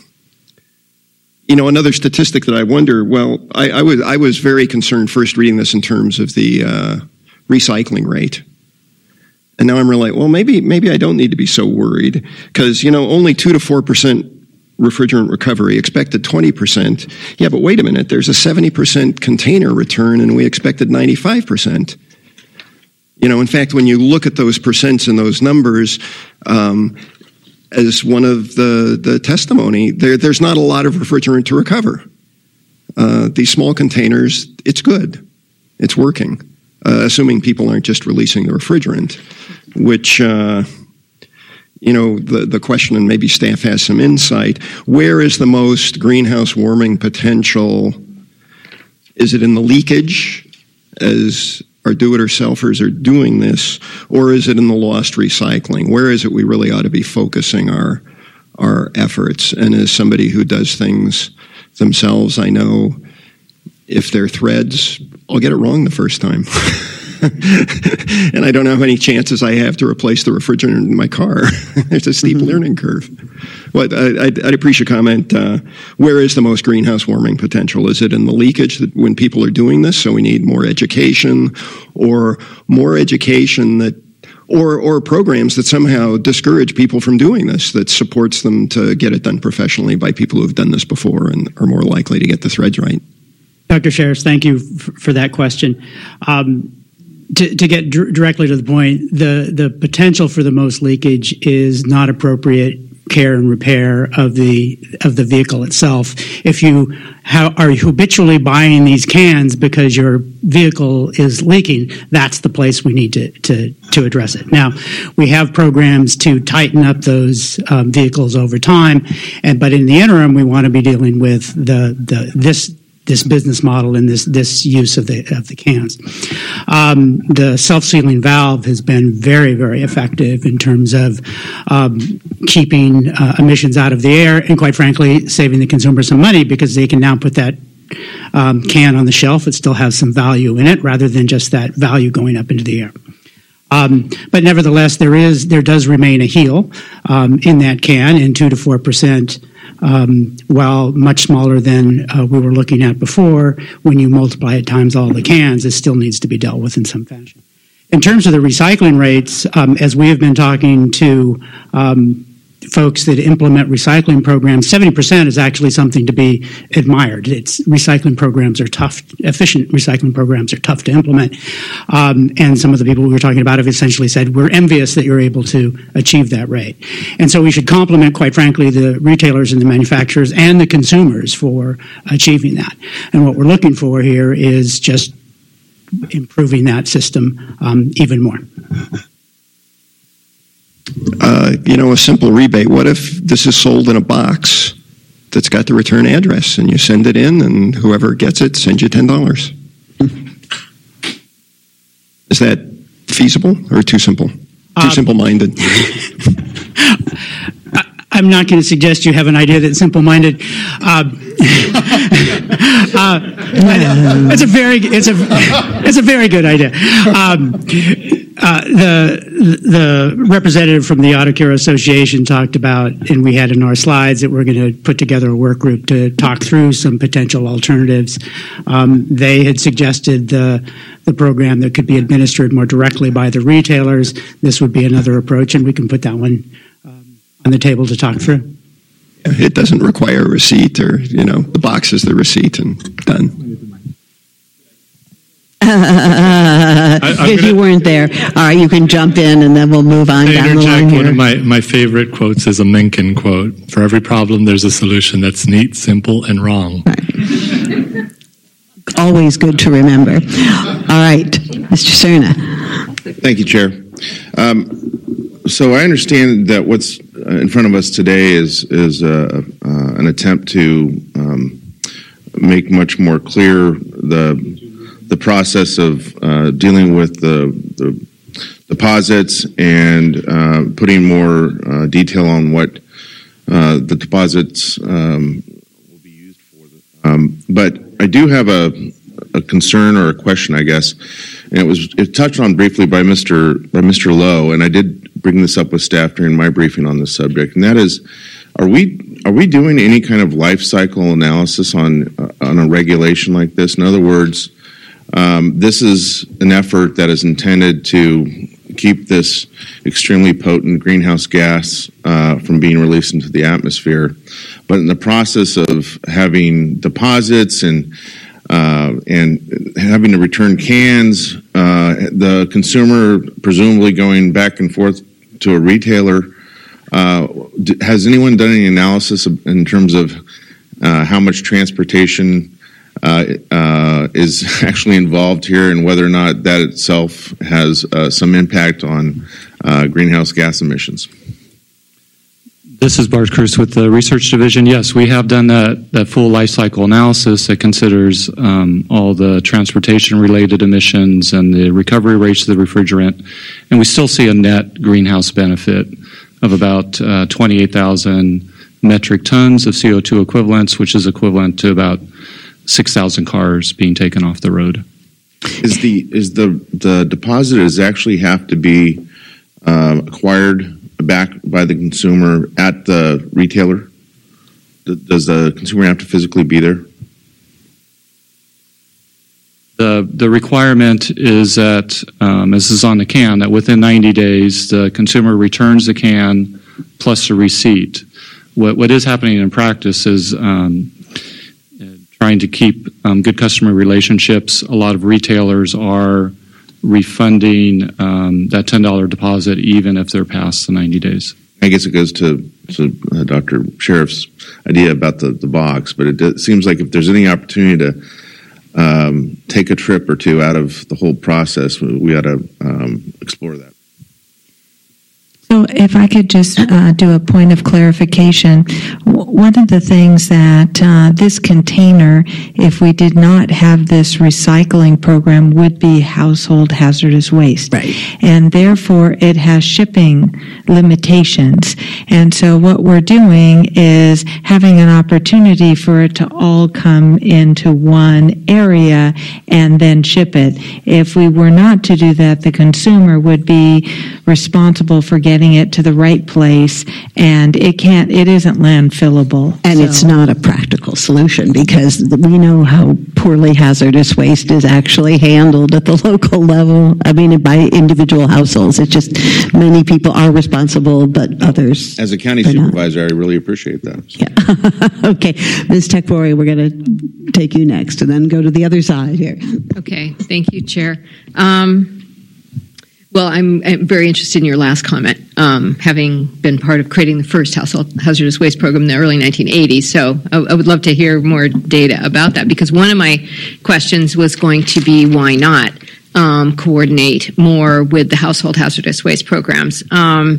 Speaker 2: You know, another statistic that I wonder, well, I, I, was, I was very concerned first reading this in terms of the uh, recycling rate. And now I'm really like, well, maybe maybe I don't need to be so worried because, you know, only two to four percent refrigerant recovery, expected twenty percent. Yeah, but wait a minute, there's a seventy percent container return and we expected ninety-five percent. You know, in fact, when you look at those percents and those numbers, um, as one of the, the testimony, there, there's not a lot of refrigerant to recover. Uh, these small containers, it's good. It's working, uh, assuming people aren't just releasing the refrigerant, which, uh, you know, the, the question, and maybe staff has some insight, where is the most greenhouse warming potential? Is it in the leakage, as our do-it-yourselfers are doing this, or is it in the lost recycling? Where is it we really ought to be focusing our our efforts? And as somebody who does things themselves, I know if they're threads, I'll get it wrong the first time. And I don't know how many chances I have to replace the refrigerant in my car. There's a steep mm-hmm. learning curve. Well, I'd, I'd appreciate a comment. Uh, where is the most greenhouse warming potential? Is it in the leakage that when people are doing this, so we need more education, or more education that or or programs that somehow discourage people from doing this, that supports them to get it done professionally by people who have done this before and are more likely to get the threads right.
Speaker 10: Doctor Sherris, thank you f- for that question. Um, to, to get d- directly to the point, the, the potential for the most leakage is not appropriate care and repair of the of the vehicle itself. If you ha- are habitually buying these cans because your vehicle is leaking, that's the place we need to to, to address it. Now, we have programs to tighten up those um, vehicles over time, and but in the interim, we want to be dealing with the the this. this business model and this this use of the of the cans. Um, the self-sealing valve has been very, very effective in terms of um, keeping uh, emissions out of the air and, quite frankly, saving the consumer some money because they can now put that um, can on the shelf. It still has some value in it rather than just that value going up into the air. Um, but nevertheless, there is there does remain a heel um, in that can, and two to four percent. Um, while much smaller than uh, we were looking at before, when you multiply it times all the cans, it still needs to be dealt with in some fashion. In terms of the recycling rates, um, as we have been talking to um, folks that implement recycling programs, seventy percent is actually something to be admired. It's recycling programs are tough, efficient recycling programs are tough to implement. Um, and some of the people we were talking about have essentially said, we're envious that you're able to achieve that rate. And so we should compliment, quite frankly, the retailers and the manufacturers and the consumers for achieving that. And what we're looking for here is just improving that system um, even more.
Speaker 2: Uh, you know, a simple rebate. What if this is sold in a box that's got the return address and you send it in and whoever gets it sends you ten dollars? Is that feasible or too simple? Too
Speaker 10: uh,
Speaker 2: simple-minded?
Speaker 10: I'm not going to suggest you have an idea that's simple-minded. Uh, uh, it's a very, it's a, it's a very good idea. Um, uh, the the representative from the Auto Care Association talked about, and we had in our slides that we're going to put together a work group to talk through some potential alternatives. Um, they had suggested the the program that could be administered more directly by the retailers. This would be another approach, and we can put that one on the table to talk through.
Speaker 2: It doesn't require a receipt, or, you know, the box is the receipt and done.
Speaker 16: Uh, because you weren't there. All right, you can jump in and then we'll move on down the line here.
Speaker 21: One of my, my favorite quotes is a Mencken quote. For every problem, there's a solution that's neat, simple, and wrong.
Speaker 16: Right. Always good to remember. All right, Mister Cerna.
Speaker 18: Thank you, Chair. Um, so I understand that what's in front of us today is is uh, uh, an attempt to um, make much more clear the the process of uh, dealing with the, the deposits and uh, putting more uh, detail on what uh, the deposits um, will be used for. Um, but I do have a, a concern or a question, I guess, and it was it touched on briefly by Mister by Mister Lowe, and I did bring this up with staff during my briefing on this subject, and that is, are we are we doing any kind of life cycle analysis on uh, on a regulation like this? In other words, Um, this is an effort that is intended to keep this extremely potent greenhouse gas uh, from being released into the atmosphere. But in the process of having deposits and uh, and having to return cans, uh, the consumer presumably going back and forth to a retailer, uh, has anyone done any analysis in terms of uh, how much transportation Uh, uh, is actually involved here, and whether or not that itself has uh, some impact on uh, greenhouse gas emissions?
Speaker 9: This is Bart Cruz with the Research Division. Yes, we have done that, that full life cycle analysis that considers um, all the transportation-related emissions and the recovery rates of the refrigerant, and we still see a net greenhouse benefit of about uh, twenty-eight thousand metric tons of C O two equivalents, which is equivalent to about six thousand cars being taken off the road.
Speaker 18: Is the is the the deposit is actually have to be uh, acquired back by the consumer at the retailer? Does the consumer have to physically be there?
Speaker 9: The, the requirement is that, um, as is on the can, that within ninety days, the consumer returns the can plus a receipt. What, what is happening in practice is um, trying to keep um, good customer relationships. A lot of retailers are refunding um, that ten dollars deposit even if they're past the ninety days.
Speaker 18: I guess it goes to, to uh, Doctor Sheriff's idea about the, the box, but it, it seems like if there's any opportunity to um, take a trip or two out of the whole process, we, we ought to um, explore that.
Speaker 1: So if I could just uh, do a point of clarification, w- one of the things that uh, this container, if we did not have this recycling program, would be household hazardous waste.
Speaker 16: Right.
Speaker 1: And therefore, it has shipping limitations. And so what we're doing is having an opportunity for it to all come into one area and then ship it. If we were not to do that, the consumer would be responsible for getting it to the right place, and it can't, it isn't landfillable.
Speaker 16: And
Speaker 1: so.
Speaker 16: It's not a practical solution because we know how poorly hazardous waste is actually handled at the local level. I mean, by individual households. It's just many people are responsible, but others.
Speaker 18: As a county
Speaker 16: are
Speaker 18: supervisor,
Speaker 16: not.
Speaker 18: I really appreciate that.
Speaker 16: Yeah. Okay. Miz Tekfori, we're going to take you next and then go to the other side here.
Speaker 22: Okay. Thank you, Chair. Um, Well, I'm, I'm very interested in your last comment, um, having been part of creating the first household hazardous waste program in the early nineteen eighties. So I, I would love to hear more data about that, because one of my questions was going to be why not um, coordinate more with the household hazardous waste programs, um,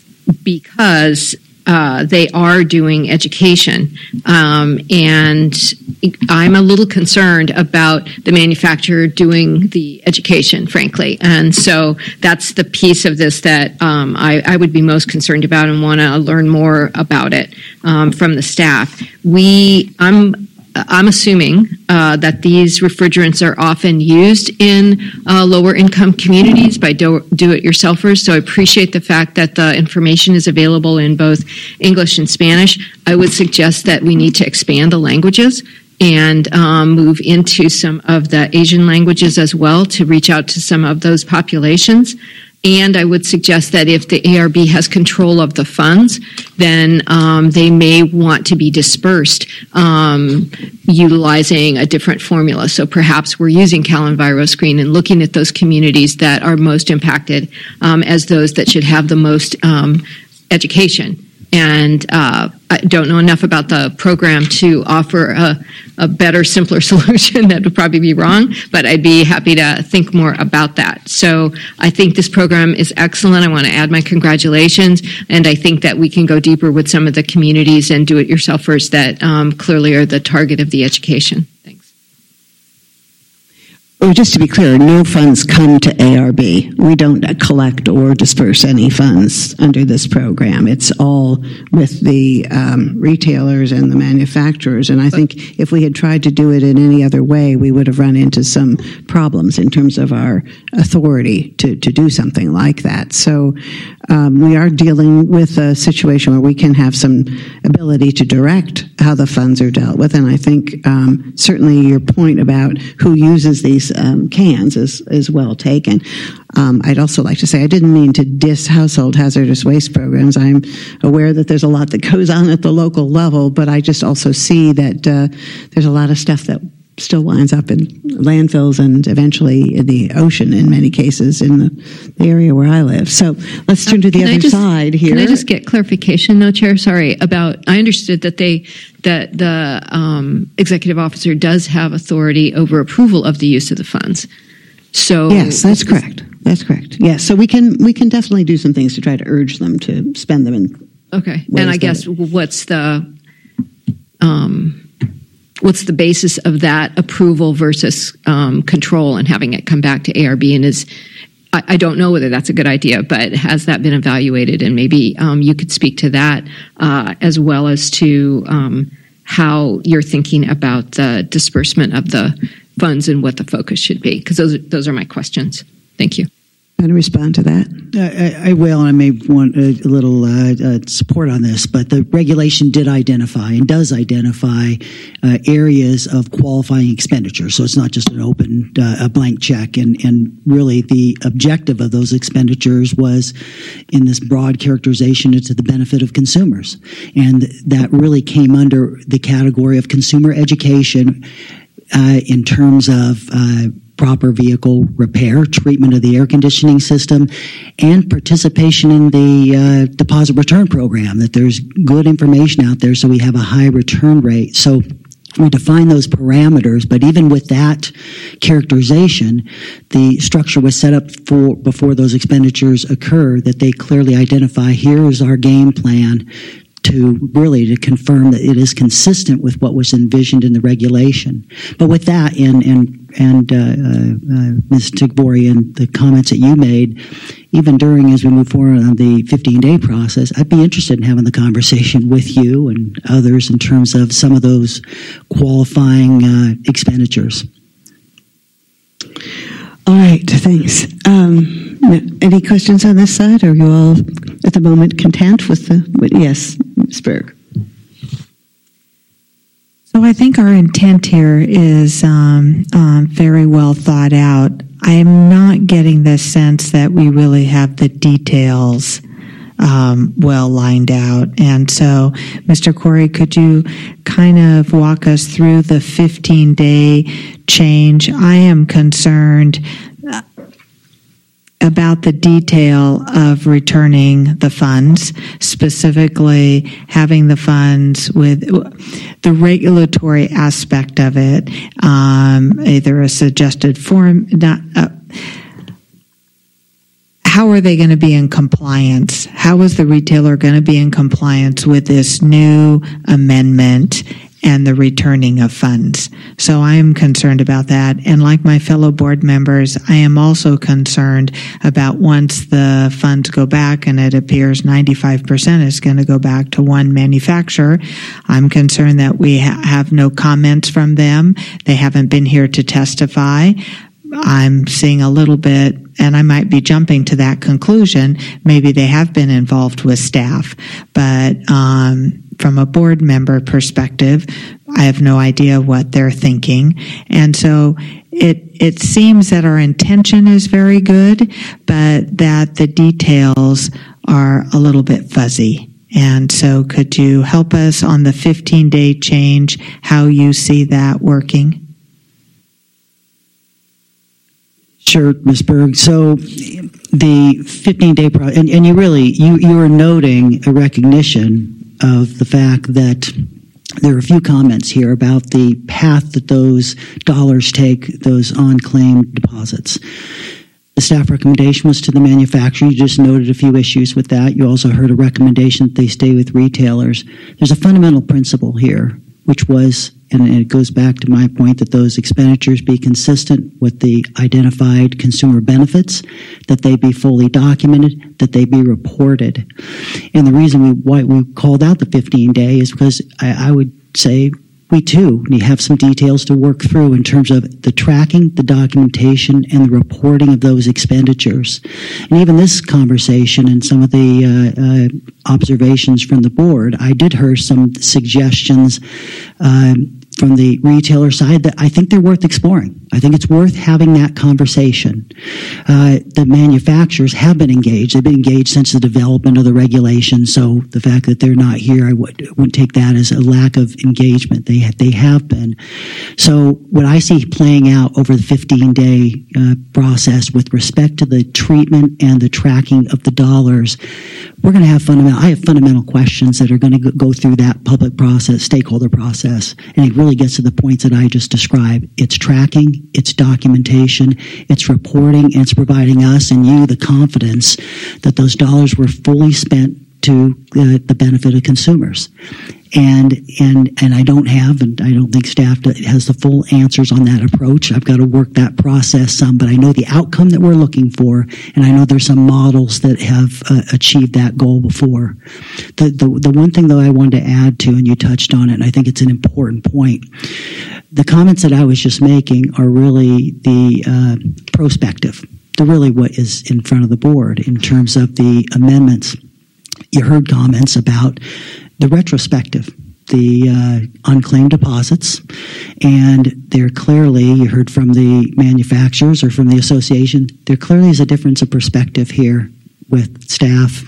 Speaker 22: because Uh, they are doing education, um, and I'm a little concerned about the manufacturer doing the education, frankly. And so that's the piece of this that um, I, I would be most concerned about and want to learn more about it um, from the staff. We, I'm I'm assuming uh, that these refrigerants are often used in uh, lower income communities by do- do-it-yourselfers, so I appreciate the fact that the information is available in both English and Spanish. I would suggest that we need to expand the languages and um, move into some of the Asian languages as well to reach out to some of those populations. And I would suggest that if the A R B has control of the funds, then um, they may want to be dispersed um, utilizing a different formula. So perhaps we're using CalEnviroScreen and looking at those communities that are most impacted um, as those that should have the most um, education. And uh, I don't know enough about the program to offer a, a better, simpler solution. That would probably be wrong, but I'd be happy to think more about that. So I think this program is excellent. I want to add my congratulations, and I think that we can go deeper with some of the communities and do-it-yourselfers that um, clearly are the target of the education.
Speaker 16: Oh, just to be clear, no funds come to A R B. We don't collect or disperse any funds under this program. It's all with the um, retailers and the manufacturers. And I think if we had tried to do it in any other way, we would have run into some problems in terms of our authority to, to do something like that. So um, we are dealing with a situation where we can have some ability to direct how the funds are dealt with. And I think um, certainly your point about who uses these Um, cans is, is well taken. Um, I'd also like to say I didn't mean to diss household hazardous waste programs. I'm aware that there's a lot that goes on at the local level, but I just also see that uh, there's a lot of stuff that still winds up in landfills and eventually in the ocean in many cases in the, the area where I live. So let's turn to the
Speaker 22: Can
Speaker 16: other
Speaker 22: just,
Speaker 16: side here.
Speaker 22: Can I just get clarification, though, Chair? Sorry, about, I understood that they, that the um, executive officer does have authority over approval of the use of the funds. So
Speaker 16: yes, that's correct. That's correct. Yes, so we can we can definitely do some things to try to urge them to spend them in.
Speaker 22: Okay, and I guess what's the um, what's the basis of that approval versus um, control and having it come back to A R B? And is I, I don't know whether that's a good idea, but has that been evaluated? And maybe um, you could speak to that uh, as well as to um, how you're thinking about the disbursement of the funds and what the focus should be, because those those are my questions. Thank you.
Speaker 16: Want to respond to that?
Speaker 3: I, I will, and I may want a, a little uh, uh, support on this, but the regulation did identify and does identify uh, areas of qualifying expenditures. So it's not just an open, uh, a blank check. And, and really the objective of those expenditures was in this broad characterization to the benefit of consumers. And that really came under the category of consumer education uh, in terms of uh, proper vehicle repair, treatment of the air conditioning system, and participation in the uh, deposit return program, that there's good information out there so we have a high return rate. So we define those parameters, but even with that characterization, the structure was set up for before those expenditures occur, that they clearly identify, here is our game plan to really to confirm that it is consistent with what was envisioned in the regulation. But with that, and and and uh, uh, Miz Tigborian, the comments that you made, even during as we move forward on the fifteen-day process, I'd be interested in having the conversation with you and others in terms of some of those qualifying uh, expenditures.
Speaker 16: All right, thanks. Um, any questions on this side? Are you all at the moment content with the? With, yes, Miz Berg.
Speaker 1: So I think our intent here is um, um, very well thought out. I am not getting the sense that we really have the details um, well lined out. And so, Mister Corey, could you kind of walk us through the fifteen-day change? I am concerned about the detail of returning the funds, specifically having the funds with the regulatory aspect of it, um, either a suggested form, not, uh, how are they going to be in compliance? How is the retailer going to be in compliance with this new amendment and the returning of funds? So I am concerned about that. And like my fellow board members, I am also concerned about once the funds go back, and it appears ninety-five percent is going to go back to one manufacturer. I'm concerned that we ha- have no comments from them. They haven't been here to testify. I'm seeing a little bit, and I might be jumping to that conclusion, maybe they have been involved with staff, but um, from a board member perspective, I have no idea what they're thinking. And so it it seems that our intention is very good, but that the details are a little bit fuzzy. And so could you help us on the fifteen-day change, how you see that working?
Speaker 3: Sure, Miz Berg. So the fifteen-day pro- and, and you really you you are noting a recognition of the fact that there are a few comments here about the path that those dollars take, those unclaimed deposits. The staff recommendation was to the manufacturer. You just noted a few issues with that. You also heard a recommendation that they stay with retailers. There's a fundamental principle here, which was, and it goes back to my point, that those expenditures be consistent with the identified consumer benefits, that they be fully documented, that they be reported. And the reason we why we called out the fifteen-day is because I, I would say we too need to have some details to work through in terms of the tracking, the documentation, and the reporting of those expenditures. And even this conversation and some of the uh, uh, observations from the board, I did hear some suggestions um, from the retailer side that I think they're worth exploring. I think it's worth having that conversation. Uh, the manufacturers have been engaged. They've been engaged since the development of the regulation, so the fact that they're not here, I would, wouldn't take that as a lack of engagement. They, they have been. So what I see playing out over the fifteen-day uh, process with respect to the treatment and the tracking of the dollars, we're going to have fundamental, I have fundamental questions that are going to go through that public process, stakeholder process, and it really gets to the points that I just described. It's tracking, it's documentation, it's reporting, and it's providing us and you the confidence that those dollars were fully spent to uh, the benefit of consumers. And and and I don't have, and I don't think staff has the full answers on that approach. I've got to work that process some, but I know the outcome that we're looking for, and I know there's some models that have uh, achieved that goal before. The, the the one thing though I wanted to add to, and you touched on it, and I think it's an important point. The comments that I was just making are really the uh, prospective. to really what is in front of the board in terms of the amendments. You heard comments about the retrospective, the uh, unclaimed deposits, and there clearly, you heard from the manufacturers or from the association, there clearly is a difference of perspective here with staff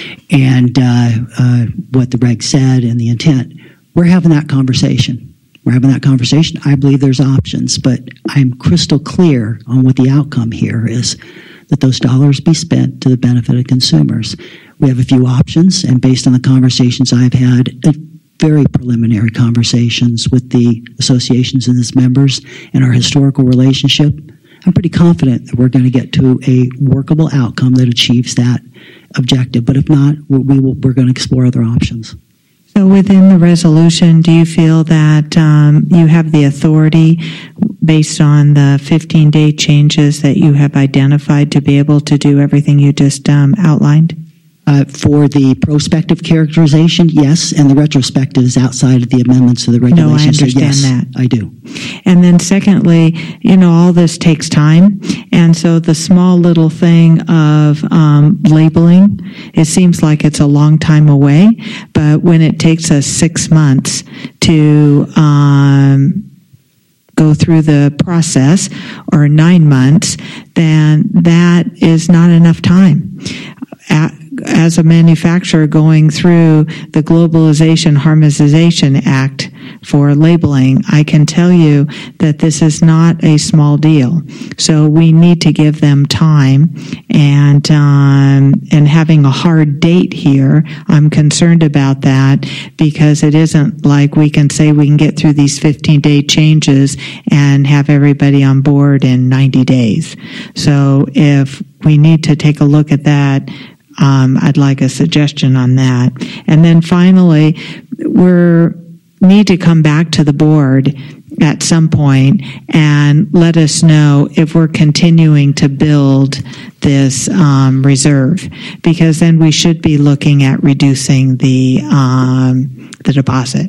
Speaker 3: and uh, uh, what the reg said and the intent. We're having that conversation. We're having that conversation. I believe there's options, but I'm crystal clear on what the outcome here is, that those dollars be spent to the benefit of consumers. We have a few options, and based on the conversations I've had, uh, very preliminary conversations with the associations and its members and our historical relationship, I'm pretty confident that we're going to get to a workable outcome that achieves that objective. But if not, we will, we're going to explore other options.
Speaker 1: So within the resolution, do you feel that um, you have the authority, based on the fifteen-day changes that you have identified, to be able to do everything you just um, outlined?
Speaker 3: Uh, for the prospective characterization, yes, and the retrospective is outside of the amendments to the regulations.
Speaker 1: No, I understand
Speaker 3: so yes,
Speaker 1: that.
Speaker 3: I do.
Speaker 1: And then secondly, you know, all this takes time. And so the small little thing of um, labeling, it seems like it's a long time away. But when it takes us six months to um, go through the process, or nine months, then that is not enough time. At, as a manufacturer going through the Globalization Harmonization Act for labeling, I can tell you that this is not a small deal. So we need to give them time, and um, and having a hard date here, I'm concerned about that, because it isn't like we can say we can get through these fifteen-day changes and have everybody on board in ninety days. So if we need to take a look at that, Um, I'd like a suggestion on that. And then finally, we need to come back to the board at some point and let us know if we're continuing to build this um, reserve, because then we should be looking at reducing the um, the deposit.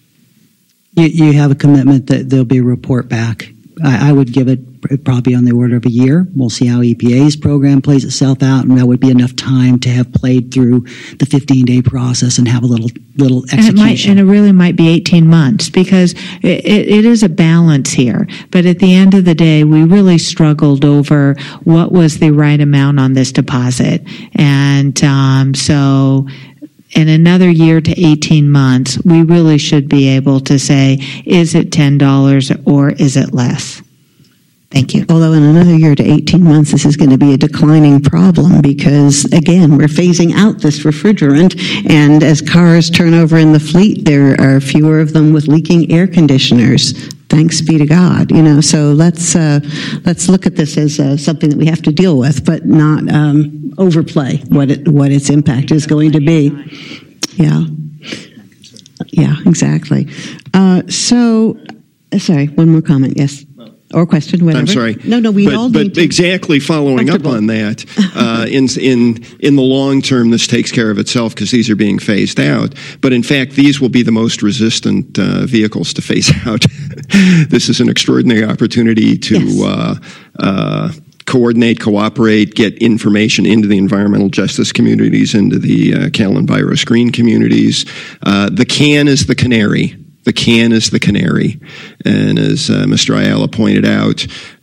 Speaker 3: You, you have a commitment that there'll be a report back. I, I would give it probably on the order of a year. We'll see how E P A's program plays itself out, and that would be enough time to have played through the fifteen-day process and have a little little execution.
Speaker 1: And it, might, and it really might be eighteen months, because it, it, it is a balance here. But at the end of the day, we really struggled over what was the right amount on this deposit. And um, so in another year to eighteen months, we really should be able to say, is it ten dollars or is it less? Thank you.
Speaker 16: Although in another year to eighteen months, this is going to be a declining problem, because, again, we're phasing out this refrigerant, and as cars turn over in the fleet, there are fewer of them with leaking air conditioners. Thanks be to God, you know. So let's uh, let's look at this as uh, something that we have to deal with, but not um, overplay what it what its impact is going to be. Yeah, yeah, exactly. Uh, so, sorry, one more comment. Yes. Or question, whatever.
Speaker 2: I'm sorry.
Speaker 16: No, no, we
Speaker 2: but,
Speaker 16: all
Speaker 2: but
Speaker 16: need to.
Speaker 2: exactly following up on that, uh, in in in the long term, this takes care of itself, because these are being phased out. But in fact, these will be the most resistant uh, vehicles to phase out. This is an extraordinary opportunity to yes. uh, uh, coordinate, cooperate, get information into the environmental justice communities, into the uh, Cal Enviro Screen communities. Uh, the can is the canary. The can is the canary. And as uh, Mister Ayala pointed out,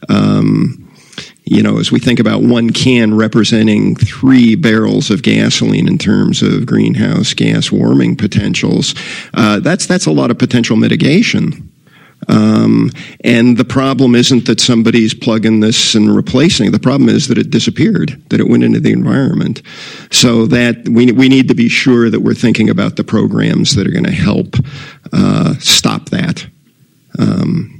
Speaker 2: um, you know, as we think about one can representing three barrels of gasoline in terms of greenhouse gas warming potentials, uh, that's that's a lot of potential mitigation. Um, and the problem isn't that somebody's plugging this and replacing it. The problem is that it disappeared, that it went into the environment. So that we we need to be sure that we're thinking about the programs that are going to help uh, stop that. Um,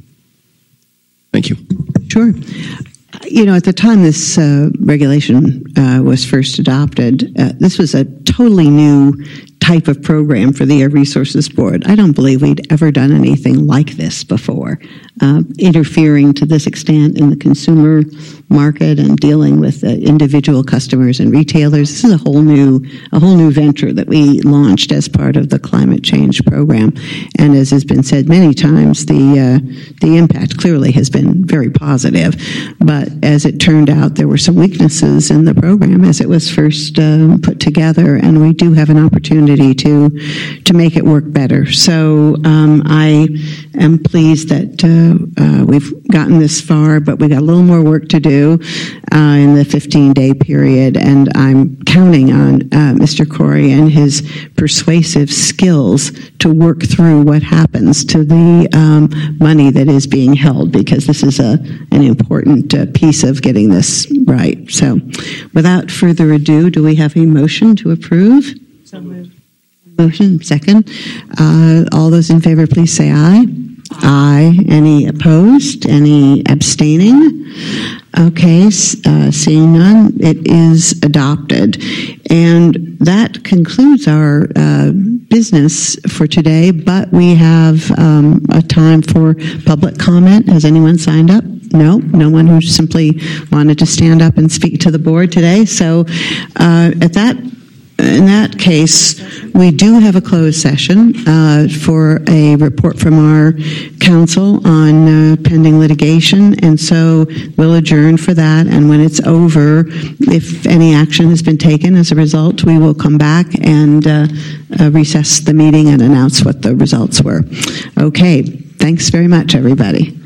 Speaker 2: thank you.
Speaker 16: Sure. You know, at the time this uh, regulation uh, was first adopted, uh, this was a totally new type of program for the Air Resources Board. I don't believe we'd ever done anything like this before. uh, interfering to this extent in the consumer market and dealing with uh, individual customers and retailers. This is a whole new a whole new venture that we launched as part of the climate change program. And as has been said many times, the uh, the impact clearly has been very positive. But as it turned out, there were some weaknesses in the program as it was first um, put together, and we do have an opportunity to to make it work better. So um, I am pleased that uh, uh, we've gotten this far, but we got a little more work to do uh, in the fifteen-day period, and I'm counting on uh, Mister Corey and his persuasive skills to work through what happens to the um, money that is being held, because this is a an important uh, piece of getting this right. So without further ado, do we have a motion to approve? So moved. Motion, second. Uh, all those in favor, please say aye. Aye. Any opposed? Any abstaining? Okay, uh, seeing none, it is adopted. And that concludes our uh, business for today, but we have um, a time for public comment. Has anyone signed up? No, no one who simply wanted to stand up and speak to the board today. So uh, at that In that case, we do have a closed session uh, for a report from our counsel on uh, pending litigation, and so we'll adjourn for that. And when it's over, if any action has been taken as a result, we will come back and uh, uh, recess the meeting and announce what the results were. Okay, thanks very much, everybody.